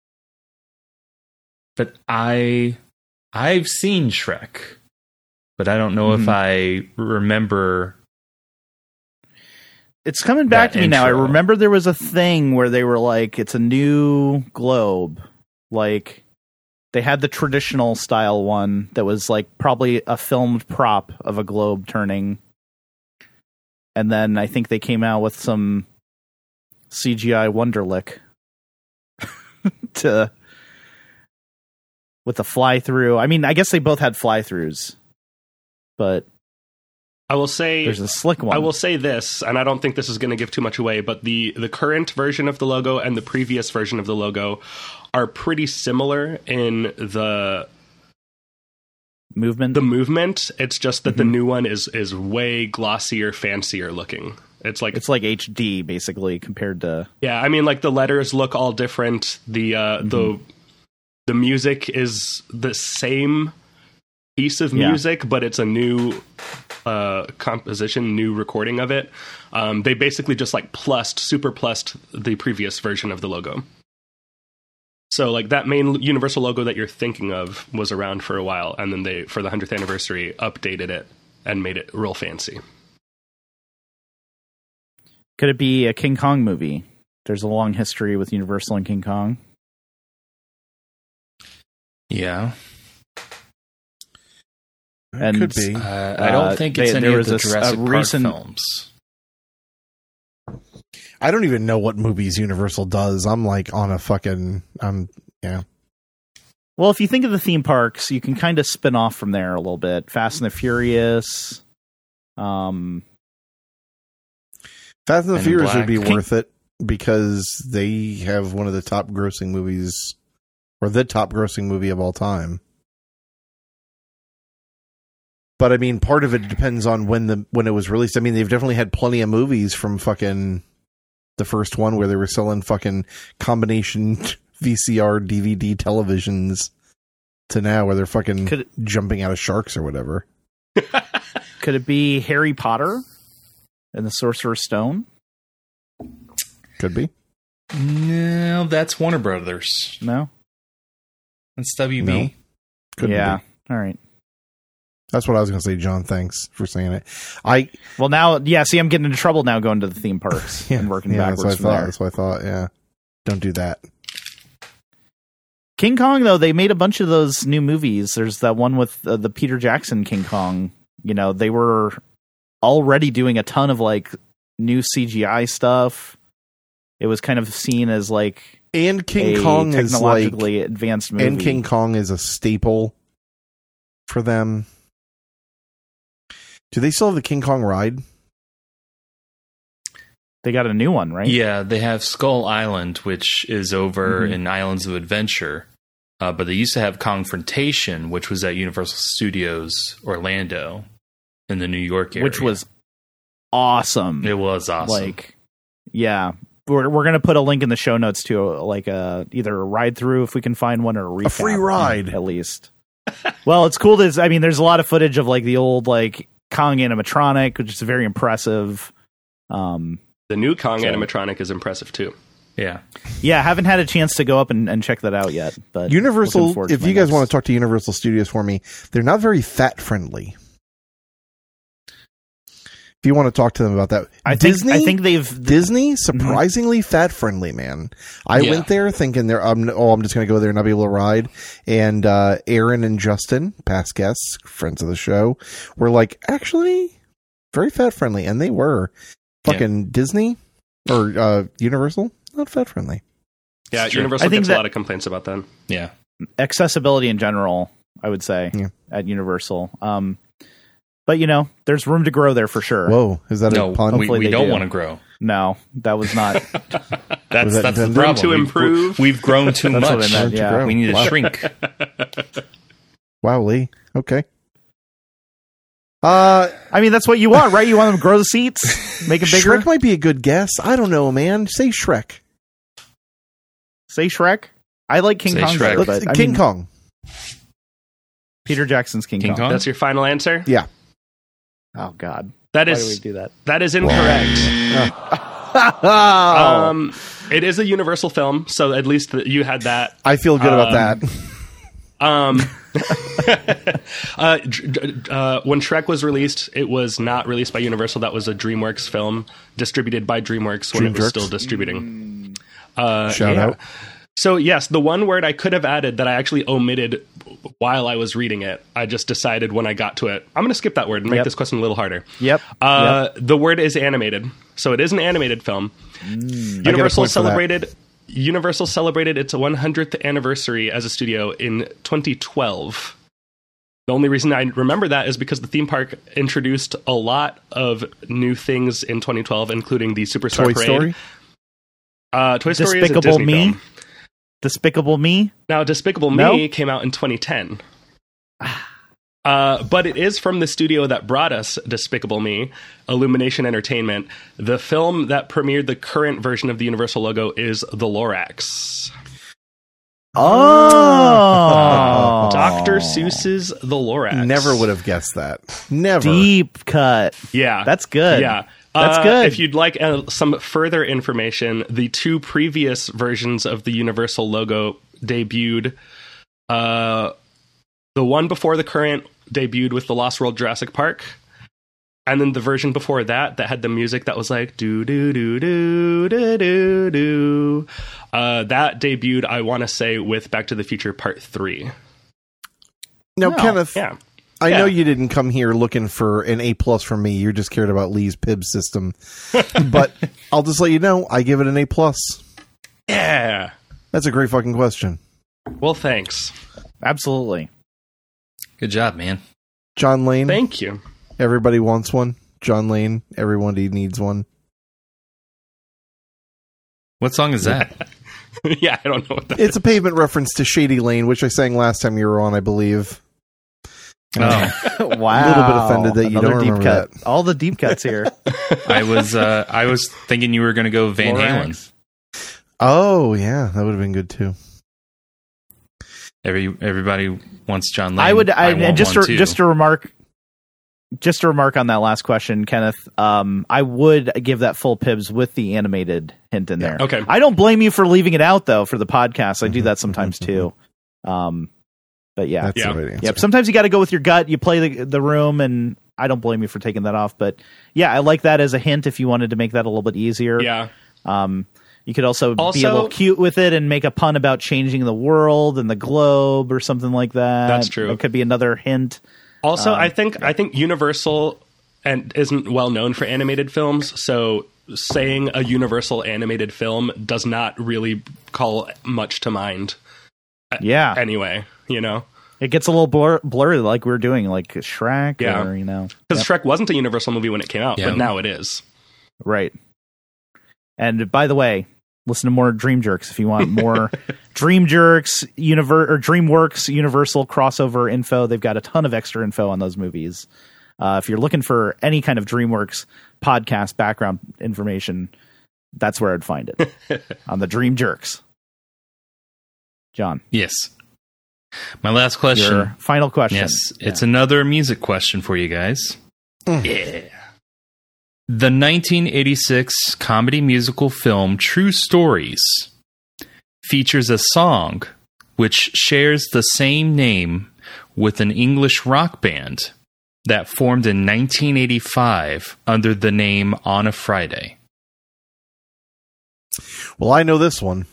I've seen Shrek, but I don't know if I remember. It's coming back That to me now. I intro. remember there was a thing where they were like, it's a new globe. Like, they had the traditional style one that was like probably a filmed prop of a globe turning. and then I think they came out with some CGI Wonderlick with the fly through. I mean, I guess they both had fly throughs, but I will say there's a slick one. I will say this, and I don't think this is going to give too much away, but the current version of the logo and the previous version of the logo are pretty similar in the movement. It's just that the new one is way glossier, fancier looking. It's like HD basically compared to. Yeah, I mean, like the letters look all different. The music is the same piece of music, but it's a new composition, new recording of it. They basically just like super plussed the previous version of the logo. So like that main Universal logo that you're thinking of was around for a while, and then they, for the 100th anniversary, updated it and made it real fancy. Could it be a King Kong movie? There's a long history with Universal and King Kong. Yeah. And could be. I don't think it's any of the Jurassic Park films. I don't even know what movies Universal does. I'm like on a fucking yeah. Well, if you think of the theme parks, you can kind of spin off from there a little bit. Fast and the Furious. Fast and the Furious would be Black. worth it because they have one of the top grossing movies, or the top grossing movie of all time. But I mean, part of it depends on when it was released. I mean, they've definitely had plenty of movies from fucking the first one where they were selling fucking combination VCR DVD televisions to now where they're fucking jumping out of sharks or whatever. Could it be Harry Potter and the Sorcerer's Stone? Could be. No, that's Warner Brothers. No? That's WB. No. Couldn't Yeah. be. All right. That's what I was going to say, John. Thanks for saying it. Well, now, yeah, see, I'm getting into trouble now going to the theme parks and working backwards from there. That's what I thought, yeah. Don't do that. King Kong, though, they made a bunch of those new movies. There's that one with the Peter Jackson King Kong. You know, they were already doing a ton of, like, new CGI stuff. It was kind of seen as, like, And King a Kong is like... technologically advanced movie. And King Kong is a staple for them. Do they still have the King Kong ride? They got a new one, right? Yeah, they have Skull Island, which is over in Islands of Adventure. But they used to have Kongfrontation, which was at Universal Studios Orlando in the New York area. Which was awesome. It was awesome. Like, yeah. We're going to put a link in the show notes to like either a ride through if we can find one, or a recap, free ride at least. Well, it's cool. I mean, there's a lot of footage of like the old like Kong animatronic, which is very impressive. The new Kong animatronic is impressive too. Yeah. Yeah, I haven't had a chance to go up and check that out yet. But Universal, if you guys want to talk to Universal Studios for me, they're not very fat friendly. If you want to talk to them about that, I think they've Disney surprisingly fat friendly, man. I went there thinking I'm just going to go there and not be able to ride. And Aaron and Justin, past guests, friends of the show, were like, actually very fat friendly, and they were. Fucking Disney or Universal, not fat friendly. Yeah, Universal gets a lot of complaints about that. Yeah, accessibility in general, I would say, at Universal. But, you know, there's room to grow there for sure. Whoa, is that a pun? We don't want to grow. No, that was not. That's the problem. Room to improve. We've grown too much. What I meant, yeah. We need to shrink. Wow, Lee. Okay. I mean, that's what you want, right? You want them to grow the seats, make it bigger. Shrek might be a good guess. I don't know, man. Say Shrek. Say Shrek. I like King Kong, Shrek. but King Kong. Peter Jackson's King Kong. That's your final answer? Yeah. Oh God, Why do we do that? That is incorrect. It is a Universal film, so at least you had that. I feel good about that. When Shrek was released, it was not released by Universal. That was a DreamWorks film distributed by DreamWorks when it was still distributing. Shout out. So yes, the one word I could have added that I actually omitted while I was reading it, I just decided when I got to it, I'm going to skip that word and make this question a little harder. Yep. The word is animated. So it is an animated film. Universal celebrated its 100th anniversary as a studio in 2012. The only reason I remember that is because the theme park introduced a lot of new things in 2012, including the Superstar Toy Parade. Story? Toy Story Despicable is a Disney Me? film. Despicable Me? Now, Despicable Me came out in 2010. But it is from the studio that brought us Despicable Me, Illumination Entertainment. The film that premiered the current version of the Universal logo is The Lorax. Oh. Dr. Seuss's The Lorax. Never would have guessed that. Never. Deep cut. Yeah. That's good. Yeah. That's good. If you'd like some further information, the two previous versions of the Universal logo debuted. The one before the current debuted with the Lost World Jurassic Park. And then the version before that had the music that was like do do do do do do do. That debuted, I want to say, with Back to the Future Part 3. Now, Kenneth, Yeah. I know you didn't come here looking for an A+ from me. You just cared about Lee's PIB system. But I'll just let you know, I give it an A+. Yeah. That's a great fucking question. Well, thanks. Absolutely. Good job, man. John Lane, Thank you. everybody wants one. John Lane, everybody needs one. What song is that? Yeah, I don't know what that It's a Pavement reference to Shady Lane, which I sang last time you were on, I believe. Oh, Wow. A little bit offended that you Another don't deep remember cut. All the deep cuts here. I was thinking you were going to go Van Halen. Oh, yeah, that would have been good too. Everybody wants John Lane. I would. want just one too. just a remark on that last question, Kenneth. I would give that full Pibs with the animated hint in there. Okay. I don't blame you for leaving it out though for the podcast. I do that sometimes too. But yeah, That's the right answer. yep. Sometimes you got to go with your gut. You play the room, and I don't blame you for taking that off. But yeah, I like that as a hint if you wanted to make that a little bit easier. Yeah. You could also be a little cute with it and make a pun about changing the world and the globe or something like that. That's true. It could be another hint. Also, I think Universal isn't well known for animated films, so saying a Universal animated film does not really call much to mind. Yeah. Anyway, you know, It gets a little blurry like we're doing, like Shrek Yeah. or, because Shrek wasn't a Universal movie when it came out, Yeah. but now it is. Right. And by the way, listen to more Dream Jerks if you want more Dream Jerks or DreamWorks Universal crossover info. They've got a ton of extra info on those movies. If you're looking for any kind of DreamWorks podcast background information, that's where I'd find it on the Dream Jerks. John, Yes. My last question. your final question. Yes, it's another music question for you guys. Yeah. The 1986 comedy musical film True Stories features a song which shares the same name with an English rock band that formed in 1985 under the name On a Friday. Well, I know this one.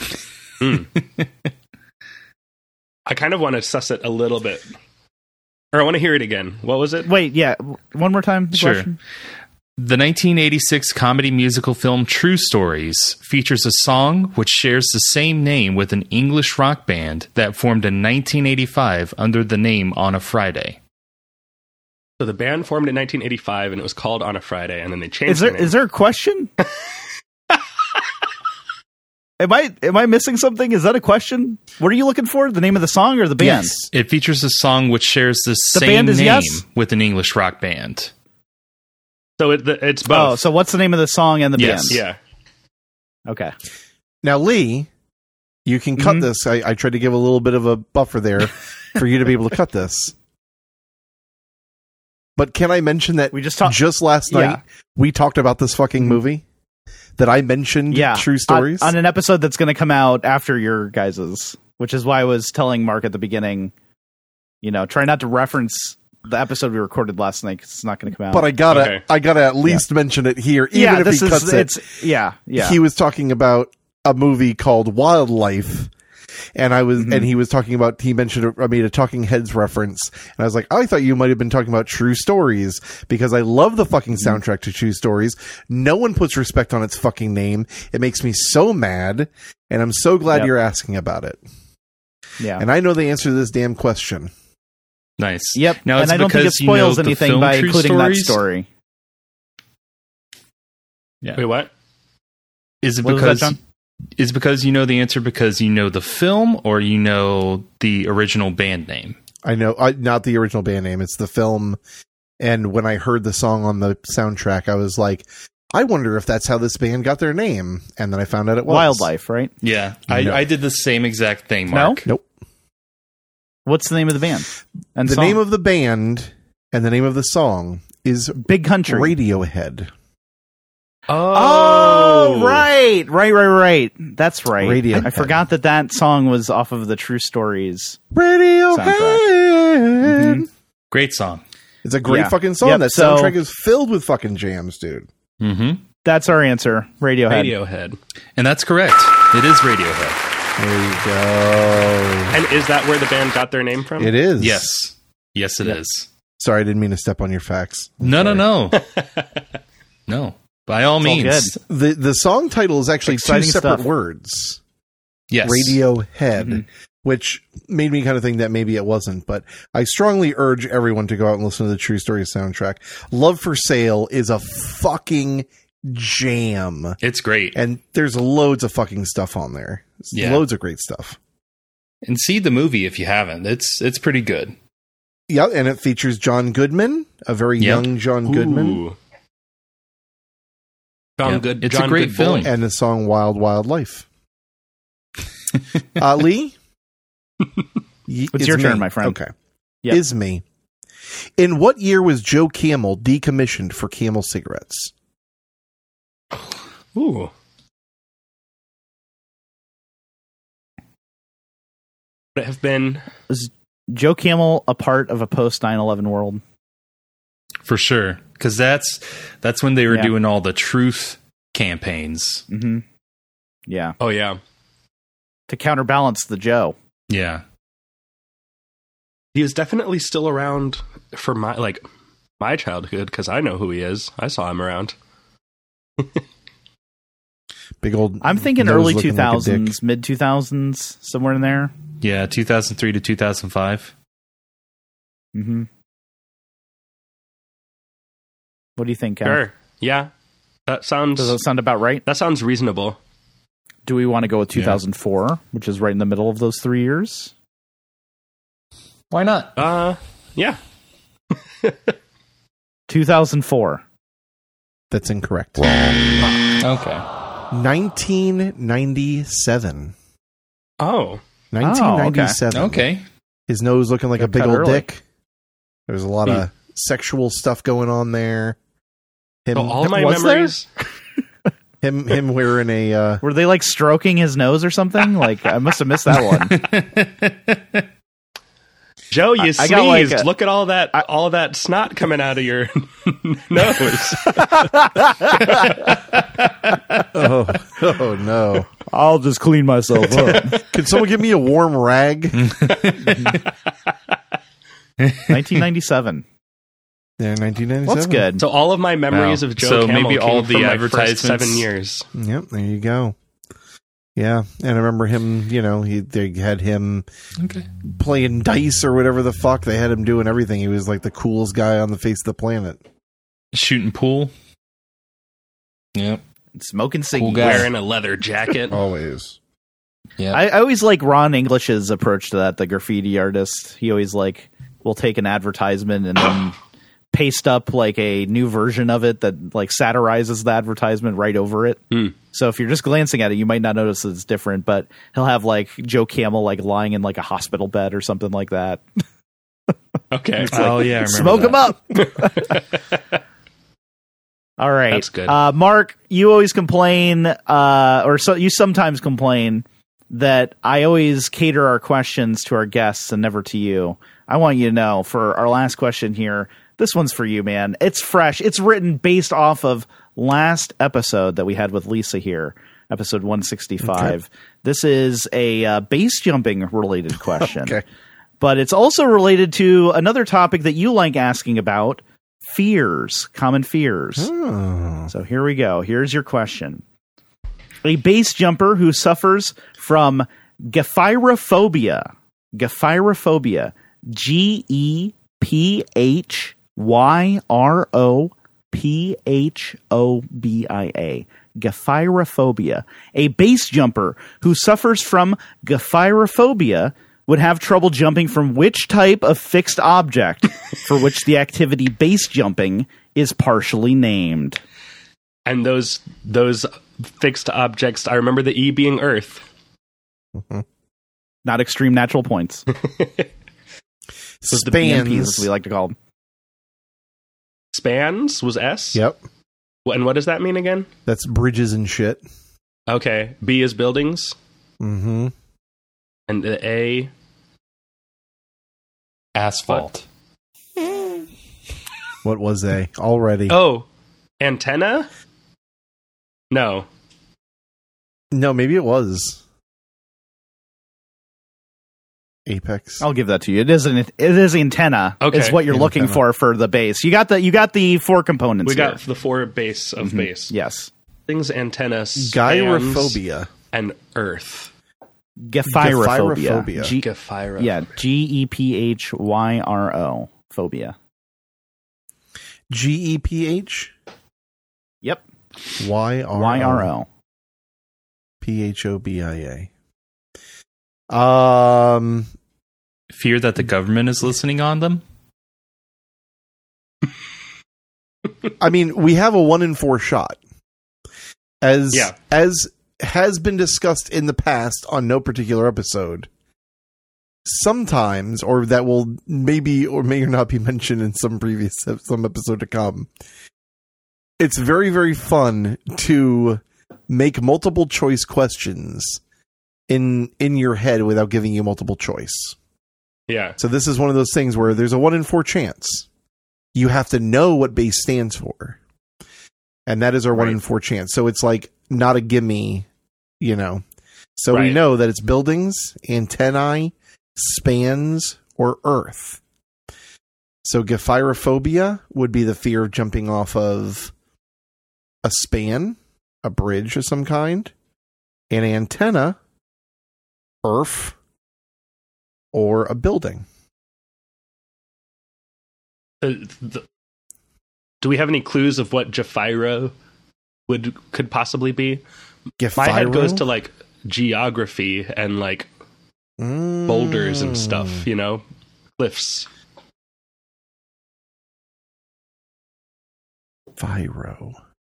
I kind of want to suss it a little bit. Or I want to hear it again. What was it? Wait, yeah. One more time. The Sure. question? The 1986 comedy musical film True Stories features a song which shares the same name with an English rock band that formed in 1985 under the name On a Friday. So the band formed in 1985, and it was called On a Friday, and then they changed the name. Is there a question? Am I missing something? Is that a question? What are you looking for? The name of the song or the band? Yes. It features a song which shares the The same band is name yes? with an English rock band. So it's both. Oh, so what's the name of the song and the Yes. band? Yeah. Okay. Now, Lee, you can cut this. I tried to give a little bit of a buffer there for you to be able to cut this. But can I mention that We just talked just last night we talked about this fucking movie? That I mentioned True Stories? on an episode that's going to come out after your guys's, which is why I was telling Mark at the beginning, try not to reference the episode we recorded last night because it's not going to come out. But I gotta at least mention it here, even if he cuts it. Yeah. He was talking about a movie called Wildlife. And he was talking about, he mentioned, I made a Talking Heads reference. And I was like, I thought you might have been talking about True Stories, because I love the fucking soundtrack to True Stories. No one puts respect on its fucking name. It makes me so mad. And I'm so glad you're asking about it. Yeah. And I know the answer to this damn question. Nice. Yep. Now, and I don't think it spoils anything by including that story. Yeah. Wait, what? Is it What was because that, John? is it because you know the answer because you know the film, or you know the original band name? I know, not the original band name. It's the film. And when I heard the song on the soundtrack, I was like, I wonder if that's how this band got their name. And then I found out it was Wildlife, right? Yeah, No. I did the same exact thing, Mark. Nope. What's the name of the band? And The song? name of the band and the name of the song is Big Country. Radiohead. Oh, right. That's right. Radiohead. I forgot that song was off of the True Stories. Radiohead. Great song. It's a great Yeah. fucking song. Yep, That so- soundtrack is filled with fucking jams, dude. Mm-hmm. That's our answer. Radiohead. Radiohead. And that's correct. It is Radiohead. There you go. And is that where the band got their name from? It is. Yes, it is. Sorry, I didn't mean to step on your facts. No. No. By all all means. The song title is actually Exciting two separate stuff. words. Yes. Radiohead, which made me kind of think that maybe it wasn't, but I strongly urge everyone to go out and listen to the True Stories soundtrack. Love for Sale is a fucking jam. It's great. And there's loads of fucking stuff on there. Yeah. Loads of great stuff. And see the movie if you haven't. It's pretty good. Yeah, and it features John Goodman, a very Yep. young John Goodman, Ooh. John Yeah. Good. It's John a great Good film. Boy. and the song Wild Wild Life. Lee? It's your turn, my friend. Okay. Yep. Is me. In what year was Joe Camel decommissioned for Camel cigarettes? Ooh. Would it have been? Was Joe Camel a part of a post 9/11 world? For sure. Because that's when they were Yeah. doing all the truth campaigns. Mm-hmm. Yeah. Oh yeah. To counterbalance the Joe. Yeah. He was definitely still around for my childhood because I know who he is. I saw him around. Big old. I'm thinking nose early looking like a dick. 2000s, mid 2000s, somewhere in there. Yeah, 2003 to 2005. Mm-hmm. What do you think, Ken? Sure. Yeah. That sounds. Does that sound about right? That sounds reasonable. Do we want to go with 2004, which is right in the middle of those 3 years? Why not? Yeah. 2004. That's incorrect. Okay. 1997. Oh. 1997. Okay. His nose looking like a big cut old early. dick. There's a lot of sexual stuff going on there. Him, So all my Was there? memories. him wearing a. Were they like stroking his nose or something? Like I must have missed that one. Joe, you I sneezed. got like Look at all that snot coming out of your nose. Oh no! I'll just clean myself up. Can someone give me a warm rag? 1997. Yeah, 1997. What's good? So all of my memories Wow. of Joe So Camel maybe came all the from my advertisements- first 7 years. Yep, there you go. Yeah, and I remember him. You know, they had him playing dice or whatever the fuck. They had him doing everything. He was like the coolest guy on the face of the planet. Shooting pool. Yep. Smoking ciggies. Cool guy. Wearing a leather jacket. Always. Yeah. I always like Ron English's approach to that, the graffiti artist. He always like will take an advertisement and then paste up like a new version of it that like satirizes the advertisement right over it. So if you're just glancing at it, you might not notice it's different, but he'll have like Joe Camel like lying in like a hospital bed or something like that. Okay. Oh yeah. I remember Smoke that. him up. All right. That's good. Mark, you always complain, you sometimes complain that I always cater our questions to our guests and never to you. I want you to know for our last question here, this one's for you, man. It's fresh. It's written based off of last episode that we had with Lisa here. episode 165. This is a base jumping related question. Okay. But it's also related to another topic that you like asking about, fears, common fears. Oh. So here we go. Here's your question. A base jumper who suffers from gephyrophobia, Gephyrophobia, gephyrophobia. A base jumper who suffers from gephyrophobia would have trouble jumping from which type of fixed object for which the activity base jumping is partially named? And those fixed objects, I remember the E being Earth. Not extreme natural points. Those are the BMPs, as we like to call them. Spans was S? Yep. And what does that mean again? That's bridges and shit. Okay. B is buildings. Mm-hmm. And the A? Asphalt. What was A already? Oh, antenna? No. No, maybe it was. Apex. I'll give that to you. It is antenna. Okay. Is what you're looking Antenna. for the base. You got the four components. We here. got the four base of base. Yes. Things, antenna, spans, Gyrophobia. and Earth. Gephyrophobia. Gephyro. Yeah, GEPHYRO phobia. GEPH? Yep. YRO. YRO. PHOBIA. Fear that the government is listening on them? I mean, we have a 1 in 4 shot. As has been discussed in the past on no particular episode. Sometimes, or that will maybe or may or not be mentioned in some episode to come. It's very, very fun to make multiple choice questions in your head without giving you multiple choice. Yeah. So this is one of those things where there's a 1 in 4 chance. You have to know what base stands for. And that is our 1 in 4 chance. So it's like not a gimme, So we know that it's buildings, antennae, spans, or Earth. So gephyrophobia would be the fear of jumping off of a span, a bridge of some kind, an antenna, Earth, or a building. Do we have any clues of what Gephyro could possibly be? Gephyro? My head goes to like geography and like boulders and stuff, cliffs. Gyro.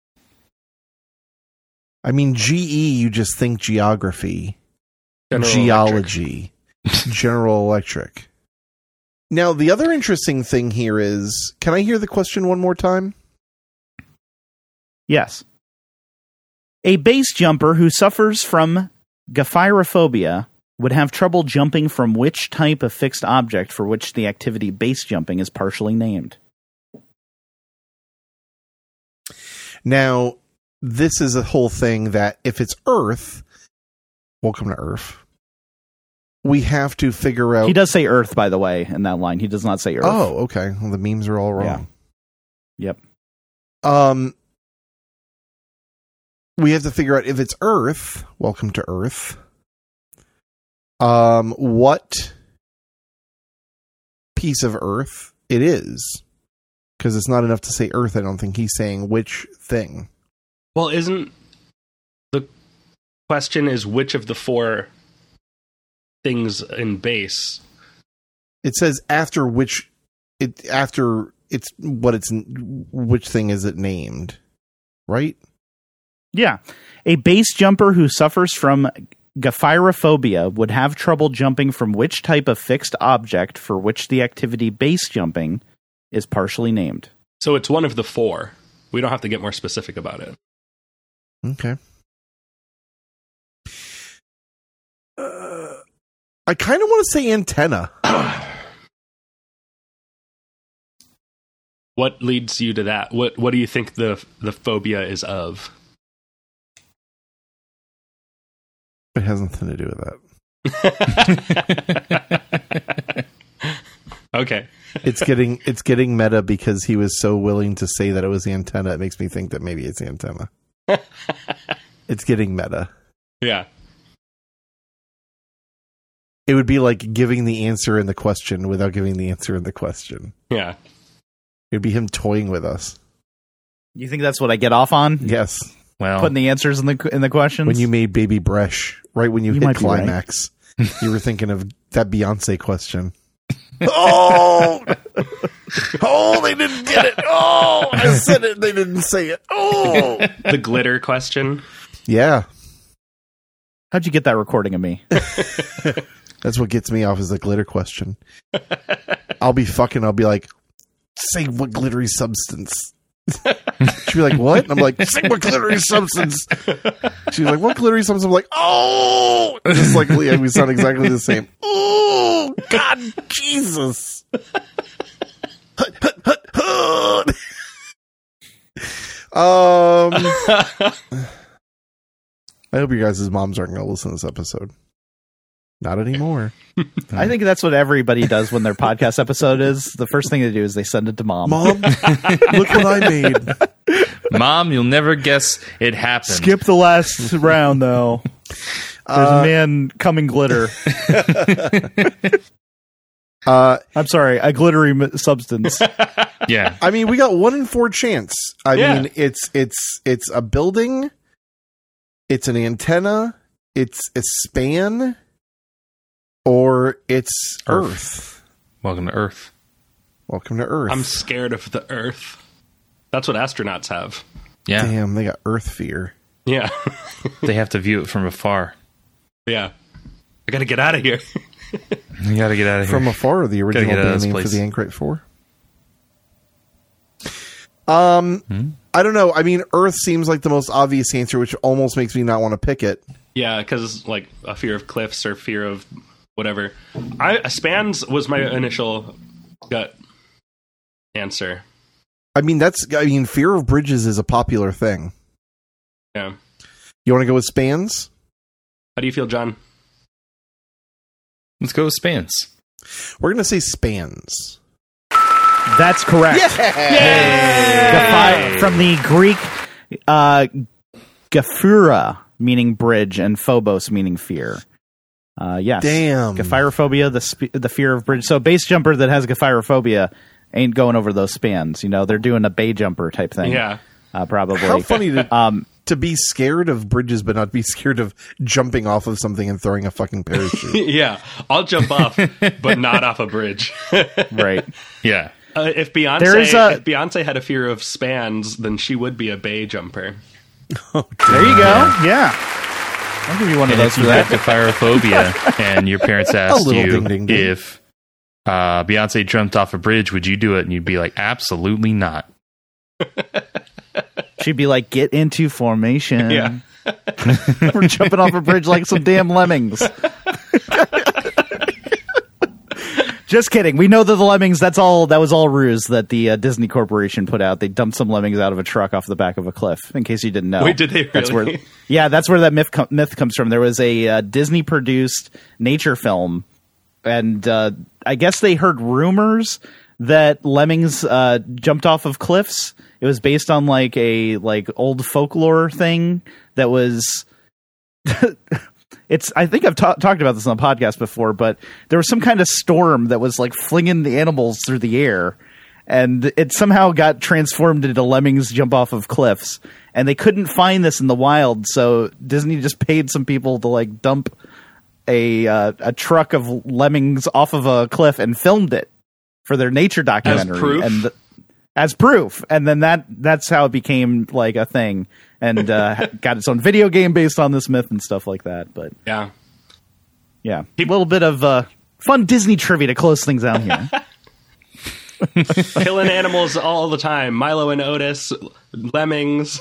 I mean, GE, you just think geography, geology, General Electric. Now, the other interesting thing here is, can I hear the question one more time? Yes. A base jumper who suffers from gephyrophobia would have trouble jumping from which type of fixed object for which the activity base jumping is partially named? Now, this is a whole thing that if it's Earth, welcome to Earth, we have to figure out... He does say Earth, by the way, in that line. He does not say Earth. Oh, okay. Well, the memes are all wrong. Yeah. Yep. We have to figure out if it's Earth, welcome to Earth, what piece of Earth it is. Because it's not enough to say Earth, I don't think. He's saying which thing. Well, isn't the question is which of the four things in base? It says after which which thing is it named, right? Yeah. A base jumper who suffers from gephyrophobia would have trouble jumping from which type of fixed object for which the activity base jumping is partially named. So it's one of the four. We don't have to get more specific about it. Okay. I kind of want to say antenna. What leads you to that? What do you think the phobia is of? It has nothing to do with that. Okay. It's getting meta because he was so willing to say that it was the antenna. It makes me think that maybe it's the antenna. It's getting meta. Yeah. It would be like giving the answer in the question without giving the answer in the question. Yeah. It'd be him toying with us. You think that's what I get off on? Yes. Well, Putting the answers in the questions? When you made Baby Bresh, right when you hit might be right. climax, you were thinking of that Beyonce question. Oh, they didn't get it. Oh, I said it. They didn't say it. Oh, The glitter question. yeah. How'd you get that recording of me? That's what gets me off is the glitter question. I'll be like, say what glittery substance. She'd be like, what? And I'm like, say what glittery substance. She's like, what glittery substance? I'm like, oh, just like Leah, we sound exactly the same. Oh, God, Jesus. I hope you guys' moms aren't going to listen to this episode. Not anymore. I think that's what everybody does when their podcast episode is. The first thing they do is they send it to mom. Mom, look what I made. Mom, you'll never guess it happened. Skip the last round, though. There's a man coming glitter. I'm sorry, a glittery substance. Yeah. I mean, we got 1 in 4 chance. I Yeah. mean, it's a building. It's an antenna. It's a span. Or it's Earth. Welcome to Earth. Welcome to Earth. I'm scared of the Earth. That's what astronauts have. Yeah. Damn, they got Earth fear. Yeah. They have to view it from afar. Yeah. I gotta get out of here. You got to get out of here. From afar, the original get out of band this name for place. the Anchorite 4. I don't know. I mean, Earth seems like the most obvious answer, which almost makes me not want to pick it. Yeah, because like a fear of cliffs or fear of whatever. Spans was my initial gut answer. I mean, fear of bridges is a popular thing. Yeah. You want to go with spans? How do you feel, John? Let's go with spans. We're going to say spans. That's correct. From the Greek, Gephura, meaning bridge, and phobos, meaning fear. Yes. Damn. Gephyrophobia, the fear of bridge. So a base jumper that has gephyrophobia ain't going over those spans. You know, they're doing a bay jumper type thing. Yeah. Probably. How funny to be scared of bridges, but not be scared of jumping off of something and throwing a fucking parachute. Yeah. I'll jump off, but not off a bridge. Right. Yeah. If Beyonce had a fear of spans, then she would be a bay jumper. There you go. Yeah. I'll give you one of And those if for you that. got gephyrophobia and your parents asked little you ding, ding, ding. if Beyonce jumped off a bridge, would you do it? And you'd be like, absolutely not. She'd be like, get into formation. Yeah. We're jumping off a bridge like some damn lemmings. Just kidding. We know that the lemmings, that was all ruse that the Disney Corporation put out. They dumped some lemmings out of a truck off the back of a cliff, in case you didn't know. Wait, did they really? That's where that myth comes from. There was a Disney-produced nature film, and I guess they heard rumors that lemmings jumped off of cliffs. It was based on like old folklore thing that was... I think I've talked about this on the podcast before, but there was some kind of storm that was like flinging the animals through the air, and it somehow got transformed into lemmings jump off of cliffs, and they couldn't find this in the wild, so Disney just paid some people to like dump a truck of lemmings off of a cliff and filmed it for their nature documentary. As proof? As proof, and then that's how it became like a thing, and got its own video game based on this myth and stuff like that. But Yeah. yeah, a little bit of fun Disney trivia to close things out here. Killing animals all the time. Milo and Otis, lemmings.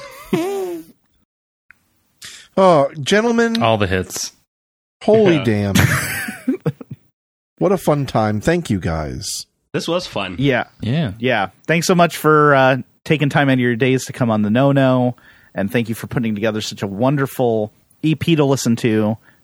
Oh, gentlemen, All the hits. holy Yeah. damn. What a fun time. Thank you, guys. This was fun. Yeah, Yeah. yeah. Thanks so much for taking time out of your days to come on the No, and thank you for putting together such a wonderful EP to listen to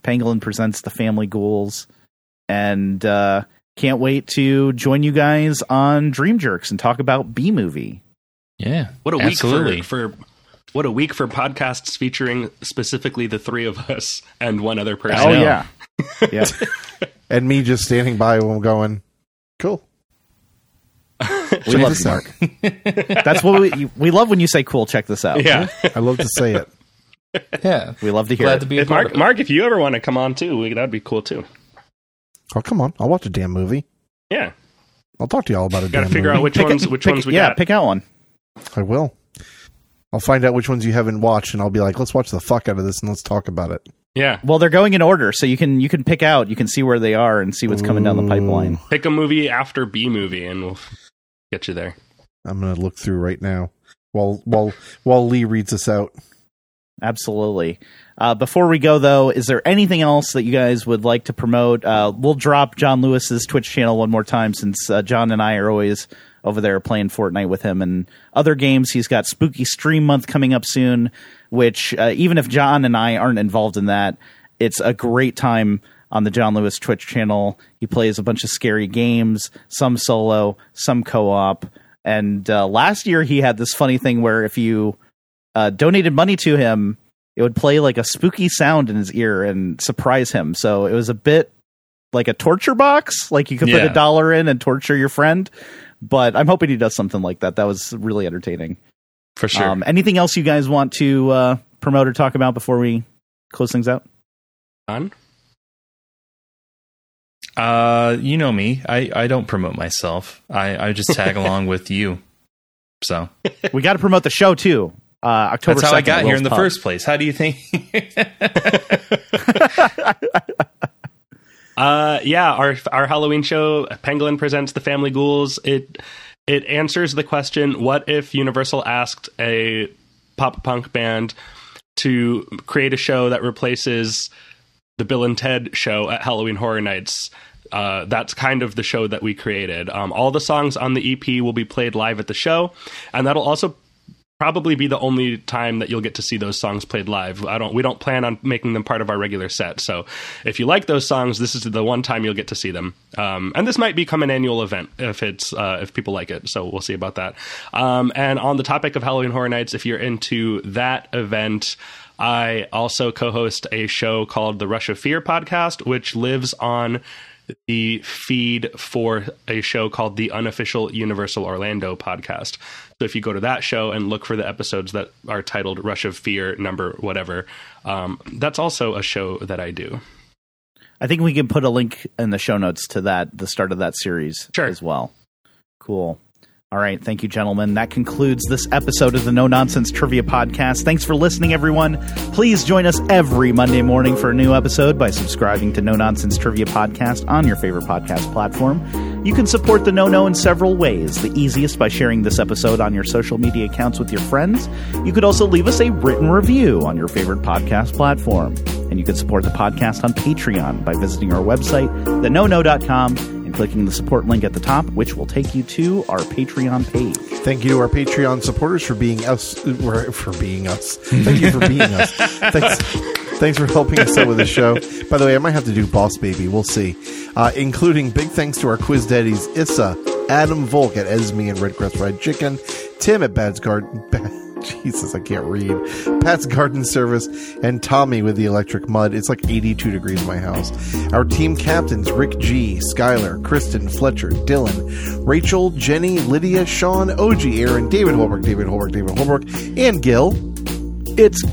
Pangolin Presents The Family Ghouls. And can't wait to join you guys on Dream Jerks and talk about B-Movie. Yeah, What a absolutely. week for podcasts featuring specifically the three of us and one other person. Oh, know. yeah. Yeah. And me just standing by while I'm going, cool. We love you, Mark. That's what we love when you say cool, check this out. Yeah. I love to say it. Yeah, We love to hear glad it. to be a If part of it. Mark, if you ever want to come on too, that'd be cool too. Oh, come on. I'll watch a damn movie. Yeah. I'll talk to y'all about a Got damn to figure movie. out which ones we yeah, got. pick out one. I will. I'll find out which ones you haven't watched, and I'll be like, let's watch the fuck out of this and let's talk about it. Yeah. Well, they're going in order, so you can pick out. You can see where they are and see what's coming down the pipeline. Pick a movie after B movie and we'll get you there. I'm going to look through right now while Lee reads this out. Absolutely. Before we go, though, is there anything else that you guys would like to promote? We'll drop John Lewis's Twitch channel one more time, since John and I are always over there playing Fortnite with him and other games. He's got Spooky Stream Month coming up soon, which even if John and I aren't involved in that, it's a great time on the John Lewis Twitch channel. He plays a bunch of scary games, some solo, some co-op. And last year he had this funny thing where if you donated money to him, it would play like a spooky sound in his ear and surprise him. So it was a bit like a torture box, like you could put Yeah. $1 in and torture your friend. But I'm hoping he does something like that. That was really entertaining. For sure. Anything else you guys want to promote or talk about before we close things out? On? You know me. I don't promote myself. I just tag along with you. So We got to promote the show too. October that's how 2nd, I got here in the Will's Pub. first place. How do you think? Yeah, our Halloween show, Pangolin Presents The Family Ghouls, it answers the question, what if Universal asked a pop punk band to create a show that replaces the Bill and Ted show at Halloween Horror Nights? That's kind of the show that we created. All the songs on the EP will be played live at the show, and that'll also probably be the only time that you'll get to see those songs played live. We don't plan on making them part of our regular set. So if you like those songs, this is the one time you'll get to see them. And this might become an annual event if people like it. So we'll see about that. And on the topic of Halloween Horror Nights, if you're into that event, I also co-host a show called the Rush of Fear podcast, which lives on the feed for a show called the Unofficial Universal Orlando podcast. So if you go to that show and look for the episodes that are titled Rush of Fear number whatever, that's also a show that I do. I think we can put a link in the show notes to the start of that series as well. Cool. All right. Thank you, gentlemen. That concludes this episode of the No Nonsense Trivia Podcast. Thanks for listening, everyone. Please join us every Monday morning for a new episode by subscribing to No Nonsense Trivia Podcast on your favorite podcast platform. You can support the No-No in several ways. The easiest by sharing this episode on your social media accounts with your friends. You could also leave us a written review on your favorite podcast platform. And you can support the podcast on Patreon by visiting our website, thenono.com, and clicking the support link at the top, which will take you to our Patreon page. Thank you to our Patreon supporters for being us. For being us. Thank you for being us. Thanks for helping us out with the show. By the way, I might have to do Boss Baby. We'll see. Including big thanks to our quiz daddies, Issa, Adam Volk at Esme and Red Crest Fried Chicken, Tim at Bad's Garden. Jesus, I can't read. Pat's Garden Service, and Tommy with the Electric Mud. It's like 82 degrees in my house. Our team captains, Rick G, Skylar, Kristen, Fletcher, Dylan, Rachel, Jenny, Lydia, Sean, OG, Aaron, David Holbrook, and Gil. It's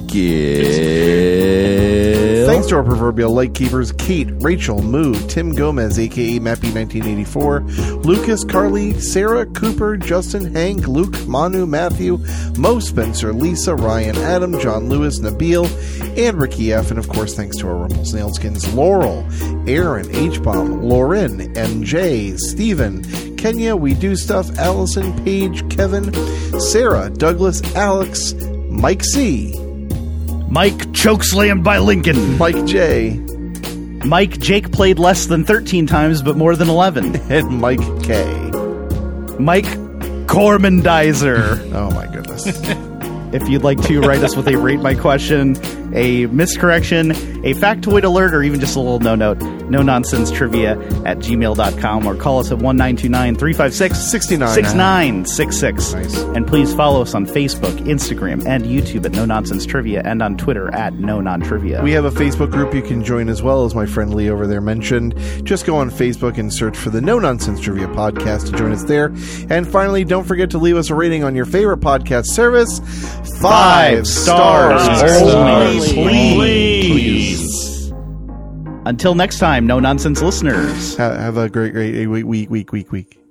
Gil. Thanks to our proverbial light keepers, Kate, Rachel, Moo, Tim Gomez, a.k.a. Mappy1984, Lucas, Carly, Sarah, Cooper, Justin, Hank, Luke, Manu, Matthew, Mo, Spencer, Lisa, Ryan, Adam, John Lewis, Nabil, and Ricky F. And of course, thanks to our Rumpelsnailskins, Laurel, Aaron, H-Bomb, Lauren, MJ, Steven, Kenya, We Do Stuff, Allison, Paige, Kevin, Sarah, Douglas, Alex, Mike C, Mike Chokeslammed by Lincoln. Mike J, Mike Jake played less than 13 times but more than 11. and Mike K. Mike Cormandizer. Oh my goodness. If you'd like to write us with a Rate My Question, a miscorrection, a factoid alert, or even just a little no-note, no-nonsense-trivia@gmail.com, or call us at 1-929-356-6966. Nice. And please follow us on Facebook, Instagram, and YouTube at No Nonsense Trivia, and on Twitter at No Non Trivia. We have a Facebook group you can join as well, as my friend Lee over there mentioned. Just go on Facebook and search for the No Nonsense Trivia Podcast to join us there. And finally, don't forget to leave us a rating on your favorite podcast service. 5 stars. Only, please. Until next time, No Nonsense listeners. Have a great week.